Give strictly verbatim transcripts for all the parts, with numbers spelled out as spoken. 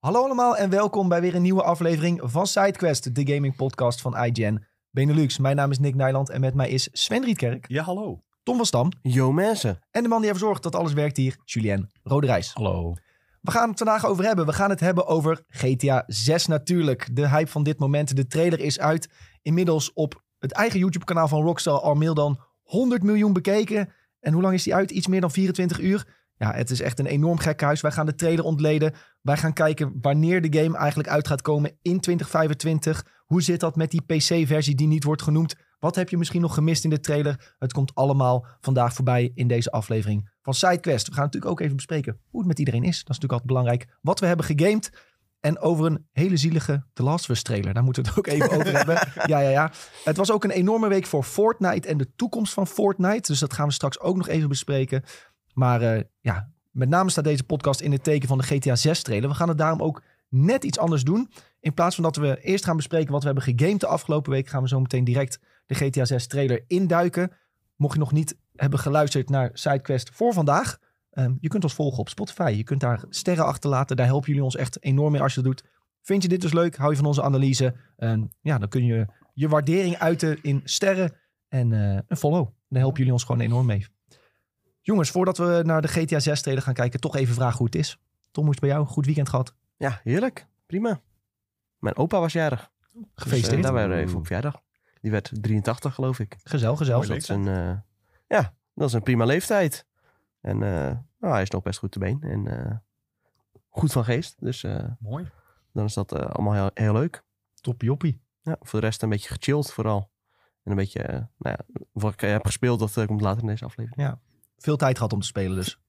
Hallo allemaal en welkom bij weer een nieuwe aflevering van SideQuest, de gaming podcast van I G N Benelux. Mijn naam is Nick Nijland en met mij is Sven Rietkerk. Ja, hallo. Tom van Stam. Yo mensen. En de man die ervoor zorgt dat alles werkt hier, Julien Roderijs. Hallo. We gaan het vandaag over hebben. We gaan het hebben over G T A zes natuurlijk. De hype van dit moment. De trailer is uit. Inmiddels op het eigen YouTube-kanaal van Rockstar al meer dan honderd miljoen bekeken. En hoe lang is die uit? Iets meer dan vierentwintig uur. Ja, het is echt een enorm gek huis. Wij gaan de trailer ontleden. Wij gaan kijken wanneer de game eigenlijk uit gaat komen in twintig vijfentwintig. Hoe zit dat met die P C-versie die niet wordt genoemd? Wat heb je misschien nog gemist in de trailer? Het komt allemaal vandaag voorbij in deze aflevering van SideQuest. We gaan natuurlijk ook even bespreken hoe het met iedereen is. Dat is natuurlijk altijd belangrijk. Wat we hebben gegamed. En over een hele zielige The Last of Us trailer. Daar moeten we het ook even over hebben. Ja, ja, ja. Het was ook een enorme week voor Fortnite en de toekomst van Fortnite. Dus dat gaan we straks ook nog even bespreken. Maar uh, ja, met name staat deze podcast in het teken van de G T A zes trailer. We gaan het daarom ook net iets anders doen. In plaats van dat we eerst gaan bespreken wat we hebben gegamed de afgelopen week, gaan we zo meteen direct de G T A zes trailer induiken. Mocht je nog niet hebben geluisterd naar SideQuest voor vandaag, um, je kunt ons volgen op Spotify. Je kunt daar sterren achterlaten. Daar helpen jullie ons echt enorm mee als je dat doet. Vind je dit dus leuk? Hou je van onze analyse? Um, ja, dan kun je je waardering uiten in sterren en uh, een follow. Daar helpen jullie ons gewoon enorm mee. Jongens, voordat we naar de G T A zes trailer gaan kijken, toch even vragen hoe het is. Tom, hoe is het bij jou? Goed weekend gehad? Ja, heerlijk. Prima. Mijn opa was jarig. Gefeliciteerd. Dus, uh, daar waren we even op verjaardag. Die werd drieëntachtig, geloof ik. Gezellig, gezellig. Dus dat is een, uh, ja, dat is een prima leeftijd. En uh, nou, hij is nog best goed te been. En uh, goed van geest. Dus uh, mooi. Dan is dat uh, allemaal heel, heel leuk. Toppie joppie. Ja, voor de rest een beetje gechilled vooral. En een beetje, uh, nou ja, wat ik uh, heb gespeeld, dat uh, komt later in deze aflevering. Ja. Veel tijd gehad om te spelen dus?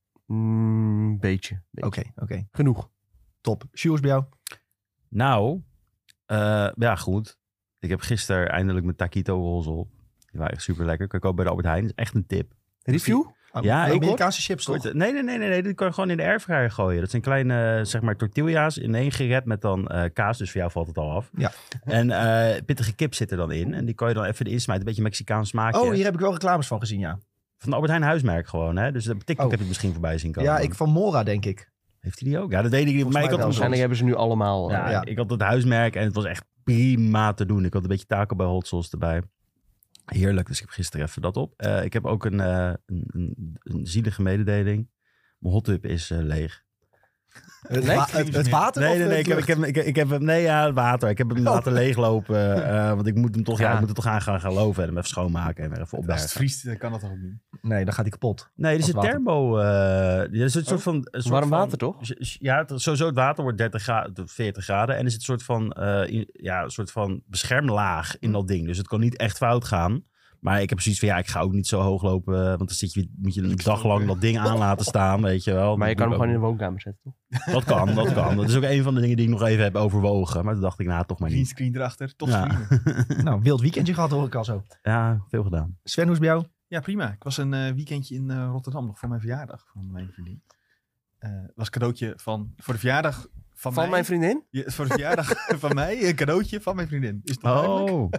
Mm, beetje. Oké, oké. Okay, okay. Genoeg. Top. Sjoerd, bij jou? Nou, uh, ja goed. Ik heb gisteren eindelijk mijn taquito rolls op. Die waren echt super lekker. Kan ik ook bij de Albert Heijn. Dat is echt een tip. Review? Ja, ik Amerikaanse chips toch? Nee, nee, nee, nee, nee. Die kan je gewoon in de airfryer gooien. Dat zijn kleine, zeg maar, tortilla's ineen gered met dan uh, kaas. Dus voor jou valt het al af. Ja. En uh, pittige kip zit er dan in. En die kan je dan even erin smijten. Een beetje Mexicaans smaakje. Oh, hier heb ik wel reclames van gezien, ja. Van de Albert Heijn huismerk gewoon, hè? Dus op TikTok oh. heb je misschien voorbij zien komen. Ja, ik van Mora, denk ik. Heeft hij die ook? Ja, dat deed ik niet. Maar ik had waarschijnlijk hebben ze nu allemaal. Ja, Uh, ja. Ik had het huismerk en het was echt prima te doen. Ik had een beetje taco bij hot sauce erbij. Heerlijk, dus ik heb gisteren even dat op. Uh, ik heb ook een, uh, een, een, een zielige mededeling. Mijn hot tub is uh, leeg. Het, wa- het, het water? Nee, of nee, nee. het Ik heb, ik, heb, ik, heb, ik heb hem. Nee, ja, het water. Ik heb hem laten oh. leeglopen. Uh, want ik moet hem toch, ja, ja. ik moet er toch aan gaan geloven. En hem even schoonmaken en weer even opbergen. Als het vriest, dan kan dat toch ook niet? Nee, dan gaat hij kapot. Nee, er is een thermo. Uh, er is een soort van. Een soort warm van, water, toch? Ja, het, sowieso het water wordt dertig graden, veertig graden. En er zit een soort van, uh, in, ja, een soort van beschermlaag in dat ding. Dus het kan niet echt fout gaan. Maar ik heb precies van, ja, ik ga ook niet zo hoog lopen. Want dan zit je, moet je een dag lang dat ding aan laten staan, weet je wel. Maar je dat kan hem gewoon ook. in de woonkamer zetten, toch? Dat kan, dat kan. Dat is ook een van de dingen die ik nog even heb overwogen. Maar toen dacht ik, nou, toch maar niet. Greenscreen erachter, toch Ja. screenen. Nou, wild weekendje gehad hoor ik al zo. Ja, veel gedaan. Sven, hoe is het bij jou? Ja, prima. Ik was een uh, weekendje in uh, Rotterdam nog voor mijn verjaardag van mijn vriendin. Uh, was een cadeautje van, voor de verjaardag van, Van mij. mijn vriendin? Ja, voor de verjaardag van mij, een cadeautje van mijn vriendin. Is dat duidelijk? Oh.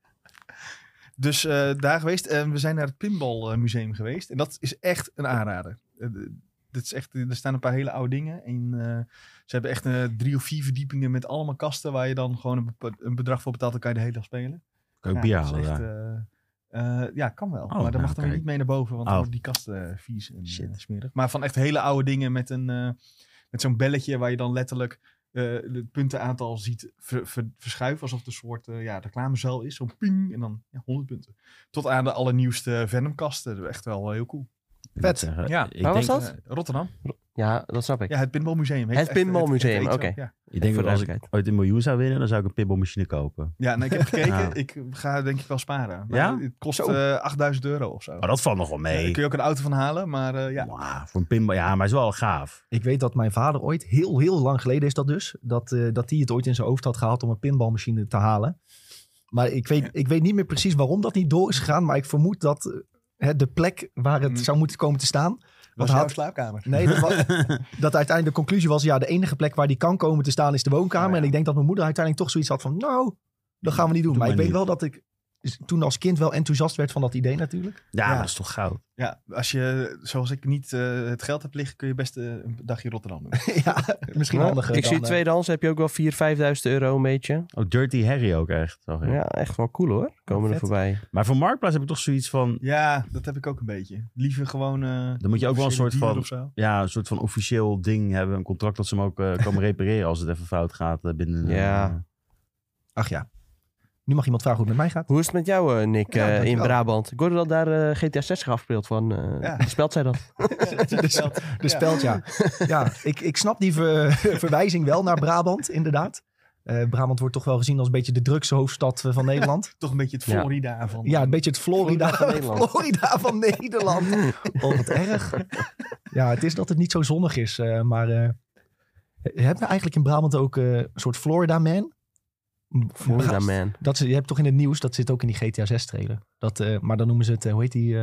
Dus uh, daar geweest. En uh, we zijn naar het Pinball Museum geweest. En dat is echt een aanrader. Uh, dat is echt, er staan een paar hele oude dingen. En uh, ze hebben echt uh, drie of vier verdiepingen met allemaal kasten waar je dan gewoon een, be- een bedrag voor betaalt. Dan kan je de hele dag spelen. Kan je ook ja, bier dat is halen, echt, ja. uh, uh, ja, kan wel. Oh, maar dan nou, mag dan weer kijk. niet mee naar boven. Want dan Oh. worden die kasten uh, vies en Shit. uh, smerig. Maar van echt hele oude dingen met, een, uh, met zo'n belletje waar je dan letterlijk uh, het puntenaantal ziet ver, ver, verschuiven. Alsof het een soort uh, ja, reclamezuil is. Zo'n ping en dan ja, honderd punten. Tot aan de allernieuwste Venom-kasten. Echt wel uh, heel cool. Vet. Zeggen. Ja. Ik Waar was denk, dat? Uh, Rotterdam. Ja, dat snap ik. Ja, het Pinball Museum. Heet Het echt, Pinball het- het Museum, heet zo, oké. Ja. Ik denk Voor dat als ik duidelijkheid. ooit een miljoen zou winnen, dan zou ik een pinballmachine kopen. ja, nee, ik heb gekeken. Ja. Ik ga denk ik wel sparen. Maar Ja? Het kost Zo. uh, achtduizend euro of zo. Maar dat valt nog wel Ja, mee. daar kun je ook een auto van halen, maar uh, ja. Wow, voor een pinball, ja, maar het is wel gaaf. Ik weet dat mijn vader ooit, heel heel lang geleden is dat dus, dat, uh, dat hij het ooit in zijn hoofd had gehaald om een pinballmachine te halen. Maar ik weet, ik weet niet meer precies waarom dat niet door is gegaan, maar ik vermoed dat uh, hè, de plek waar het Mm. zou moeten komen te staan. Was hij jouw had- slaapkamer. Nee, dat, was, dat uiteindelijk de conclusie was, ja, de enige plek waar die kan komen te staan is de woonkamer. Oh, ja. En ik denk dat mijn moeder uiteindelijk toch zoiets had van, nou, dat gaan we niet doen. Doe maar ik maar weet niet. wel dat ik toen als kind wel enthousiast werd van dat idee natuurlijk. Ja, Ja. maar dat is toch goud. Ja, als je, zoals ik, niet uh, het geld hebt liggen, kun je best uh, een dagje Rotterdam doen. ja, misschien Nou, handiger ik dan, zie eh, tweedehands heb je ook wel vierduizend, vijfduizend euro een beetje. Oh, Dirty Harry ook echt. Zag ik. Ja, echt wel cool hoor. Komen er vet. voorbij. Maar voor Marktplaats heb ik toch zoiets van... Ja, dat heb ik ook een beetje. Liever gewoon... Uh, Dan moet je ook wel een soort van... Of zo. Ja, een soort van officieel ding hebben. Een contract dat ze hem ook uh, komen repareren als het even fout gaat uh, binnen... Uh, Ja. Ach ja. Nu mag iemand vragen hoe het met mij gaat. Hoe is het met jou, uh, Nick, Ja, uh, in dankjewel. Brabant? Ik hoorde dat daar uh, G T A zes zich afspeelt van. Uh, Ja. Speelt zij dat? de, de speld, ja. Ja, ik, ik snap die ver- verwijzing wel naar Brabant, inderdaad. Uh, Brabant wordt toch wel gezien als een beetje de drukste hoofdstad van Nederland. Toch een beetje het Ja. Florida van... Ja, een beetje het Florida, Florida van Nederland. Florida van Nederland. Oh, wat erg. Ja, het is dat het niet zo zonnig is. Uh, maar uh, hebben we eigenlijk in Brabant ook uh, een soort Florida Man? Florida Gast. Man. Dat is, je hebt toch in het nieuws, dat zit ook in die G T A zes trailer. Dat, uh, maar dan noemen ze het, uh, hoe heet die? Uh,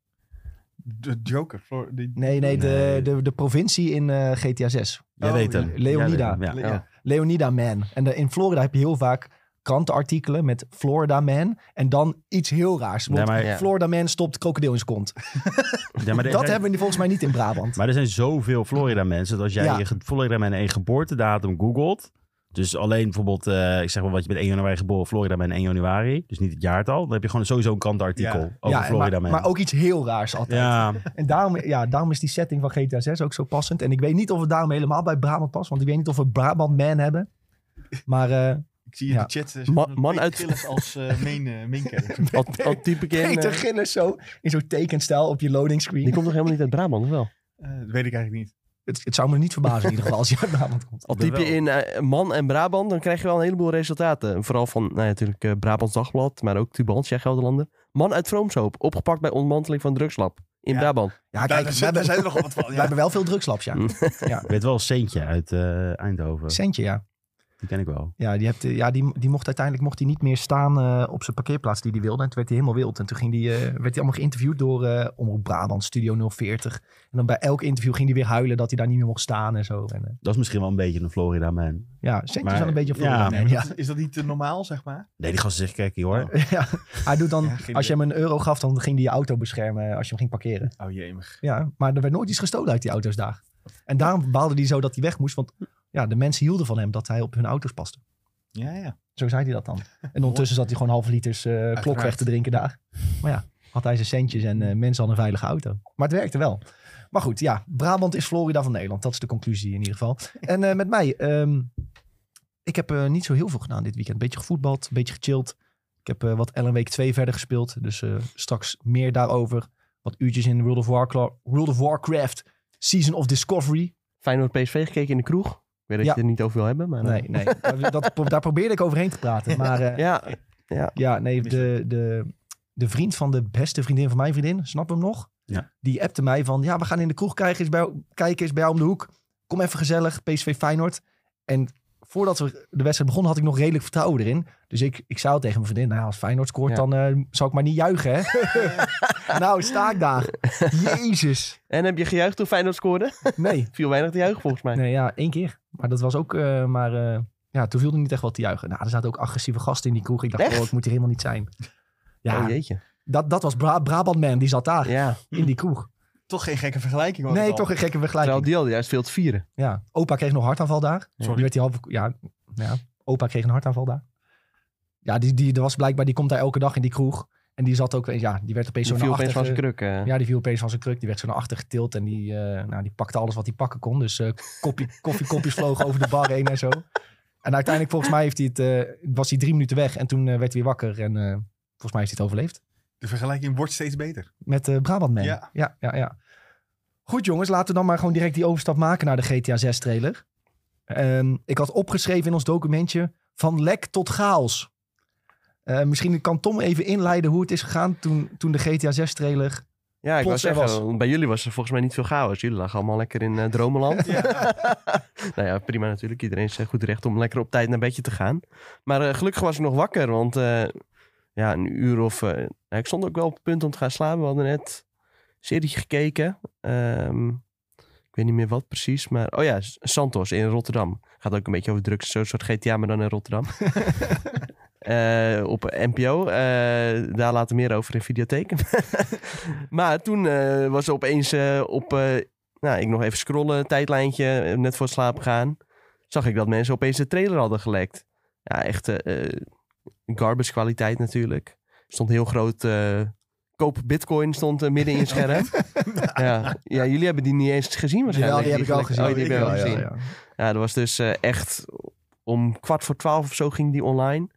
De Joker. Flor, die, nee, nee, de, Nee. de, de provincie in uh, G T A zes. Jij Oh, weet ja. hem. Leonida. Jij weet hem, ja. Ja. Ja. Leonida Man. En de, in Florida heb je heel vaak krantenartikelen met Florida Man. En dan iets heel raars. Ja, maar, Ja. Florida Man stopt krokodil in zijn kont. ja, maar er Dat zijn- hebben we volgens mij niet in Brabant. Maar er zijn zoveel Florida-mensen dat als jij Ja. je ge- Florida-man en geboortedatum googelt. Dus alleen bijvoorbeeld, uh, ik zeg wel wat je met één januari geboren, Florida-man één januari. Dus niet het jaartal. Dan heb je gewoon sowieso een krantenartikel Ja. over Ja, Florida-man. maar, maar ook iets heel raars altijd. Ja, En daarom, ja, daarom is die setting van G T A zes ook zo passend. En ik weet niet of het daarom helemaal bij Brabant past. Want ik weet niet of we Brabant Man hebben. Maar uh, Ik zie in Ja. de chat... Uh, Ma- man uit- Gillis als uh, main, uh, main character. Al, al typ ik in. Peter uh, Ginnes zo in zo'n tekenstijl op je loading screen. die komt toch helemaal niet uit Brabant, of wel? Uh, dat weet ik eigenlijk niet. Het, het zou me niet verbazen in ieder geval als je uit Brabant komt. Al Ik ben typ je in uh, man en Brabant, dan krijg je wel een heleboel resultaten. Vooral van, nou ja, natuurlijk uh, Brabants Dagblad, maar ook Tubantia Gelderlander. Man uit Vroomshoop, opgepakt bij ontmanteling van drugslab in Ja. Brabant. Ja, Daar, kijk, daar, we zijn- daar hebben, zijn er nog wel wat van. we Ja. hebben wel veel drugslabs, ja. ja. ik weet wel een Seentje uit uh, Eindhoven. Centje, ja. Die ken ik wel. Ja, die, hebt, eh, ja die, die mocht uiteindelijk mocht hij niet meer staan uh, op zijn parkeerplaats die hij wilde. En toen werd hij helemaal wild. En toen ging die, uh, werd hij allemaal geïnterviewd door uh, Omroep Brabant, Studio nul veertig. En dan bij elk interview ging hij weer huilen dat hij daar niet meer mocht staan en zo. En, uh, Dat is misschien wel een beetje een Florida-man. ja, Centje Maar- is wel een beetje een ja, Florida Nee, man, maar ja. dat- Is dat niet uh, normaal, zeg maar? Nee, die gasten zeggen, kijk hier hoor. ja. Hij doet dan, Ja, geen als je hem een euro gaf, dan ging hij je auto beschermen als je hem ging parkeren. Oh jemig. Ja, maar er werd nooit iets gestolen uit die auto's daar. En daarom baalde hij zo dat hij weg moest. Want ja, de mensen hielden van hem dat hij op hun auto's paste. Ja, ja. Zo zei hij dat dan. En ondertussen zat hij gewoon halve liters uh, klok weg te drinken daar. Maar ja, had hij zijn centjes en uh, mensen hadden een veilige auto. Maar het werkte wel. Maar goed, ja, Brabant is Florida van Nederland. Dat is de conclusie in ieder geval. En uh, met mij, um, ik heb uh, niet zo heel veel gedaan dit weekend. Een beetje gevoetbald, een beetje gechilled. Ik heb uh, wat Ellen Week twee verder gespeeld. Dus uh, straks meer daarover. Wat uurtjes in World of Warcraft, World of Warcraft Season of Discovery. Feyenoord P S V gekeken in de kroeg. Ik weet dat Ja. je het er niet over wil hebben, maar... uh, Nee, nee. dat, daar probeerde ik overheen te praten. Maar uh, Ja, ja. ja, nee, de, de, de vriend van de beste vriendin van mijn vriendin, snap hem nog? Ja. Die appte mij van, ja, we gaan in de kroeg kijken, is bij, kijken, is bij jou om de hoek. Kom even gezellig, P S V Feyenoord. En voordat we de wedstrijd begonnen, had ik nog redelijk vertrouwen erin. Dus ik, ik zei al tegen mijn vriendin, nou, als Feyenoord scoort, Ja. dan uh, zou ik maar niet juichen, hè? Nou, sta ik daar. Jezus. En heb je gejuicht toen Feyenoord scoorde? Nee. Viel weinig te juichen volgens mij. Nee, ja, één keer. Maar dat was ook, uh, maar uh, ja, toen viel er niet echt wat te juichen. Nou, er zaten ook agressieve gasten in die kroeg. Ik dacht, Echt? oh, ik moet hier helemaal niet zijn. Ja, Oh jeetje. dat, dat was Bra Brabant Man, die zat daar, Ja, in die kroeg. Toch geen gekke vergelijking. hoor Nee, ik al. toch een gekke terwijl vergelijking. die al juist veel te vieren. Ja, opa kreeg nog een hartaanval daar. Sorry. Die werd die halve, ja, ja, opa kreeg een hartaanval daar. Ja, die, die, er was blijkbaar, die komt daar elke dag in die kroeg. En die zat ook, ja, die werd opeens Die zo viel naar opeens achter. van zijn ge- kruk. uh. Ja, die viel opeens van zijn kruk. Die werd zo naar achter getild. En die, uh, nou, die pakte alles wat hij pakken kon. Dus uh, koffie, koffiekopjes vlogen over de bar heen en zo. En uiteindelijk, volgens mij, heeft hij het, uh, was hij drie minuten weg. En toen uh, werd hij weer wakker. En uh, volgens mij heeft hij het overleefd. De vergelijking wordt steeds beter. Met uh, Brabant Man. Ja. ja, ja, ja. Goed jongens, laten we dan maar gewoon direct die overstap maken naar de G T A zes trailer. Um, ik had opgeschreven in ons documentje van lek tot chaos. Uh, misschien kan Tom even inleiden hoe het is gegaan toen, toen de G T A zes trailer... Ja, ik plots wou er zeggen, was. want bij jullie was er volgens mij niet veel chaos. Jullie lagen allemaal lekker in uh, dromenland. Nou ja, prima natuurlijk. Iedereen is uh, goed recht om lekker op tijd naar bedje te gaan. Maar uh, gelukkig was ik nog wakker, want uh, ja, een uur of... Uh, nou, ik stond ook wel op het punt om te gaan slapen. We hadden net een serie gekeken. Um, ik weet niet meer wat precies, maar... Oh ja, Santos in Rotterdam. Gaat ook een beetje over drugs. Zo'n soort G T A, maar dan in Rotterdam. Uh, op N P O. Uh, daar later meer over in Videotheek. Maar toen uh, was er opeens uh, op... Uh, nou, ik nog even scrollen, tijdlijntje, net voor het slapen gaan. Zag ik dat mensen opeens de trailer hadden gelekt. Ja, echt uh, garbage kwaliteit natuurlijk. Stond heel groot... Uh, koop bitcoin stond uh, midden in je scherm. ja. ja, jullie hebben die niet eens gezien waarschijnlijk. Ja, die heb ik al gezien. Oh, die heb je al gezien. Ja, ja. ja, dat was dus uh, echt... Om kwart voor twaalf of zo ging die online.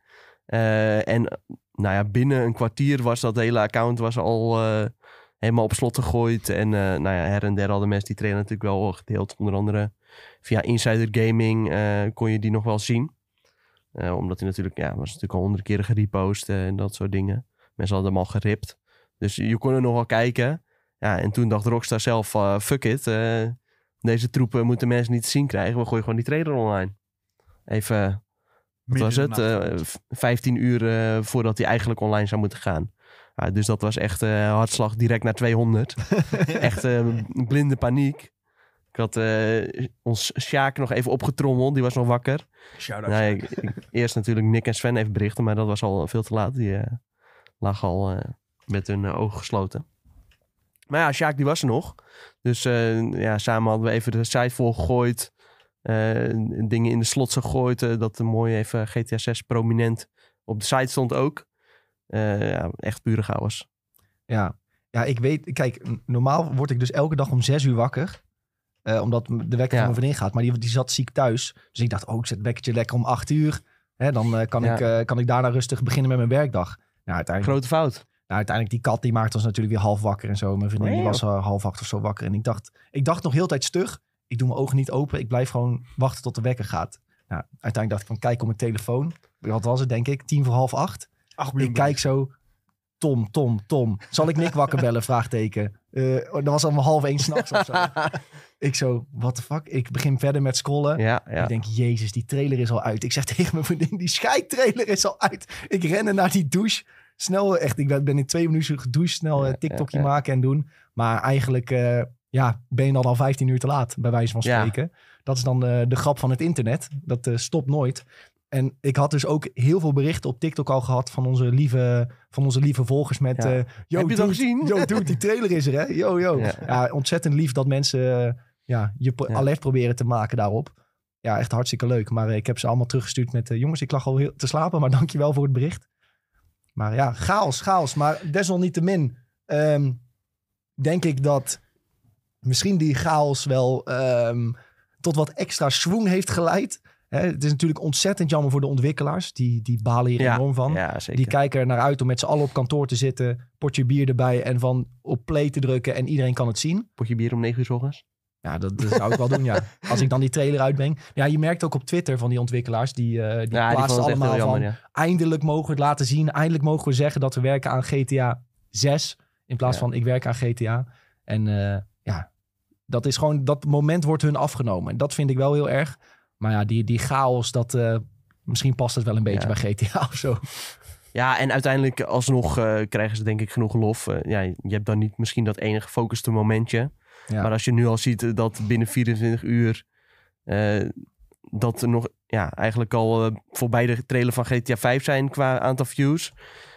Uh, en nou ja, binnen een kwartier was dat hele account was al uh, helemaal op slot gegooid. En uh, nou ja, her en der hadden mensen die trailer natuurlijk wel gedeeld. Onder andere via Insider Gaming uh, kon je die nog wel zien. Uh, omdat hij natuurlijk, ja, was natuurlijk al honderd keren gerepost uh, en dat soort dingen. Mensen hadden hem al geript. Dus je kon er nog wel kijken. Ja, en toen dacht Rockstar zelf, uh, fuck it. Uh, deze troepen moeten mensen niet te zien krijgen. We gooien gewoon die trailer online. Even... Wat was het? Uh, vijftien uur uh, voordat hij eigenlijk online zou moeten gaan. Uh, dus dat was echt uh, hartslag direct naar tweehonderd. Echt uh, blinde paniek. Ik had uh, ons Sjaak nog even opgetrommeld. Die was nog wakker. Shout-out. Nou, ik, ik, eerst natuurlijk Nick en Sven even berichten. Maar dat was al veel te laat. Die uh, lag al uh, met hun uh, ogen gesloten. Maar ja, Sjaak die was er nog. Dus uh, ja, samen hadden we even de site volgegooid. Uh, dingen in de slots gegooid. Uh, dat er mooi even G T A zes prominent op de site stond ook. Uh, ja, echt pure chaos. Ja. ja, ik weet... Kijk, normaal word ik dus elke dag om zes uur wakker. Uh, omdat de wekker ja. van mijn vriendin gaat. Maar die, die zat ziek thuis. Dus ik dacht, oh, ik zet het wekkertje lekker om acht uur. Hè, dan uh, kan, ja. ik, uh, kan ik daarna rustig beginnen met mijn werkdag. Nou, uiteindelijk, Grote fout. nou, uiteindelijk die kat die maakte ons natuurlijk weer half wakker en zo. Mijn vriendin die Nee, was uh, half acht of zo wakker. En ik dacht, ik dacht nog heel de tijd stug. Ik doe mijn ogen niet open. Ik blijf gewoon wachten tot de wekker gaat. Nou, uiteindelijk dacht ik van, kijk op mijn telefoon. Wat was het, denk ik? Tien voor half acht. Ach, Ik kijk zo. Tom, Tom, Tom. Zal ik Nick wakker bellen? Vraagteken. Uh, dat was allemaal half één s'nachts of zo. Ik zo, what the fuck? Ik begin verder met scrollen. Ja, ja. Ik denk, jezus, die trailer is al uit. Ik zeg tegen mijn vriendin, die scheidtrailer is al uit. Ik rende naar die douche. Snel, echt, ik ben, ben in twee minuten gedoucht. Snel uh, TikTokje ja, ja. maken en doen. Maar eigenlijk... Uh, Ja, ben je dan al vijftien uur te laat, bij wijze van spreken. Ja. Dat is dan uh, de grap van het internet. Dat uh, stopt nooit. En ik had dus ook heel veel berichten op TikTok al gehad van onze lieve, van onze lieve volgers met... Ja. Uh, yo, Heb je dat gezien? Yo, dude, die trailer is er, hè? Yo, yo. Ja, ja ontzettend lief dat mensen uh, ja, je po- ja. alert proberen te maken daarop. Ja, echt hartstikke leuk. Maar uh, ik heb ze allemaal teruggestuurd met... Uh, jongens, ik lag al heel te slapen, maar dankjewel voor het bericht. Maar ja, chaos, chaos. Maar desalniettemin um, denk ik dat... misschien die chaos wel um, tot wat extra schwung heeft geleid. Hè, het is natuurlijk ontzettend jammer voor de ontwikkelaars. Die, die balen hier ja, enorm van. Ja, zeker. Die kijken er naar uit om met z'n allen op kantoor te zitten. Potje bier erbij en van op play te drukken. En iedereen kan het zien. Potje bier om negen uur 's ochtends? Ja, dat, dat zou ik wel doen, ja. Als ik dan die trailer uitbreng. Ja, je merkt ook op Twitter van die ontwikkelaars. Die, uh, die ja, plaatsen die allemaal jammer, van... Ja. Eindelijk mogen we het laten zien. Eindelijk mogen we zeggen dat we werken aan G T A zes. In plaats ja. van ik werk aan G T A. En uh, ja... Dat is gewoon, dat moment wordt hun afgenomen. En dat vind ik wel heel erg. Maar ja, die, die chaos, dat, uh, misschien past het wel een beetje ja. bij G T A of zo. Ja, en uiteindelijk alsnog uh, krijgen ze denk ik genoeg lof. Uh, ja, je hebt dan niet misschien dat ene gefocuste momentje. Ja. Maar als je nu al ziet dat binnen vierentwintig uur... Uh, dat er nog ja, eigenlijk al uh, voorbij de trailer van G T A vijf zijn qua aantal views.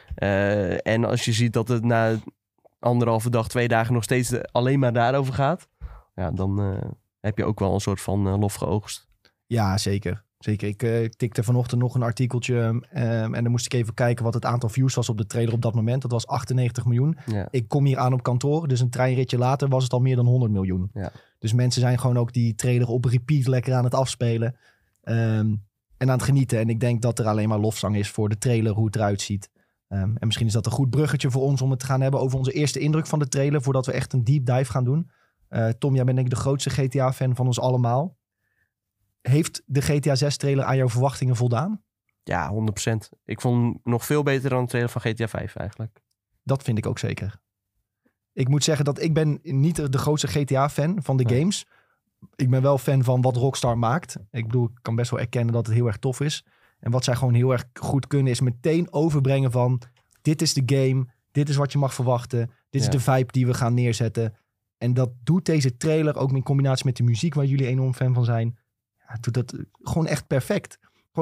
Uh, en als je ziet dat het na anderhalve dag, twee dagen nog steeds alleen maar daarover gaat... Ja, dan uh, heb je ook wel een soort van uh, lof geoogst. Ja, zeker. Zeker. Ik uh, tikte vanochtend nog een artikeltje um, en dan moest ik even kijken wat het aantal views was op de trailer op dat moment. Dat was achtennegentig miljoen. Ja. Ik kom hier aan op kantoor, dus een treinritje later was het al meer dan honderd miljoen. Ja. Dus mensen zijn gewoon ook die trailer op repeat lekker aan het afspelen um, en aan het genieten. En ik denk dat er alleen maar lofzang is voor de trailer, hoe het eruit ziet. Um, en misschien is dat een goed bruggetje voor ons om het te gaan hebben over onze eerste indruk van de trailer, voordat we echt een deep dive gaan doen. Uh, Tom, jij bent denk ik de grootste G T A-fan van ons allemaal. Heeft de G T A zes trailer aan jouw verwachtingen voldaan? Ja, honderd procent. Ik vond hem nog veel beter dan de trailer van G T A vijf eigenlijk. Dat vind ik ook zeker. Ik moet zeggen dat ik ben niet de grootste G T A-fan van de nee. games. Ik ben wel fan van wat Rockstar maakt. Ik bedoel, ik kan best wel erkennen dat het heel erg tof is. En wat zij gewoon heel erg goed kunnen is meteen overbrengen van... dit is de game, dit is wat je mag verwachten. Dit is ja. de vibe die we gaan neerzetten. En dat doet deze trailer, ook in combinatie met de muziek... waar jullie enorm fan van zijn... Ja, doet dat gewoon echt perfect. Gewoon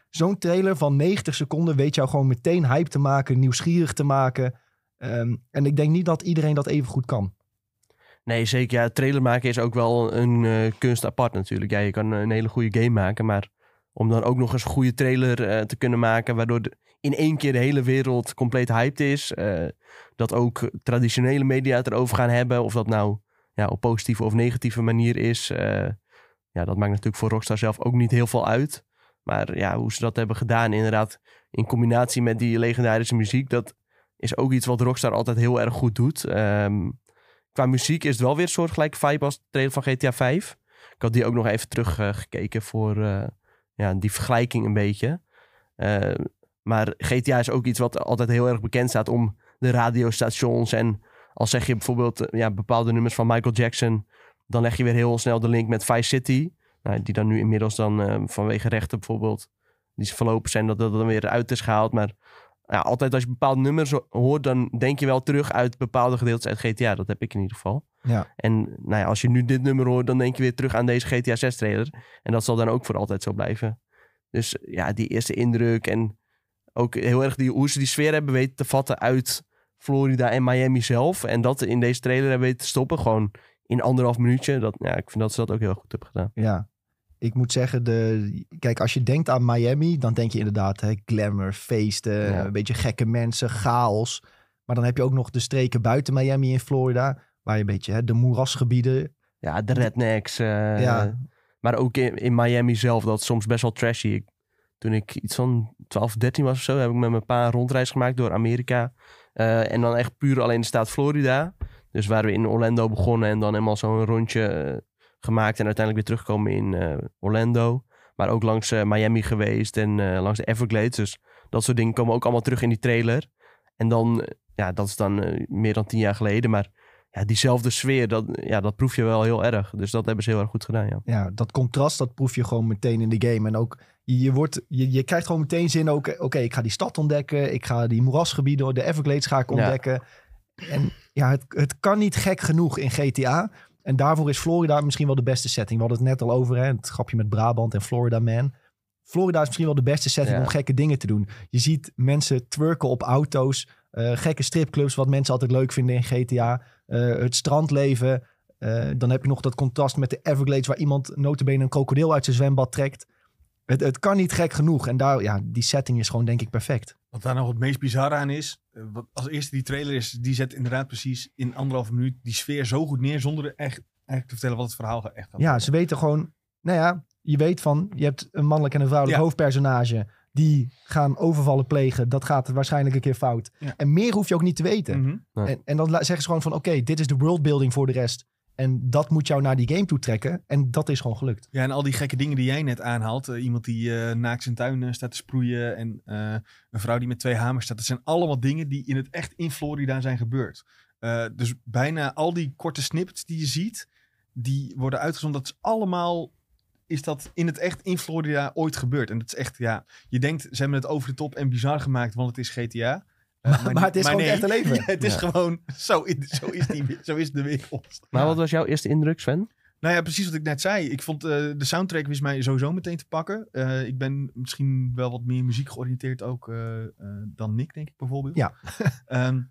zo'n trailer van negentig seconden weet jou gewoon meteen hype te maken, nieuwsgierig te maken. Um, en ik denk niet dat iedereen dat even goed kan. Nee, zeker. Ja, trailer maken is ook wel een uh, kunst apart natuurlijk. Ja, je kan een hele goede game maken, maar om dan ook nog eens een goede trailer uh, te kunnen maken, waardoor de, in één keer de hele wereld compleet hyped is. Uh, dat ook traditionele media het erover gaan hebben, of dat nou ja, op positieve of negatieve manier is. Uh, ja, dat maakt natuurlijk voor Rockstar zelf ook niet heel veel uit. Maar ja, hoe ze dat hebben gedaan, inderdaad, in combinatie met die legendarische muziek, dat is ook iets wat Rockstar altijd heel erg goed doet. Um, qua muziek is het wel weer een soortgelijke vibe als de trailer van G T A vijf. Ik had die ook nog even teruggekeken uh, voor uh, ja, die vergelijking een beetje. Uh, maar G T A is ook iets wat altijd heel erg bekend staat om de radiostations. En als zeg je bijvoorbeeld uh, ja, bepaalde nummers van Michael Jackson, dan leg je weer heel snel de link met Vice City. Nou, die dan nu inmiddels dan uh, vanwege rechten bijvoorbeeld, die ze verlopen zijn, dat dat dan weer uit is gehaald. Maar ja, altijd als je bepaalde nummers hoort, dan denk je wel terug uit bepaalde gedeeltes uit G T A. Dat heb ik in ieder geval. Ja. En nou ja, als je nu dit nummer hoort, dan denk je weer terug aan deze G T A zes trailer. En dat zal dan ook voor altijd zo blijven. Dus ja, die eerste indruk en ook heel erg die, hoe ze die sfeer hebben weten te vatten uit Florida en Miami zelf. En dat in deze trailer hebben weten te stoppen. Gewoon in anderhalf minuutje. Dat, ja, ik vind dat ze dat ook heel goed hebben gedaan. Ja. Ik moet zeggen, de, kijk, als je denkt aan Miami, dan denk je inderdaad hè, glamour, feesten, ja. een beetje gekke mensen, chaos. Maar dan heb je ook nog de streken buiten Miami in Florida, waar je een beetje hè, de moerasgebieden. Ja, de rednecks. Uh, ja. Maar ook in, in Miami zelf, dat is soms best wel trashy. Ik, toen ik iets van twaalf, dertien was of zo, heb ik met mijn pa een rondreis gemaakt door Amerika. Uh, en dan echt puur alleen de staat Florida. Dus waar we in Orlando begonnen en dan helemaal zo'n rondje Uh, gemaakt en uiteindelijk weer terugkomen in uh, Orlando. Maar ook langs uh, Miami geweest en uh, langs de Everglades. Dus dat soort dingen komen ook allemaal terug in die trailer. En dan, uh, ja, dat is dan uh, meer dan tien jaar geleden. Maar ja, diezelfde sfeer, dat, ja, dat proef je wel heel erg. Dus dat hebben ze heel erg goed gedaan, ja. Ja, dat contrast, dat proef je gewoon meteen in de game. En ook, je, je, wordt, je, je krijgt gewoon meteen zin ook, oké, okay, ik ga die stad ontdekken. Ik ga die moerasgebieden, de Everglades ga ik ontdekken. Ja. En ja, het, het kan niet gek genoeg in G T A. En daarvoor is Florida misschien wel de beste setting. We hadden het net al over, hè, het grapje met Brabant en Florida Man. Florida is misschien wel de beste setting ja. om gekke dingen te doen. Je ziet mensen twerken op auto's, uh, gekke stripclubs, wat mensen altijd leuk vinden in G T A. Uh, het strandleven. Uh, dan heb je nog dat contrast met de Everglades, waar iemand nota bene een krokodil uit zijn zwembad trekt. Het, het kan niet gek genoeg. En daar, ja, die setting is gewoon denk ik perfect. Wat daar nog het meest bizarre aan is, wat als eerste die trailer is, die zet inderdaad precies in anderhalve minuut die sfeer zo goed neer, zonder er echt eigenlijk te vertellen wat het verhaal echt gaat. Ja, ze weten gewoon, nou ja, je weet van, je hebt een mannelijk en een vrouwelijk ja. hoofdpersonage, die gaan overvallen plegen, dat gaat waarschijnlijk een keer fout. Ja. En meer hoef je ook niet te weten. Mm-hmm. Nee. En, en dan zeggen ze gewoon van, oké, okay, dit is de worldbuilding voor de rest. En dat moet jou naar die game toe trekken. En dat is gewoon gelukt. Ja, en al die gekke dingen die jij net aanhaalt. Uh, iemand die uh, naakt zijn tuin uh, staat te sproeien. En uh, een vrouw die met twee hamers staat. Dat zijn allemaal dingen die in het echt in Florida zijn gebeurd. Uh, dus bijna al die korte snippets die je ziet. Die worden uitgezonden. Dat is allemaal, is dat in het echt in Florida ooit gebeurd. En dat is echt, ja. Je denkt, ze hebben het over de top en bizar gemaakt. Want het is G T A. Uh, maar, maar, maar het is maar gewoon nee, echt een leven. Ja, het is ja. gewoon, zo, zo, is die, zo is de wereld. Maar wat was jouw eerste indruk, Sven? Nou ja, precies wat ik net zei. Ik vond uh, de soundtrack wist mij sowieso meteen te pakken. Uh, ik ben misschien wel wat meer muziek georiënteerd ook uh, uh, dan Nick, denk ik bijvoorbeeld. Ja. um,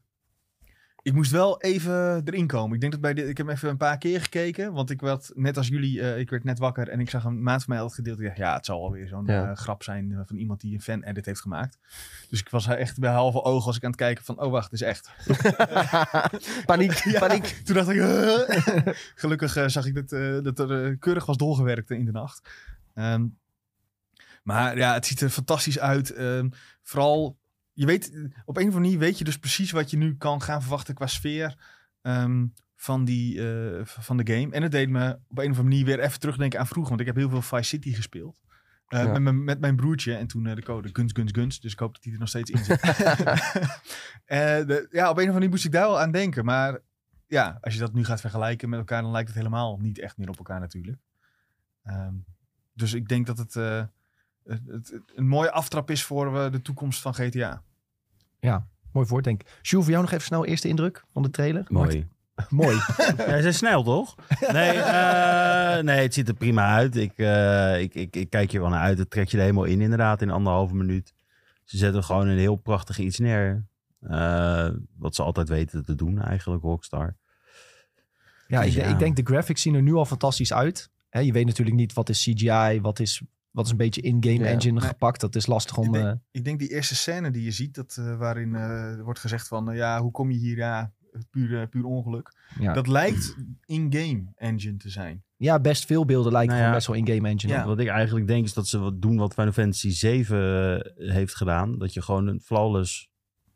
ik moest wel even erin komen. Ik denk dat bij de, ik heb even een paar keer gekeken. Want ik werd net als jullie, uh, ik werd net wakker en ik zag een maat van mij al het gedeelte. Ik dacht, ja, het zal wel weer zo'n ja. uh, grap zijn uh, van iemand die een fan-edit heeft gemaakt. Dus ik was echt bij halve ogen als ik aan het kijken van, oh wacht, het is echt. paniek, ja, paniek. Toen dacht ik, uh, gelukkig uh, zag ik dat, uh, dat er uh, keurig was doorgewerkt uh, in de nacht. Um, maar ja, het ziet er fantastisch uit. Um, vooral... Je weet, op een of andere manier weet je dus precies wat je nu kan gaan verwachten qua sfeer um, van, die, uh, van de game. En het deed me op een of andere manier weer even terugdenken aan vroeger. Want ik heb heel veel Vice City gespeeld. Uh, ja. met, mijn, met mijn broertje. En toen uh, de code Guns, Guns, Guns. Dus ik hoop dat die er nog steeds in zit. uh, de, ja, op een of andere manier moest ik daar wel aan denken. Maar ja, als je dat nu gaat vergelijken met elkaar, dan lijkt het helemaal niet echt meer op elkaar natuurlijk. Um, dus ik denk dat het... Uh, Het, het, een mooie aftrap is voor uh, de toekomst van G T A. Ja, mooi voordenk. Jules, voor jou nog even snel eerste indruk van de trailer? Mooi. Mooi. Jij zijn snel, toch? Nee, uh, nee, het ziet er prima uit. Ik, uh, ik, ik, ik kijk je wel naar uit. Het trekt je er helemaal in, inderdaad, in anderhalve minuut. Ze zetten gewoon een heel prachtig iets neer. Uh, wat ze altijd weten te doen, eigenlijk, Rockstar. Ja, Dus ik, ja. ik denk de graphics zien er nu al fantastisch uit. Hè, je weet natuurlijk niet wat is C G I, wat is, wat is een beetje in-game Ja. engine Nee. gepakt. Dat is lastig om... Ik denk, uh, ik denk die eerste scène die je ziet, dat, uh, waarin uh, wordt gezegd van, uh, ja, hoe kom je hier? Ja, puur, uh, puur ongeluk. ja. Dat lijkt in-game engine te zijn. ja, best veel beelden lijken Nou gewoon ja. best wel in-game engine. Ja. Wat ik eigenlijk denk is dat ze wat doen wat Final Fantasy zeven heeft gedaan. Dat je gewoon een flawless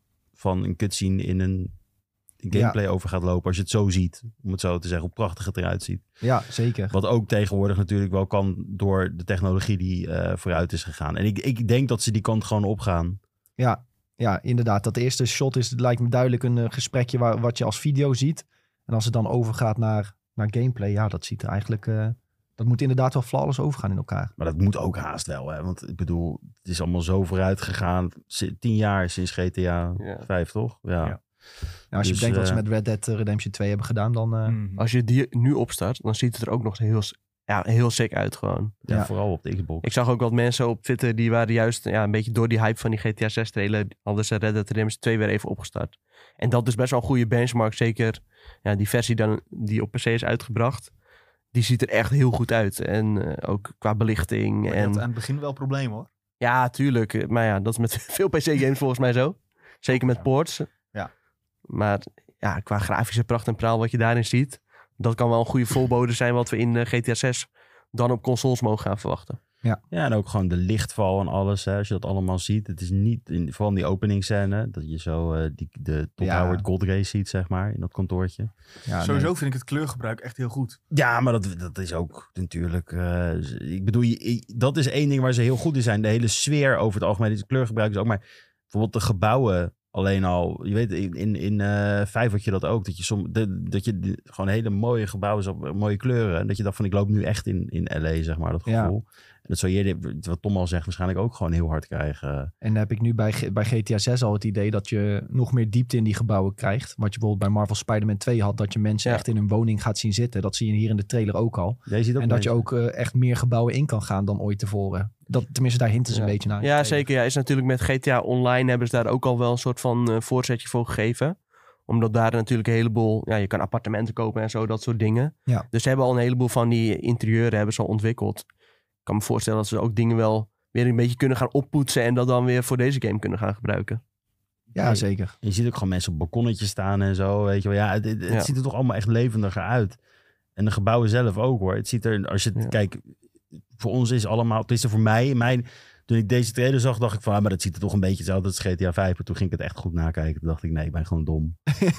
van een cutscene in een gameplay over gaat lopen. Als je het zo ziet, om het zo te zeggen, hoe prachtig het eruit ziet. Ja, zeker. Wat ook tegenwoordig natuurlijk wel kan door de technologie die uh, vooruit is gegaan. En ik, ik denk dat ze die kant gewoon opgaan. Ja, ja, inderdaad. Dat eerste shot is, het lijkt me duidelijk een uh, gesprekje waar, wat je als video ziet. En als het dan overgaat naar, naar gameplay, ja, dat ziet er eigenlijk... Uh, dat moet inderdaad wel flawless overgaan in elkaar. Maar dat moet ook haast wel, hè. Want ik bedoel, het is allemaal zo vooruit gegaan. Tien jaar sinds G T A Ja. vijf, toch? Ja. Ja. Ja, als je Dus, bedenkt wat ze uh, met Red Dead Redemption twee hebben gedaan, dan... Uh, Mm. Als je die nu opstart, dan ziet het er ook nog heel, ja, heel sick uit gewoon. Ja, Ja. vooral op de Xbox. Ik zag ook wat mensen op Twitter, die waren juist ja, een beetje door die hype van die G T A zes trailer, hadden ze Red Dead Redemption twee weer even opgestart. En dat is best wel een goede benchmark, zeker ja, die versie dan, die op P C is uitgebracht. Die ziet er echt heel goed uit. En uh, ook qua belichting. Maar je En... had aan het begin wel problemen, hoor. Ja, tuurlijk. Maar ja, dat is met veel P C-games volgens mij zo. Zeker met ports. Ja. Maar ja, qua grafische pracht en praal wat je daarin ziet, dat kan wel een goede voorbode zijn wat we in uh, G T A zes dan op consoles mogen gaan verwachten. Ja, en ook gewoon de lichtval en alles. Hè, als je dat allemaal ziet. Het is niet, in, vooral in die openingsscène, dat je zo uh, die, de Todd Ja. Howard Gold Race ziet, zeg maar, in dat kantoortje. ja, Sowieso nee. vind ik het kleurgebruik echt heel goed. Ja, maar dat, dat is ook natuurlijk... Uh, ik bedoel, je, dat is één ding waar ze heel goed in zijn. De hele sfeer over het algemeen. Het kleurgebruik is ook maar... Bijvoorbeeld de gebouwen alleen al. Je weet, in, in, in uh, vijf had je dat ook. Dat je, som, de, dat je de, gewoon hele mooie gebouwen, zo, mooie kleuren. En dat je dacht van, ik loop nu echt in, in L A, zeg maar, dat gevoel. Ja. En dat zou je, wat Tom al zegt, waarschijnlijk ook gewoon heel hard krijgen. En dan heb ik nu bij, bij G T A zes al het idee dat je nog meer diepte in die gebouwen krijgt. Wat je bijvoorbeeld bij Marvel Spider-Man twee had. Dat je mensen Ja. echt in hun woning gaat zien zitten. Dat zie je hier in de trailer ook al. Je ziet ook En dat je mensen. ook uh, echt meer gebouwen in kan gaan dan ooit tevoren. Dat, tenminste, daar hinten ze Ja. een beetje naar. Ja, zeker. Ja, is natuurlijk met G T A Online hebben ze daar ook al wel een soort van uh, voorzetje voor gegeven. Omdat daar natuurlijk een heleboel... Ja, je kan appartementen kopen en zo, dat soort dingen. Ja. Dus ze hebben al een heleboel van die interieuren hebben ze al ontwikkeld. Ik kan me voorstellen dat ze ook dingen wel weer een beetje kunnen gaan oppoetsen en dat dan weer voor deze game kunnen gaan gebruiken. Ja, zeker. Je ziet ook gewoon mensen op balkonnetjes staan en zo, weet je wel. Ja, het, het, het Ja. ziet er toch allemaal echt levendiger uit. En de gebouwen zelf ook, hoor. Het ziet er, als je het, Ja. kijk, voor ons is allemaal, het is er voor mij, mijn, toen ik deze trailer zag, dacht ik van, ah, maar dat ziet er toch een beetje hetzelfde als G T A vijf. En toen ging ik het echt goed nakijken. Toen dacht ik, nee, ik ben gewoon dom.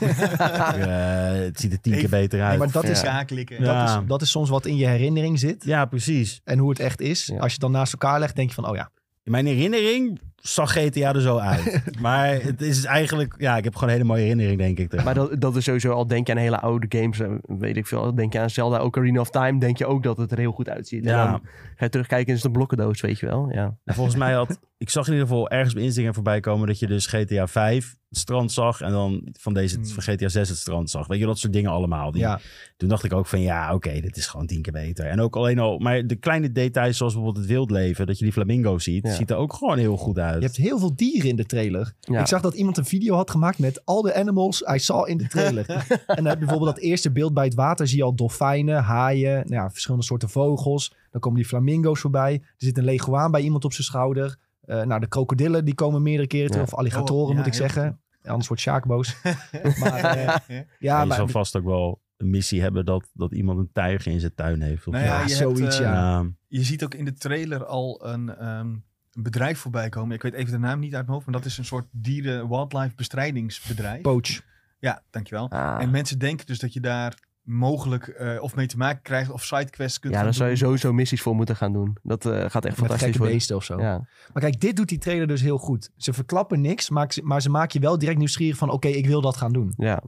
uh, het ziet er tien keer Even- beter uit. Nee, maar dat, Ja. is, Ja, klikken. Ja. dat, is, dat is soms wat in je herinnering zit. Ja, precies. En hoe het echt is. Ja. Als je het dan naast elkaar legt, denk je van, oh ja. In mijn herinnering zag G T A er zo uit. Maar het is eigenlijk, ja, ik heb gewoon een hele mooie herinnering, denk ik. ervan. Maar dat, dat is sowieso, al denk je aan hele oude games, eh, weet ik veel. Denk je aan Zelda Ocarina of Time, denk je ook dat het er heel goed uitziet. Ja. En dan ga je terugkijken en is het een blokkendoos, weet je wel. Ja. En volgens mij had... Ik zag in ieder geval ergens bij Instagram voorbij komen dat je dus G T A vijf het strand zag en dan van deze Hmm. van G T A zes het strand zag. Weet je, dat soort dingen allemaal. Die, Ja, Toen dacht ik ook van ja, oké, okay, dit is gewoon tien keer beter. En ook alleen al... Maar de kleine details zoals bijvoorbeeld het wildleven, dat je die flamingo's ziet, Ja. ziet er ook gewoon heel goed uit. je hebt heel veel dieren in de trailer. Ja. Ik zag dat iemand een video had gemaakt met al de animals I saw in de trailer. En dan heb je bijvoorbeeld dat eerste beeld bij het water. Zie je al dolfijnen, haaien, nou ja, verschillende soorten vogels. Dan komen die flamingo's voorbij. Er zit een leguaan bij iemand op zijn schouder. Uh, nou, de krokodillen die komen meerdere keren terug. Ja. Of alligatoren Oh, ja, moet ik heel zeggen. Anders wordt Sjaak boos. Maar, uh, Ja, ja, je maar zal vast ook wel een missie hebben dat, dat iemand een tijger in zijn tuin heeft. Of Nou zo. ja, ja, je zoiets, hebt, uh, ja. Ja. Je ziet ook in de trailer al een, um, een bedrijf voorbij komen. Ik weet even de naam niet uit mijn hoofd, maar dat is een soort dieren-wildlife bestrijdingsbedrijf. Poach. Ja, dankjewel. Ah. En mensen denken dus dat je daar mogelijk uh, of mee te maken krijgt of sidequests kunt Ja, gaan daar zou je doen. sowieso missies voor moeten gaan doen. Dat uh, gaat echt Met fantastisch gekke worden. beesten of zo. Ja. Maar kijk, dit doet die trailer dus heel goed. Ze verklappen niks, maar ze, maar ze maken je wel direct nieuwsgierig van... Oké, okay, ik wil dat gaan doen. Ja.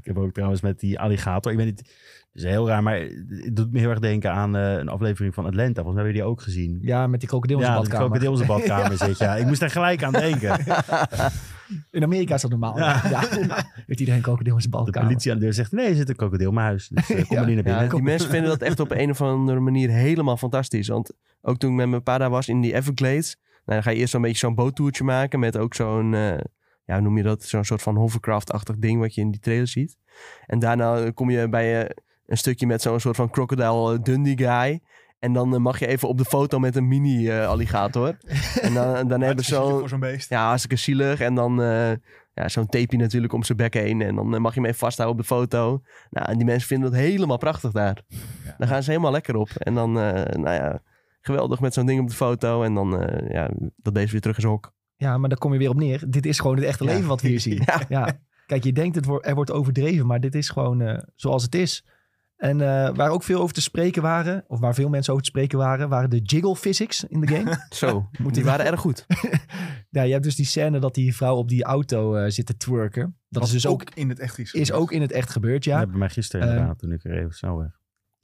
Ik heb ook trouwens met die alligator. Ik weet niet, het is heel raar, maar het doet me heel erg denken aan uh, een aflevering van Atlanta. Volgens mij heb je die ook gezien. Ja, met die krokodil in ja, zijn badkamer. Ja, krokodil in zijn badkamer ja. zit, ja. Ik moest er gelijk aan denken. In Amerika is dat normaal. Ja. Ja. Heeft iedereen krokodil in zijn badkamer. De politie aan de deur zegt, nee, er zit een krokodil in mijn huis. Dus uh, kom ja. maar niet naar binnen. Ja, die mensen vinden dat echt op een of andere manier helemaal fantastisch. Want ook toen ik met mijn pa daar was in die Everglades... Nou, dan ga je eerst zo'n beetje zo'n boottoertje maken met ook zo'n... Uh, ja, hoe noem je dat? Zo'n soort van hovercraft-achtig ding wat je in die trailer ziet. En daarna kom je bij uh, een stukje met zo'n soort van Crocodile Dundee guy... En dan uh, mag je even op de foto met een mini-alligator. Uh, en dan, dan hebben ze zo'n... voor zo'n beest. Ja, hartstikke zielig. En dan uh, ja, zo'n tapeje natuurlijk om zijn bek heen. En dan uh, mag je hem even vasthouden op de foto. Nou, en die mensen vinden dat helemaal prachtig daar. Ja. Dan gaan ze helemaal lekker op. En dan, uh, nou ja, geweldig met zo'n ding op de foto. En dan, uh, ja, dat beest weer terug in zijn hok. Ja, maar daar kom je weer op neer. Dit is gewoon het echte ja. leven wat we hier zien. Ja. Ja. Kijk, je denkt het wordt, er wordt overdreven, maar dit is gewoon uh, zoals het is. En uh, waar ook veel over te spreken waren, of waar veel mensen over te spreken waren, waren de jiggle physics in de game. Zo, die waren erg goed. Ja, je hebt dus die scène dat die vrouw op die auto uh, zit te twerken. Dat Was is dus ook, ook in het echt is, is ook in het echt gebeurd, ja. Dat hebben mij gisteren inderdaad, um, toen ik er even snel weg.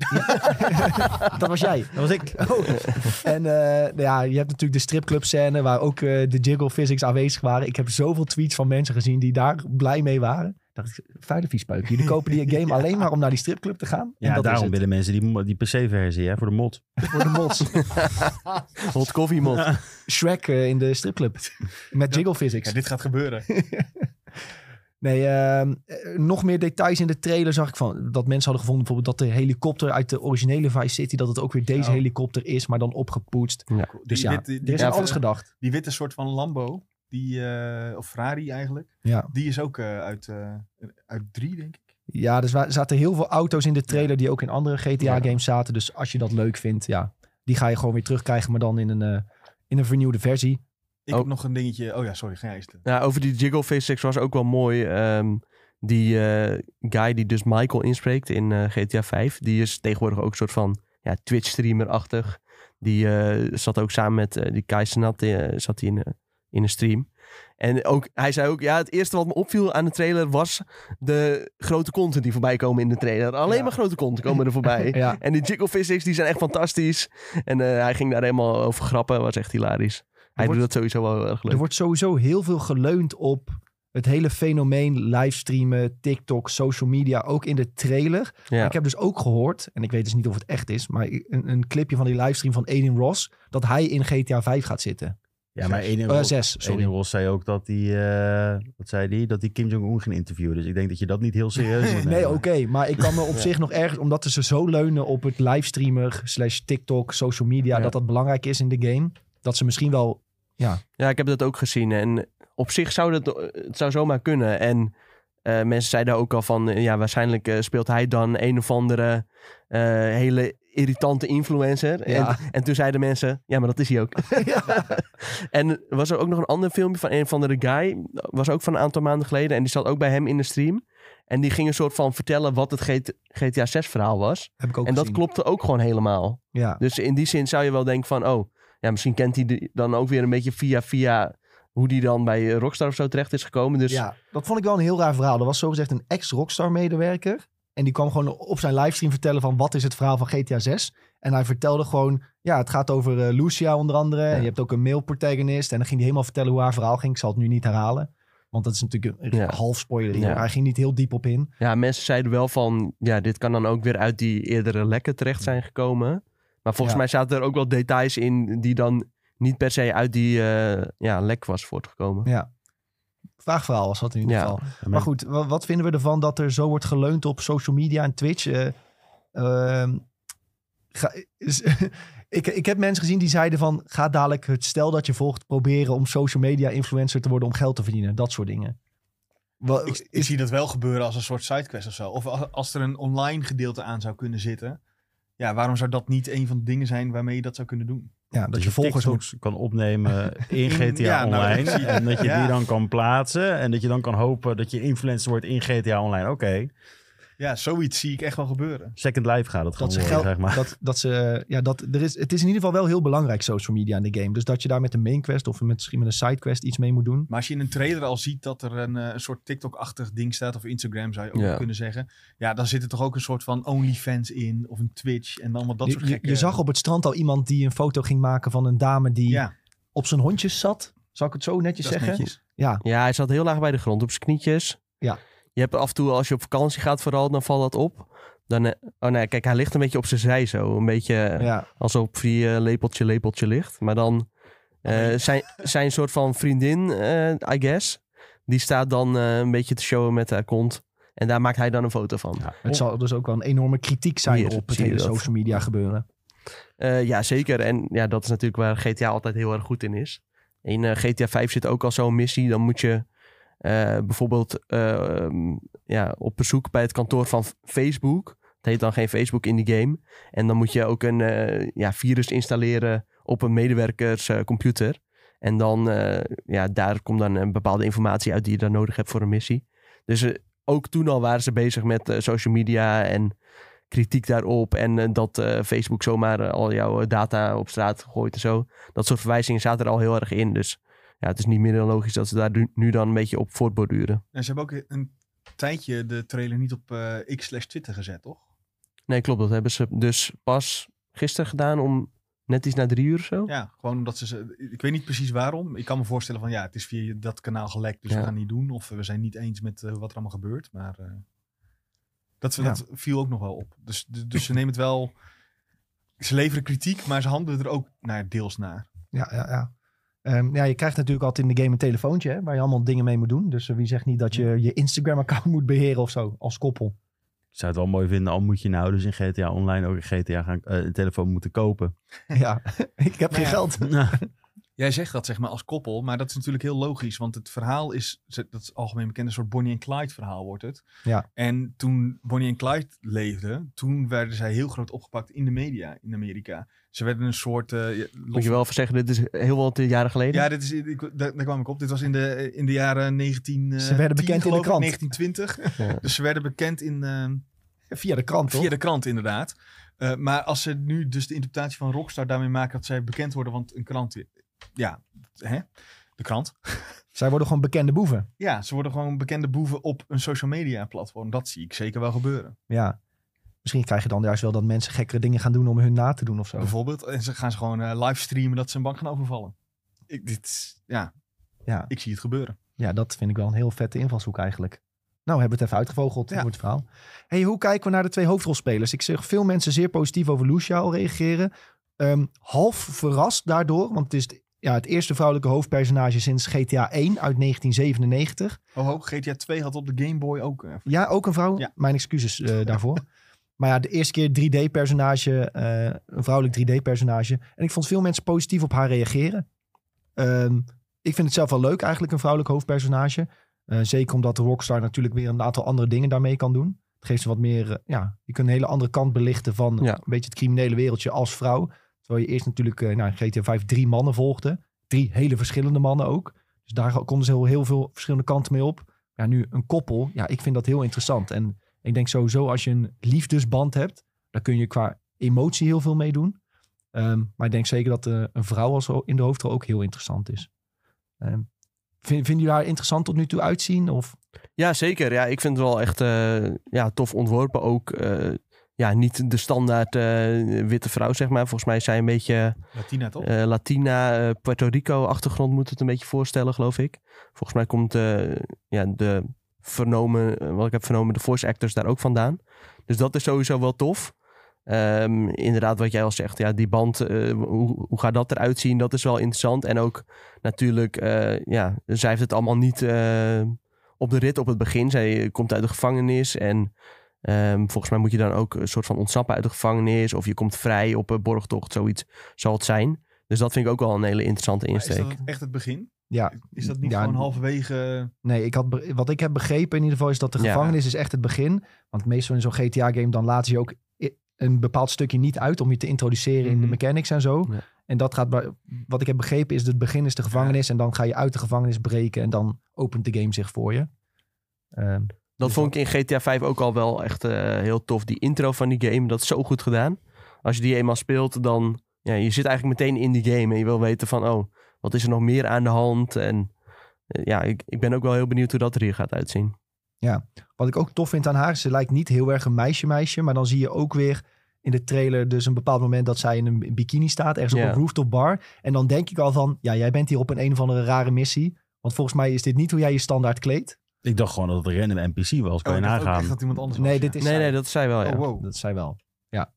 Ja. Dat was jij. Dat was ik. Oh. En uh, nou ja, je hebt natuurlijk de stripclub scène waar ook uh, de jiggle physics aanwezig waren. Ik heb zoveel tweets van mensen gezien die daar blij mee waren. Dacht ik, vuile viespeuk. Jullie kopen die game ja. alleen maar om naar die stripclub te gaan. Ja, en dat daarom willen mensen die, die P C-versie, hè, voor de mod. Voor de mods. Hot coffee mod. Ja. Shrek uh, in de stripclub. Met jiggle physics. Ja, dit gaat gebeuren. Nee, uh, nog meer details in de trailer zag ik van dat mensen hadden gevonden bijvoorbeeld dat de helikopter uit de originele Vice City, dat het ook weer deze oh. helikopter is, maar dan opgepoetst. Ja. Dus die ja, wit, die, er is ja, alles gedacht. Die witte soort van Lambo, die, uh, of Ferrari eigenlijk, ja. die is ook uh, uit, uh, uit drie, denk ik. Ja, dus er zaten heel veel auto's in de trailer ja. die ook in andere G T A-games ja. zaten. Dus als je dat leuk vindt, ja, die ga je gewoon weer terugkrijgen, maar dan in een, uh, in een vernieuwde versie. Ik oh. heb nog een dingetje... Oh ja, sorry, ga jij eens. Ja, over die jiggle physics was ook wel mooi. Um, die uh, guy die dus Michael inspreekt in uh, G T A vijf... die is tegenwoordig ook een soort van ja, Twitch-streamer-achtig. Die uh, zat ook samen met uh, die Kai Cenat uh, zat hij in, uh, in een stream. En ook, hij zei ook... Ja, het eerste wat me opviel aan de trailer was... de grote content die voorbij komen in de trailer. Alleen ja. maar grote content komen er voorbij. Ja. En die jiggle physics die zijn echt fantastisch. En uh, hij ging daar helemaal over grappen. Was echt hilarisch. Hij wordt, doet dat sowieso wel heel erg leuk. Er wordt sowieso heel veel geleund op het hele fenomeen livestreamen, TikTok, social media, ook in de trailer. Ja. Ik heb dus ook gehoord, en ik weet dus niet of het echt is, maar een, een clipje van die livestream van Aiden Ross, dat hij in G T A vijf gaat zitten. Ja, maar Aiden uh, Ross, zes, Aiden Ross zei ook dat hij, uh, wat zei die, dat hij Kim Jong-un ging interviewen. Dus ik denk dat je dat niet heel serieus moet Nee, oké. Okay, maar ik kan me op ja. zich nog ergens, omdat ze zo leunen op het livestreamer slash TikTok, social media, ja. dat dat belangrijk is in de game, dat ze misschien wel... Ja. ja, ik heb dat ook gezien. En op zich zou dat het zou zomaar kunnen. En uh, mensen zeiden ook al van... Uh, ja, waarschijnlijk uh, speelt hij dan een of andere uh, hele irritante influencer. Ja. En, en toen zeiden mensen... Ja, maar dat is hij ook. Ja. En was er ook nog een ander filmpje van een of andere guy. Was ook van een aantal maanden geleden. En die zat ook bij hem in de stream. En die ging een soort van vertellen wat het G T A zes verhaal was. Heb ik ook en gezien. Dat klopte ook gewoon helemaal. Ja. Dus in die zin zou je wel denken van... oh. Ja, misschien kent hij dan ook weer een beetje via via hoe die dan bij Rockstar of zo terecht is gekomen. Dus... Ja, dat vond ik wel een heel raar verhaal. Er was zogezegd een ex-Rockstar medewerker. En die kwam gewoon op zijn livestream vertellen van wat is het verhaal van G T A zes. En hij vertelde gewoon, ja, het gaat over uh, Lucia onder andere. Ja. En je hebt ook een male protagonist. En dan ging hij helemaal vertellen hoe haar verhaal ging. Ik zal het nu niet herhalen. Want dat is natuurlijk een ja. half spoiler. Ja. Hij ging niet heel diep op in. Ja, mensen zeiden wel van, ja, dit kan dan ook weer uit die eerdere lekken terecht zijn gekomen. Maar volgens ja. mij zaten er ook wel details in die dan niet per se uit die uh, ja, lek was voortgekomen. Ja, vaag verhaal was dat in ieder geval. Ja. Maar goed, wat, wat vinden we ervan dat er zo wordt geleund op social media en Twitch? Uh, uh, ga, is, ik, ik heb mensen gezien die zeiden van, ga dadelijk het stel dat je volgt proberen om social media influencer te worden om geld te verdienen. Dat soort dingen. Wat, ik, ik zie dat wel gebeuren als een soort sidequest of zo. Of als, als er een online gedeelte aan zou kunnen zitten... Ja, waarom zou dat niet een van de dingen zijn waarmee je dat zou kunnen doen? Ja, dat, dat je volgers ook kan opnemen in G T A ja, Online. Nou, en dat je ja. die dan kan plaatsen. En dat je dan kan hopen dat je influencer wordt in G T A Online. Oké. Okay. Ja, zoiets zie ik echt wel gebeuren. Second Life gaat het Dat gewoon ze worden, geld, zeg maar. dat, dat ze, ja, dat, er is, het is in ieder geval wel heel belangrijk, social media in de game. Dus dat je daar met een main quest of met, misschien met een side quest iets mee moet doen. Maar als je in een trailer al ziet dat er een, uh, een soort TikTok-achtig ding staat, of Instagram zou je ook Ja. kunnen zeggen. Ja, dan zit er toch ook een soort van OnlyFans in, of een Twitch en allemaal dat Je, soort je, gekke... je zag op het strand al iemand die een foto ging maken van een dame die Ja, op zijn hondjes zat. Zal ik het zo netjes dat is zeggen? netjes. Ja, Ja, hij zat heel laag bij de grond op zijn knietjes. Ja. Je hebt af en toe, als je op vakantie gaat vooral, dan valt dat op. Dan, eh, oh nee, kijk, hij ligt een beetje op zijn zij zo. Een beetje eh, ja. alsof hij uh, lepeltje, lepeltje ligt. Maar dan uh, zijn, zijn soort van vriendin, uh, I guess, die staat dan uh, een beetje te showen met haar kont. En daar maakt hij dan een foto van. Ja. Het zal dus ook wel een enorme kritiek zijn Hier, op het zie je hele dat. social media gebeuren. Uh, ja, zeker. En ja, dat is natuurlijk waar G T A altijd heel erg goed in is. In uh, G T A vijf zit ook al zo'n missie. Dan moet je uh, bijvoorbeeld uh, um, ja, op bezoek bij het kantoor van Facebook. Het heet dan geen Facebook in die game. En dan moet je ook een uh, ja, virus installeren op een medewerkers uh, computer. En dan, uh, ja, daar komt dan een bepaalde informatie uit die je dan nodig hebt voor een missie. Dus uh, ook toen al waren ze bezig met uh, social media en kritiek daarop. En uh, dat uh, Facebook zomaar uh, al jouw data op straat gooit en zo. Dat soort verwijzingen zaten er al heel erg in. Dus ja, het is niet meer dan logisch dat ze daar nu, nu dan een beetje op voortborduren. En ze hebben ook een tijdje de trailer niet op uh, X slash Twitter gezet, toch? Nee, klopt. Dat hebben ze dus pas gisteren gedaan om net iets na drie uur of zo. Ja, gewoon omdat ze... ze ik weet niet precies waarom. Ik kan me voorstellen van ja, het is via dat kanaal gelekt, dus Ja. we gaan het niet doen. Of we zijn niet eens met uh, wat er allemaal gebeurt. Maar uh, dat, Ja. dat viel ook nog wel op. Dus, dus, dus ze nemen het wel... Ze leveren kritiek, maar ze handelen er ook naar deels naar. Ja, ja, ja. Um, ja, je krijgt natuurlijk altijd in de game een telefoontje, hè, waar je allemaal dingen mee moet doen. Dus uh, wie zegt niet dat je je Instagram-account moet beheren of zo, als koppel. Ik zou het wel mooi vinden, al moet je nou dus in G T A Online ook een G T A gaan, uh, een telefoon moeten kopen. Ja, ik heb geen ja. geld. Jij zegt dat zeg maar als koppel, maar dat is natuurlijk heel logisch. Want het verhaal is, dat is algemeen bekend, een soort Bonnie en Clyde verhaal wordt het. Ja. En toen Bonnie en Clyde leefden, toen werden zij heel groot opgepakt in de media in Amerika. Ze werden een soort... Uh, los... Moet je wel even zeggen, dit is heel wat jaren geleden. Ja, dit is, ik, daar, daar kwam ik op. Dit was in de, in de jaren negentien... Uh, Ze werden bekend tien, in de krant. negentien twintig. Ja. Dus ze werden bekend in... Uh, Via de krant, toch? Via de krant, inderdaad. Uh, maar als ze nu dus de interpretatie van Rockstar daarmee maken dat zij bekend worden, want een krant... Ja, hè? De krant. Zij worden gewoon bekende boeven. Ja, ze worden gewoon bekende boeven op een social media platform. Dat zie ik zeker wel gebeuren. Ja. Misschien krijg je dan juist wel dat mensen gekkere dingen gaan doen om hun na te doen of zo. Bijvoorbeeld. En ze gaan ze gewoon uh, livestreamen dat ze een bank gaan overvallen. Ik, dit, ja. Ja. ik zie het gebeuren. Ja, dat vind ik wel een heel vette invalshoek eigenlijk. Nou, hebben we het even uitgevogeld Ja. voor het verhaal. Hey, hoe kijken we naar de twee hoofdrolspelers? Ik zeg veel mensen zeer positief over Lucia al reageren. Um, half verrast daardoor, want het is het, ja, het eerste vrouwelijke hoofdpersonage sinds G T A één uit negentien zevenennegentig. Oh, ho, G T A twee had op de Game Boy ook... Uh, Ja, ook een vrouw. Ja. Mijn excuses uh, daarvoor. Maar ja, de eerste keer drie D-personage, uh, een vrouwelijk drie D-personage. En ik vond veel mensen positief op haar reageren. Um, ik vind het zelf wel leuk eigenlijk, een vrouwelijk hoofdpersonage. Uh, zeker omdat Rockstar natuurlijk weer een aantal andere dingen daarmee kan doen. Het geeft ze wat meer, uh, ja, je kunt een hele andere kant belichten van Ja. een beetje het criminele wereldje als vrouw. Terwijl je eerst natuurlijk uh, nou, in G T A vijf drie mannen volgde. Drie hele verschillende mannen ook. Dus daar konden ze heel, heel veel verschillende kanten mee op. Ja, nu een koppel, ja, ik vind dat heel interessant. En ik denk sowieso als je een liefdesband hebt, daar kun je qua emotie heel veel mee doen. Um, maar ik denk zeker dat uh, een vrouw als in de hoofdrol ook heel interessant is. Um, vind, vinden jullie haar interessant tot nu toe uitzien? Of? Ja, zeker. Ja, ik vind het wel echt uh, ja, tof ontworpen. Ook uh, ja, niet de standaard uh, witte vrouw, zeg maar. Volgens mij is zij een beetje Latina, toch? uh, Latina, uh, Puerto Rico achtergrond moet het een beetje voorstellen, geloof ik. Volgens mij komt uh, ja, de vernomen, uh, wat ik heb vernomen, de voice actors daar ook vandaan. Dus dat is sowieso wel tof. Um, inderdaad, wat jij al zegt, ja, die band, uh, hoe, hoe gaat dat eruit zien? Dat is wel interessant. En ook natuurlijk, uh, ja, zij heeft het allemaal niet uh, op de rit op het begin. Zij komt uit de gevangenis en um, volgens mij moet je dan ook een soort van ontsnappen uit de gevangenis. Of je komt vrij op een borgtocht, zoiets zal het zijn. Dus dat vind ik ook wel een hele interessante Maar insteek. is dat echt het begin? Ja, Is dat niet ja, gewoon halverwege... Nee, ik had be- wat ik heb begrepen in ieder geval is dat de Ja. gevangenis is echt het begin. Want meestal in zo'n G T A-game dan laten ze je ook i- een bepaald stukje niet uit om je te introduceren in de Mhm. mechanics en zo. Ja. En dat gaat bij, wat ik heb begrepen is dat het begin is de gevangenis en dan ga je uit de gevangenis breken en dan opent de game zich voor je. Um, Dat vond ik in G T A vijf ook al wel echt uh, heel tof. Die intro van die game, dat is zo goed gedaan. Als je die eenmaal speelt, dan... Ja, je zit eigenlijk meteen in die game en je wil weten van... Oh, wat is er nog meer aan de hand? En uh, ja, ik, ik ben ook wel heel benieuwd hoe dat er hier gaat uitzien. Ja, wat ik ook tof vind aan haar... Ze lijkt niet heel erg een meisje-meisje... maar dan zie je ook weer in de trailer... dus een bepaald moment dat zij in een bikini staat... ergens Ja. op een rooftop bar. En dan denk ik al van... ja, jij bent hier op een een of andere rare missie. Want volgens mij is dit niet hoe jij je standaard kleedt. Ik dacht gewoon dat het een random N P C was. Kan Oh, je ik dacht ook nagaan. echt dat iemand anders was. Nee, ja. dit is Nee, zij. nee, dat zei wel, ja. Oh, wow. Dat is zij wel, ja.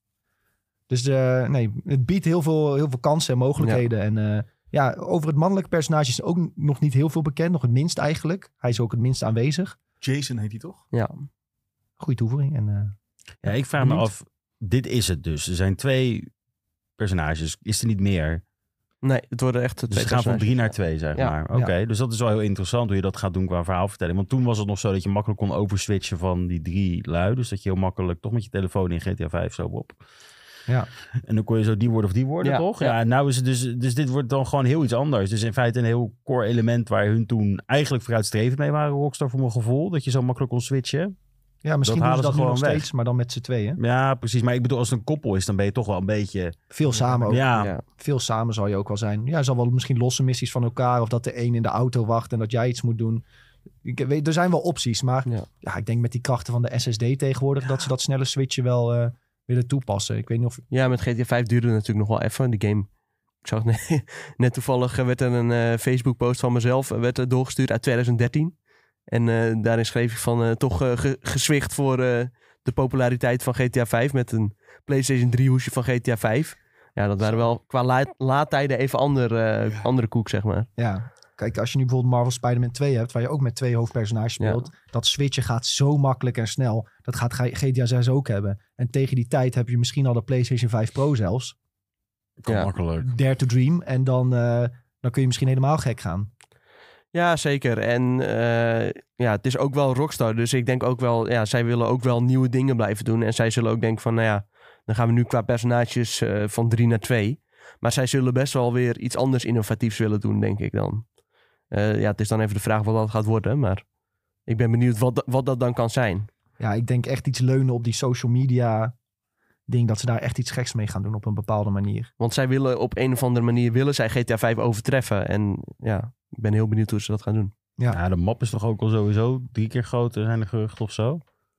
Dus uh, nee, het biedt heel veel, heel veel kansen en mogelijkheden. Ja. En uh, ja, over het mannelijke personage is ook nog niet heel veel bekend. Nog het minst eigenlijk. Hij is ook het minst aanwezig. Jason heet hij toch? Ja. Goeie toevoeging. En, uh, Ja, ik vraag me af. Dit is het dus. Er zijn twee personages. Is er niet meer? Nee, het worden echt twee Dus ze gaan van drie naar twee, zeg Ja. maar. Oké, okay, Ja. dus dat is wel heel interessant hoe je dat gaat doen qua verhaalvertelling. Want toen was het nog zo dat je makkelijk kon overswitchen van die drie lui. Dus dat je heel makkelijk toch met je telefoon in G T A vijf zo op. Ja. En dan kon je zo die worden of die worden, Ja, toch? ja. Ja, en nou is het dus... Dus dit wordt dan gewoon heel iets anders. Dus in feite een heel core element waar hun toen eigenlijk vooruitstrevend mee waren, Rockstar, voor mijn gevoel. Dat je zo makkelijk kon switchen. Ja, misschien Dat doen ze halen dat ze nu nog gewoon weg. steeds, maar dan met z'n tweeën. Ja, precies. Maar ik bedoel, als het een koppel is, dan ben je toch wel een beetje... Veel samen ook. Ja, Ja. Veel samen zal je ook wel zijn. Ja, er zal wel misschien losse missies van elkaar. Of dat de een in de auto wacht en dat jij iets moet doen. Ik weet, er zijn wel opties, maar Ja. ja, ik denk met die krachten van de S S D tegenwoordig... dat ze dat snelle switchen wel uh, willen toepassen. Ik weet niet of... Ja, met G T A vijf duurde het natuurlijk nog wel even. Die game, ik zag net, net toevallig werd er een uh, Facebook post van mezelf werd er doorgestuurd uit twintig dertien. En uh, daarin schreef ik van uh, toch uh, ge- gezwicht voor uh, de populariteit van G T A vijf met een PlayStation drie hoesje van G T A vijf. Ja, dat waren wel qua la- laadtijden even ander, uh, ja. andere koek, zeg maar. Ja, kijk, als je nu bijvoorbeeld Marvel Spider-Man twee hebt... waar je ook met twee hoofdpersonages speelt... Ja. dat switchen gaat zo makkelijk en snel. Dat gaat G T A zes ook hebben. En tegen die tijd heb je misschien al de PlayStation vijf Pro zelfs. kan Ja. makkelijk. Dare to Dream. En dan, uh, dan kun je misschien helemaal gek gaan. Ja, zeker. En uh, ja, het is ook wel Rockstar. Dus ik denk ook wel, ja, zij willen ook wel nieuwe dingen blijven doen. En zij zullen ook denken van, nou ja, dan gaan we nu qua personages uh, van drie naar twee. Maar zij zullen best wel weer iets anders innovatiefs willen doen, denk ik dan. Uh, ja, het is dan even de vraag wat dat gaat worden. Maar ik ben benieuwd wat, wat dat dan kan zijn. Ja, ik denk echt iets leunen op die social media ding. Dat ze daar echt iets geks mee gaan doen op een bepaalde manier. Want zij willen op een of andere manier, willen zij G T A vijf overtreffen. En ja, ik ben heel benieuwd hoe ze dat gaan doen. Ja, Ja, de map is toch ook al sowieso drie keer groter, zijn de geruchten of zo?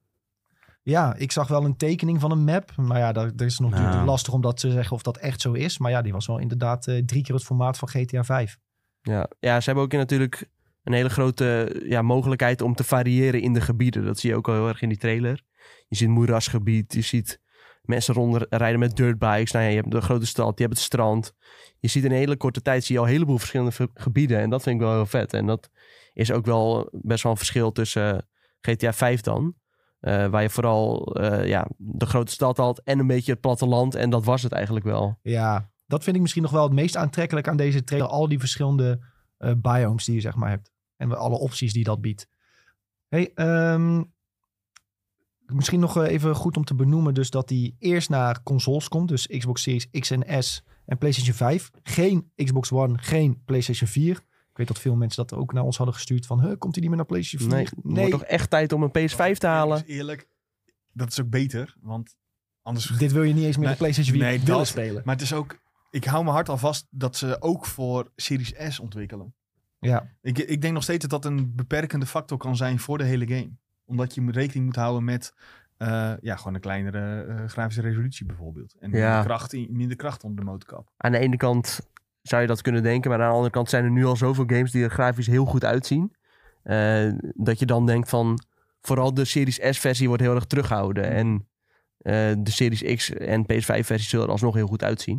ja, ik zag wel een tekening van een map. Maar ja, dat, dat is nog Nou. lastig om dat te zeggen of dat echt zo is. Maar ja, die was wel inderdaad uh, drie keer het formaat van G T A vijf. Ja, ja ze hebben ook natuurlijk een hele grote ja, mogelijkheid om te variëren in de gebieden. Dat zie je ook al heel erg in die trailer. Je ziet moerasgebied, je ziet mensen rondrijden met dirtbikes. Nou ja, je hebt de grote stad, je hebt het strand. Je ziet in een hele korte tijd zie je al een heleboel verschillende v- gebieden. En dat vind ik wel heel vet. En dat is ook wel best wel een verschil tussen uh, G T A vijf dan. Uh, waar je vooral uh, ja, de grote stad had en een beetje het platteland. En dat was het eigenlijk wel. Ja, dat vind ik misschien nog wel het meest aantrekkelijk aan deze trailer. Al die verschillende uh, biomes die je zeg maar hebt. En alle opties die dat biedt. Hey, um, misschien nog even goed om te benoemen dus dat die eerst naar consoles komt. Dus Xbox Series X en S en PlayStation vijf. Geen Xbox One, geen PlayStation vier. Ik weet dat veel mensen dat ook naar ons hadden gestuurd. Van, huh, komt hij niet meer naar PlayStation vier? Nee, het nee. wordt toch echt tijd om een P S vijf te halen. Eerlijk, eerlijk, dat is ook beter. Want anders... Dit wil je niet eens meer nee, de PlayStation vier nee, willen dat, spelen. Maar het is ook... Ik hou mijn hart al vast dat ze ook voor Series S ontwikkelen. Ja. Ik, ik denk nog steeds dat dat een beperkende factor kan zijn voor de hele game. Omdat je rekening moet houden met uh, ja, gewoon een kleinere uh, grafische resolutie bijvoorbeeld. En ja. minder, kracht, minder kracht onder de motorkap. Aan de ene kant zou je dat kunnen denken. Maar aan de andere kant zijn er nu al zoveel games die er grafisch heel goed uitzien. Uh, dat je dan denkt van... Vooral de Series S versie wordt heel erg teruggehouden. En uh, de Series X en P S vijf versie zullen er alsnog heel goed uitzien.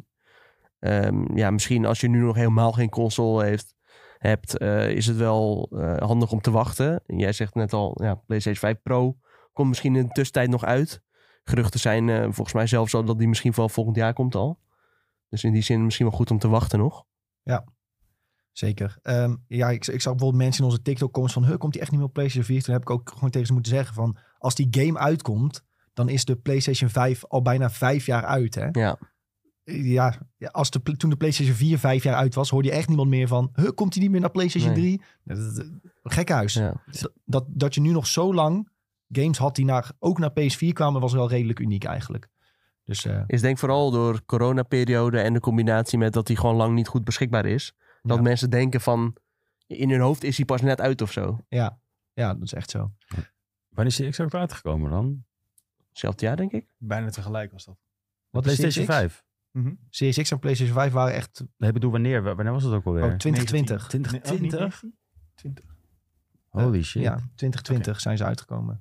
Um, ja, misschien als je nu nog helemaal geen console heeft, hebt, uh, is het wel uh, handig om te wachten. Jij zegt net al, ja, PlayStation vijf Pro komt misschien in de tussentijd nog uit. Geruchten zijn uh, volgens mij zelfs al dat die misschien wel volgend jaar komt al. Dus in die zin misschien wel goed om te wachten nog. Ja, zeker. Um, ja, ik, ik zag bijvoorbeeld mensen in onze TikTok-comments van... Huh, komt die echt niet meer op PlayStation vier? Toen heb ik ook gewoon tegen ze moeten zeggen van... Als die game uitkomt, dan is de PlayStation vijf al bijna vijf jaar uit, hè? Ja. Ja, als de, toen de PlayStation vier vijf jaar uit was, hoorde je echt niemand meer van... Huh, komt hij niet meer naar PlayStation nee. drie? Dat, dat, dat, gekhuis. Ja. Dat, dat je nu nog zo lang games had die naar, ook naar P S vier kwamen, was wel redelijk uniek eigenlijk. Dus, uh, Is denk vooral door coronaperiode en de combinatie met dat hij gewoon lang niet goed beschikbaar is. Dat Ja. mensen denken van, in hun hoofd is hij pas net uit of zo. ja, ja, dat is echt zo. Wanneer is die Xbox uitgekomen dan? Hetzelfde jaar denk ik. Bijna tegelijk was dat. Wat is PlayStation Series X? vijf. Mm-hmm. Series X en PlayStation vijf waren echt Nee, bedoel wanneer? Wanneer was het ook alweer? oh, twintig twintig. twintig twintig? twintig. Holy shit. Ja, twintig twintig Okay. zijn ze uitgekomen.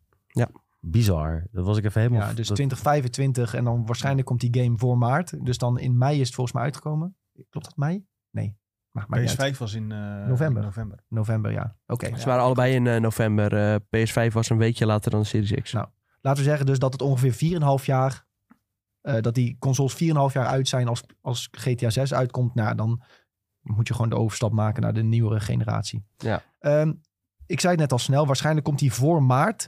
Bizar. Dat was ik even helemaal... Ja, dus dat- twintig vijfentwintig en dan waarschijnlijk komt die game voor maart. Dus dan in mei is het volgens mij uitgekomen. Klopt dat mei? Nee. Maar, maar P S vijf was in uh, November. in november. november, ja. Oké. Ze Ja. waren allebei in uh, november. Uh, P S vijf was een weekje later dan de Series X. Nou, Laten we zeggen dus dat het ongeveer vier komma vijf jaar... Uh, dat die consoles vier komma vijf jaar uit zijn als, als G T A zes uitkomt. Nou, dan moet je gewoon de overstap maken naar de nieuwere generatie. Ja. Um, ik zei het net al snel. Waarschijnlijk komt die voor maart.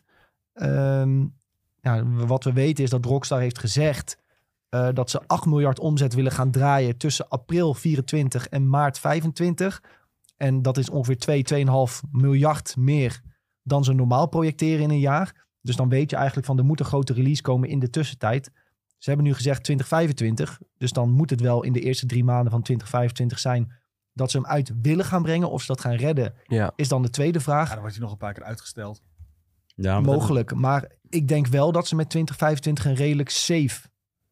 Um, ja, wat we weten is dat Rockstar heeft gezegd... Uh, dat ze acht miljard omzet willen gaan draaien tussen april vierentwintig en maart vijfentwintig. En dat is ongeveer twee, twee komma vijf miljard meer dan ze normaal projecteren in een jaar. Dus dan weet je eigenlijk van er moet een grote release komen in de tussentijd. Ze hebben nu gezegd twintig vijfentwintig. Dus dan moet het wel in de eerste drie maanden van twintig vijfentwintig zijn dat ze hem uit willen gaan brengen. Of ze dat gaan redden, Ja. is dan de tweede vraag. Ja, dan wordt hij nog een paar keer uitgesteld. Ja, maar dat- Mogelijk. Maar ik denk wel dat ze met twintig vijfentwintig een redelijk safe,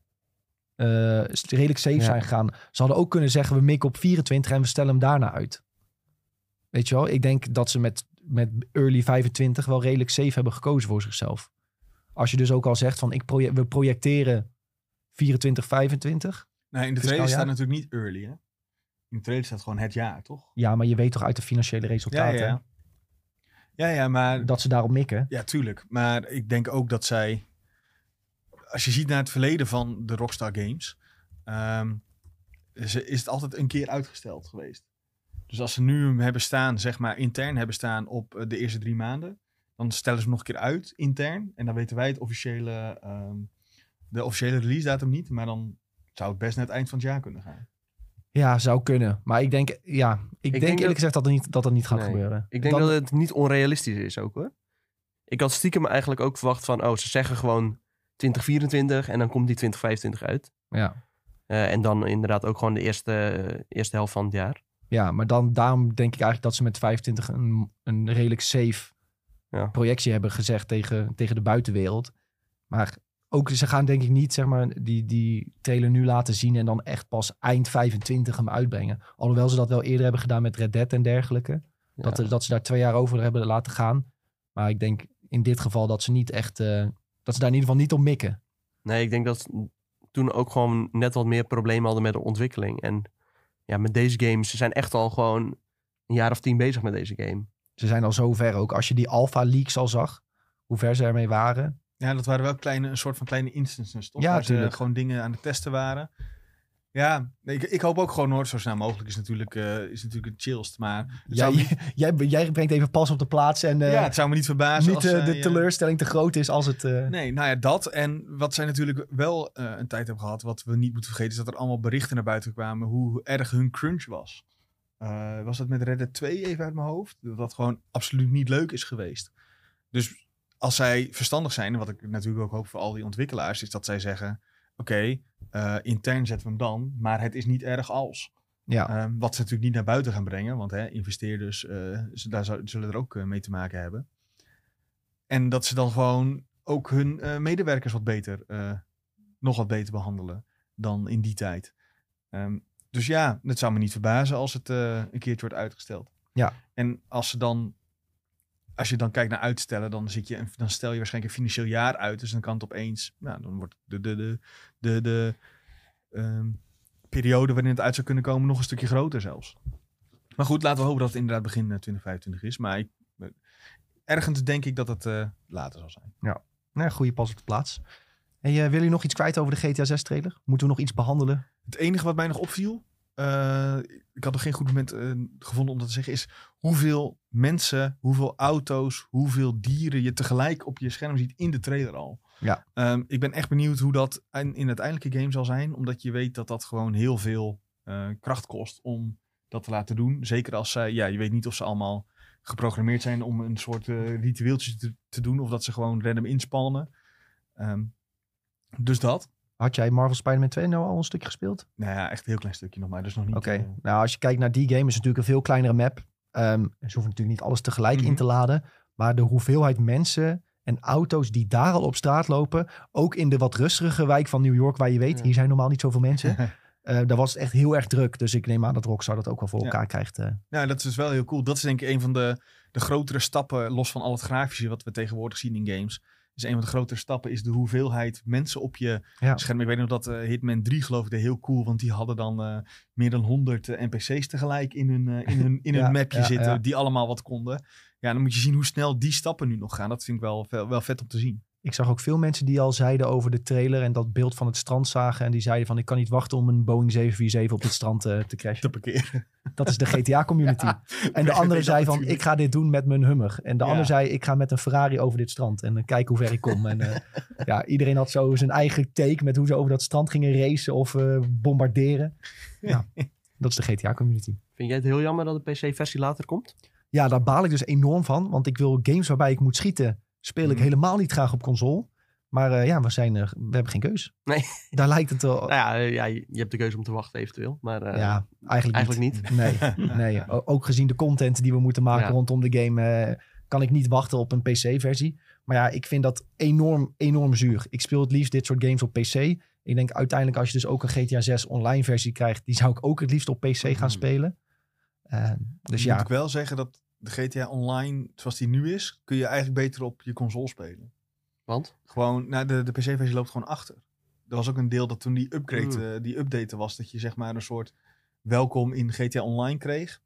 uh, redelijk safe Ja. zijn gegaan. Ze hadden ook kunnen zeggen, we mikken op vierentwintig en we stellen hem daarna uit. Weet je wel? Ik denk dat ze met, met early vijfentwintig wel redelijk safe hebben gekozen voor zichzelf. Als je dus ook al zegt van, ik proje- we projecteren vierentwintig, vijfentwintig. Nee, in de Fiscaal trailer staat jaar? natuurlijk niet early, hè? In de trailer staat gewoon het jaar, toch? Ja, maar je weet toch uit de financiële Ja, resultaten ja. Ja, ja, maar... dat ze daarop mikken. Ja, tuurlijk. Maar ik denk ook dat zij... Als je ziet naar het verleden van de Rockstar Games... Um, is, is het altijd een keer uitgesteld geweest. Dus als ze nu hem hebben staan, zeg maar intern hebben staan op de eerste drie maanden... dan stellen ze hem nog een keer uit, intern. En dan weten wij het officiële, um, de officiële release datum niet. Maar dan zou het best net eind van het jaar kunnen gaan. Ja, zou kunnen. Maar ik denk, ja, ik, denk, denk eerlijk dat- gezegd dat het niet, dat het niet gaat Nee. gebeuren. Ik denk Dan- dat het niet onrealistisch is ook hoor. Ik had stiekem eigenlijk ook verwacht van... oh, ze zeggen gewoon twintig vierentwintig en dan komt die twintig vijfentwintig uit. Ja. Uh, en dan inderdaad ook gewoon de eerste, uh, eerste helft van het jaar. Ja, maar dan, daarom denk ik eigenlijk dat ze met vijfentwintig een, een redelijk safe Ja. projectie hebben gezegd tegen, tegen de buitenwereld. Maar ook, ze gaan denk ik niet zeg maar, die, die trailer nu laten zien en dan echt pas eind vijfentwintig hem uitbrengen. Alhoewel ze dat wel eerder hebben gedaan met Red Dead en dergelijke. Ja. Dat, dat ze daar twee jaar over hebben laten gaan. Maar ik denk in dit geval dat ze niet echt, uh, dat ze daar in ieder geval niet op mikken. Nee, ik denk dat ze toen ook gewoon net wat meer problemen hadden met de ontwikkeling. En ja, met deze games, ze zijn echt al gewoon een jaar of tien bezig met deze game. Ze zijn al zo ver ook. Als je die alpha leaks al zag, hoe ver ze ermee waren. Ja, dat waren wel kleine, een soort van kleine instances, toch? Ja, Waar ze tuurlijk. gewoon dingen aan het testen waren. Ja, ik, ik hoop ook gewoon hoor, zo snel mogelijk is natuurlijk, uh, is natuurlijk het chillst. Maar het Jij, zou me, jij, jij brengt even pas op de plaats en uh, ja, het zou me niet verbazen niet als uh, zij, de uh, teleurstelling te groot is als het... Uh... Nee, nou ja, dat. En wat zij natuurlijk wel uh, een tijd hebben gehad, wat we niet moeten vergeten, is dat er allemaal berichten naar buiten kwamen hoe erg hun crunch was. Uh, was dat met Red Dead twee even uit mijn hoofd? Dat dat gewoon absoluut niet leuk is geweest. Dus als zij verstandig zijn, en wat ik natuurlijk ook hoop voor al die ontwikkelaars, is dat zij zeggen, oké, okay, uh, intern zetten we hem dan, maar het is niet erg als. Ja. Um, wat ze natuurlijk niet naar buiten gaan brengen, want hè, investeerders, uh, daar zou, zullen er ook uh, mee te maken hebben. En dat ze dan gewoon ook hun uh, medewerkers wat beter, uh, nog wat beter behandelen dan in die tijd. Um, dus ja, het zou me niet verbazen als het uh, een keertje wordt uitgesteld. Ja. En als ze dan, als je dan kijkt naar uitstellen, dan, zit je, dan stel je waarschijnlijk een financieel jaar uit. Dus dan kan het opeens, nou, dan wordt de, de, de, de, de um, periode waarin het uit zou kunnen komen nog een stukje groter zelfs. Maar goed, laten we hopen dat het inderdaad begin twintig vijfentwintig is. Maar ik, ergens denk ik dat het uh, later zal zijn. Ja, nou, goede pas op de plaats. Hey, uh, wil jullie nog iets kwijt over de G T A zes trailer? Moeten we nog iets behandelen? Het enige wat mij nog opviel, uh, ik had nog geen goed moment uh, gevonden om dat te zeggen, is hoeveel mensen, hoeveel auto's, hoeveel dieren je tegelijk op je scherm ziet in de trailer al. Ja. Um, ik ben echt benieuwd hoe dat in, in het uiteindelijke game zal zijn, omdat je weet dat dat gewoon heel veel uh, kracht kost om dat te laten doen. Zeker als zij, ja, je weet niet of ze allemaal geprogrammeerd zijn om een soort uh, ritueeltje te, te doen. Of dat ze gewoon random inspannen. Um, dus dat. Had jij Marvel Spider-Man twee nou al een stukje gespeeld? Nou ja, echt een heel klein stukje nog maar. Dus nog niet. Oké, okay. uh... nou als je kijkt naar die game is het natuurlijk een veel kleinere map. Um, ze hoeven natuurlijk niet alles tegelijk mm-hmm. in te laden. Maar de hoeveelheid mensen en auto's die daar al op straat lopen. Ook in de wat rustige wijk van New York, waar je weet, ja. hier zijn normaal niet zoveel mensen. uh, daar was het echt heel erg druk. Dus ik neem aan dat Rockstar dat ook wel voor elkaar ja. krijgt. Uh. Ja, dat is dus wel heel cool. Dat is denk ik een van de, de grotere stappen, los van al het grafische wat we tegenwoordig zien in games. Dus een van de grotere stappen is de hoeveelheid mensen op je ja. scherm. Ik weet nog dat uh, Hitman drie geloof ik heel cool, want die hadden dan uh, meer dan honderd uh, N P C's tegelijk in hun, uh, in hun, in hun ja, mapje ja, zitten, ja. die allemaal wat konden. Ja, dan moet je zien hoe snel die stappen nu nog gaan. Dat vind ik wel, wel vet om te zien. Ik zag ook veel mensen die al zeiden over de trailer en dat beeld van het strand zagen. En die zeiden van, ik kan niet wachten om een Boeing zeven vier zeven op het strand uh, te crashen. Te parkeren. Dat is de G T A-community. Ja, en de andere zei van, natuurlijk. ik ga dit doen met mijn Hummer. En de ja. ander zei, ik ga met een Ferrari over dit strand. En dan kijken hoe ver ik kom. En uh, ja, iedereen had zo zijn eigen take met hoe ze over dat strand gingen racen of uh, bombarderen. Ja, dat is de G T A-community. Vind jij het heel jammer dat de P C-versie later komt? Ja, daar baal ik dus enorm van. Want ik wil games waarbij ik moet schieten, speel ik mm. helemaal niet graag op console. Maar uh, ja, we, zijn, uh, we hebben geen keus. Nee. Daar lijkt het wel... Nou ja, ja, je hebt de keuze om te wachten eventueel. Maar uh, ja, eigenlijk, eigenlijk niet. niet. Nee, nee. Ook gezien de content die we moeten maken ja. rondom de game... Uh, kan ik niet wachten op een P C-versie. Maar ja, ik vind dat enorm, enorm zuur. Ik speel het liefst dit soort games op P C. Ik denk uiteindelijk als je dus ook een G T A zes online versie krijgt... die zou ik ook het liefst op P C gaan mm. spelen. Uh, dus ja. Moet ik wel zeggen dat de G T A Online, zoals die nu is... kun je eigenlijk beter op je console spelen. Want? Gewoon, nou, de, de P C-versie loopt gewoon achter. Er was ook een deel dat toen die upgrade, mm. uh, die update was... dat je zeg maar een soort welkom in G T A Online kreeg...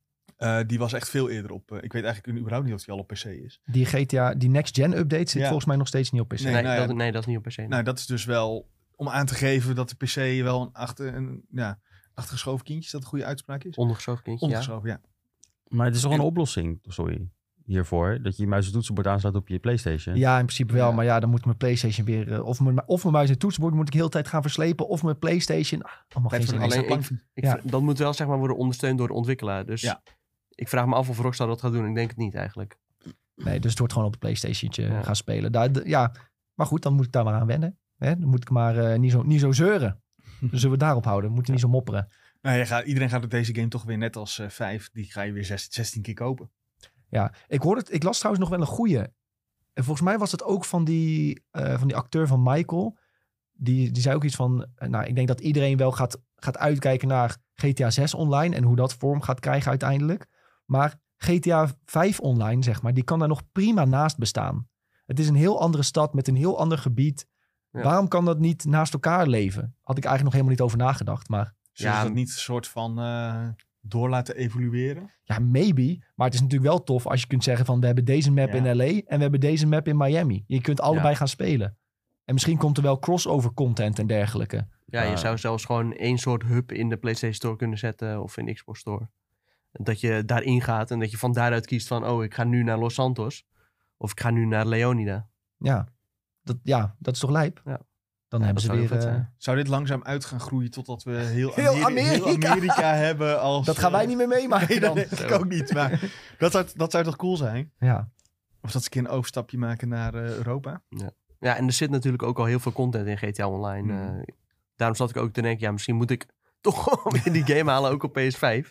Uh, die was echt veel eerder op. Uh, ik weet eigenlijk überhaupt niet of die al op P C is. Die G T A, die Next Gen update zit ja. volgens mij nog steeds niet op P C. Nee, nee, nou ja, dat, nee dat is niet op P C. Nee. Nou, dat is dus wel om aan te geven dat de P C wel een, achter, een ja, achtergeschoven kindje, is dat een goede uitspraak is? Ondergeschoven kindje, Ondergeschoven, ja. ja. Maar het is toch een en... oplossing, sorry, hiervoor? Dat je je muis en toetsenbord aansluit op je PlayStation? Ja, in principe wel. Ja. Maar ja, dan moet mijn PlayStation weer... Uh, of, mijn, of mijn muis en toetsenbord moet ik heel de tijd gaan verslepen. Of mijn PlayStation... Ah, allemaal geen zin. Alleen, ik, ik, ja. Dat moet wel zeg maar worden ondersteund door de ontwikkelaar. Dus... Ja. Ik vraag me af of Rockstar dat gaat doen. Ik denk het niet eigenlijk. Nee, dus het wordt gewoon op het PlayStation'tje ja. gaan spelen. Daar, de, ja, maar goed, dan moet ik daar maar aan wennen. Hè? Dan moet ik maar uh, niet, zo, niet zo zeuren. Dan zullen we het daarop houden. We moeten ja. niet zo mopperen. Nou, je gaat, iedereen gaat op deze game toch weer net als uh, vijf. Die ga je weer zestien keer kopen. Ja, ik, hoorde het, ik las trouwens nog wel een goeie. En volgens mij was het ook van die, uh, van die acteur van Michael. Die, die zei ook iets van... Uh, nou, ik denk dat iedereen wel gaat, gaat uitkijken naar G T A zes online. En hoe dat vorm gaat krijgen uiteindelijk. Maar G T A vijf online, zeg maar, die kan daar nog prima naast bestaan. Het is een heel andere stad met een heel ander gebied. Ja. Waarom kan dat niet naast elkaar leven? Had ik eigenlijk nog helemaal niet over nagedacht. Maar Zullen ja, dat niet een soort van uh, door laten evolueren? Ja, maybe. Maar het is natuurlijk wel tof als je kunt zeggen van... we hebben deze map ja. in L A en we hebben deze map in Miami. Je kunt allebei ja. gaan spelen. En misschien komt er wel crossover content en dergelijke. Ja, je uh, zou zelfs gewoon één soort hub in de PlayStation Store kunnen zetten... of in de Xbox Store. Dat je daarin gaat en dat je van daaruit kiest van... oh, ik ga nu naar Los Santos. Of ik ga nu naar Leonida. Ja, dat, ja, dat is toch lijp? Ja. Dan ja, hebben ze weer... Uh... Zou dit langzaam uit gaan groeien totdat we heel, heel, Ameri- Amerika. heel Amerika hebben als... Dat gaan wij niet meer meemaken nee, dan. dat denk ik ook niet, maar dat zou, dat zou toch cool zijn? Ja. Of dat ze een keer een overstapje maken naar uh, Europa. Ja. ja, en er zit natuurlijk ook al heel veel content in G T A Online. Mm. Uh, daarom zat ik ook te denken, ja, misschien moet ik toch weer die game halen, ook op P S vijf.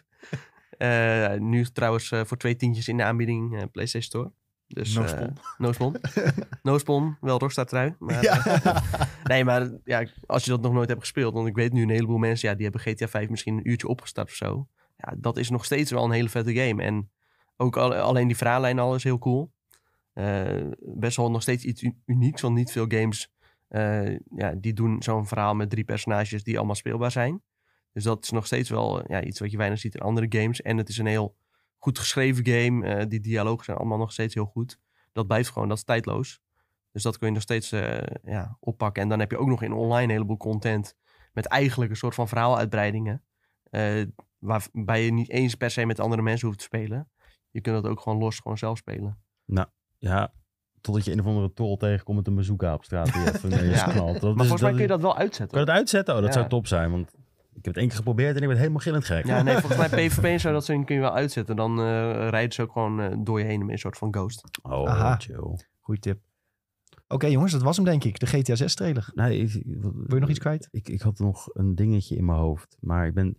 Uh, nu trouwens uh, voor twee tientjes in de aanbieding uh, PlayStation Store. Dus, no spawn. Uh, no spawn. No spawn, wel Rockstar trui. Maar, ja. uh, nee, maar ja, als je dat nog nooit hebt gespeeld... want ik weet nu een heleboel mensen... ja, die hebben G T A vijf misschien een uurtje opgestart of zo. Ja, dat is nog steeds wel een hele vette game. En ook al, alleen die verhaallijn al is heel cool. Uh, best wel nog steeds iets unieks... want niet veel games... Uh, ja, die doen zo'n verhaal met drie personages... die allemaal speelbaar zijn. Dus dat is nog steeds wel ja, iets wat je weinig ziet in andere games. En het is een heel goed geschreven game. Uh, die dialogen zijn allemaal nog steeds heel goed. Dat blijft gewoon, dat is tijdloos. Dus dat kun je nog steeds uh, ja, oppakken. En dan heb je ook nog in online een heleboel content... met eigenlijk een soort van verhaaluitbreidingen. Uh, waarbij je niet eens per se met andere mensen hoeft te spelen. Je kunt dat ook gewoon los gewoon zelf spelen. Nou, ja... Totdat je een of andere tol tegenkomt met een bazooka op straat. Die even ja. knalt. Dat maar is, volgens mij dat kun je dat wel uitzetten. Kun je dat uitzetten? Oh, dat ja. zou top zijn. Want Ik heb het één keer geprobeerd en ik werd helemaal gillend gek. Ja, nee, volgens mij P v P en zo, dat soort kun je wel uitzetten. Dan uh, rijden ze ook gewoon uh, door je heen met een soort van ghost. Oh, Aha. chill. Goeie tip. Oké okay, jongens, dat was hem denk ik. De G T A zes trailer. Nee, ik, Wil je nog iets kwijt? Ik, ik had nog een dingetje in mijn hoofd. Maar ik ben...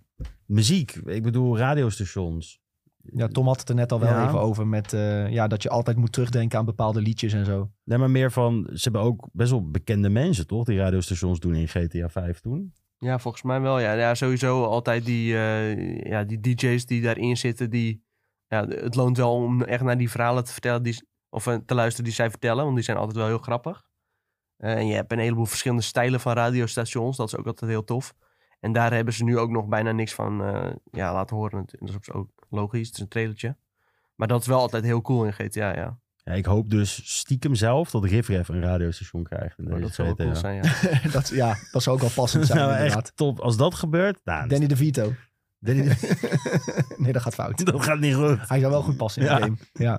Muziek. Ik bedoel radiostations. Ja, Tom had het er net al wel Ja. even over. Met, uh, ja, dat je altijd moet terugdenken aan bepaalde liedjes en zo. Nee, maar meer van... Ze hebben ook best wel bekende mensen, toch? Die radiostations doen in G T A vijf toen. Ja, volgens mij wel. Ja, ja sowieso altijd die, uh, ja, die D J's die daarin zitten. Die, ja, het loont wel om echt naar die verhalen te vertellen. Die, of uh, te luisteren die zij vertellen. Want die zijn altijd wel heel grappig. Uh, en je hebt een heleboel verschillende stijlen van radiostations. Dat is ook altijd heel tof. En daar hebben ze nu ook nog bijna niks van uh, ja, laten horen. Dat is ook logisch. Het is een trailertje. Maar dat is wel altijd heel cool in G T A, ja. Ja, ik hoop dus stiekem zelf dat Riff Raff een radiostation krijgt. In Oh, deze dat zou wel G T A. cool zijn, ja. dat, ja, dat zou ook wel passend zijn Nou, inderdaad. echt top. Als dat gebeurt... Nou, Danny DeVito. Danny de... Nee, dat gaat fout. dat gaat niet goed. Hij zou wel goed passen in Ja. de game. Ja.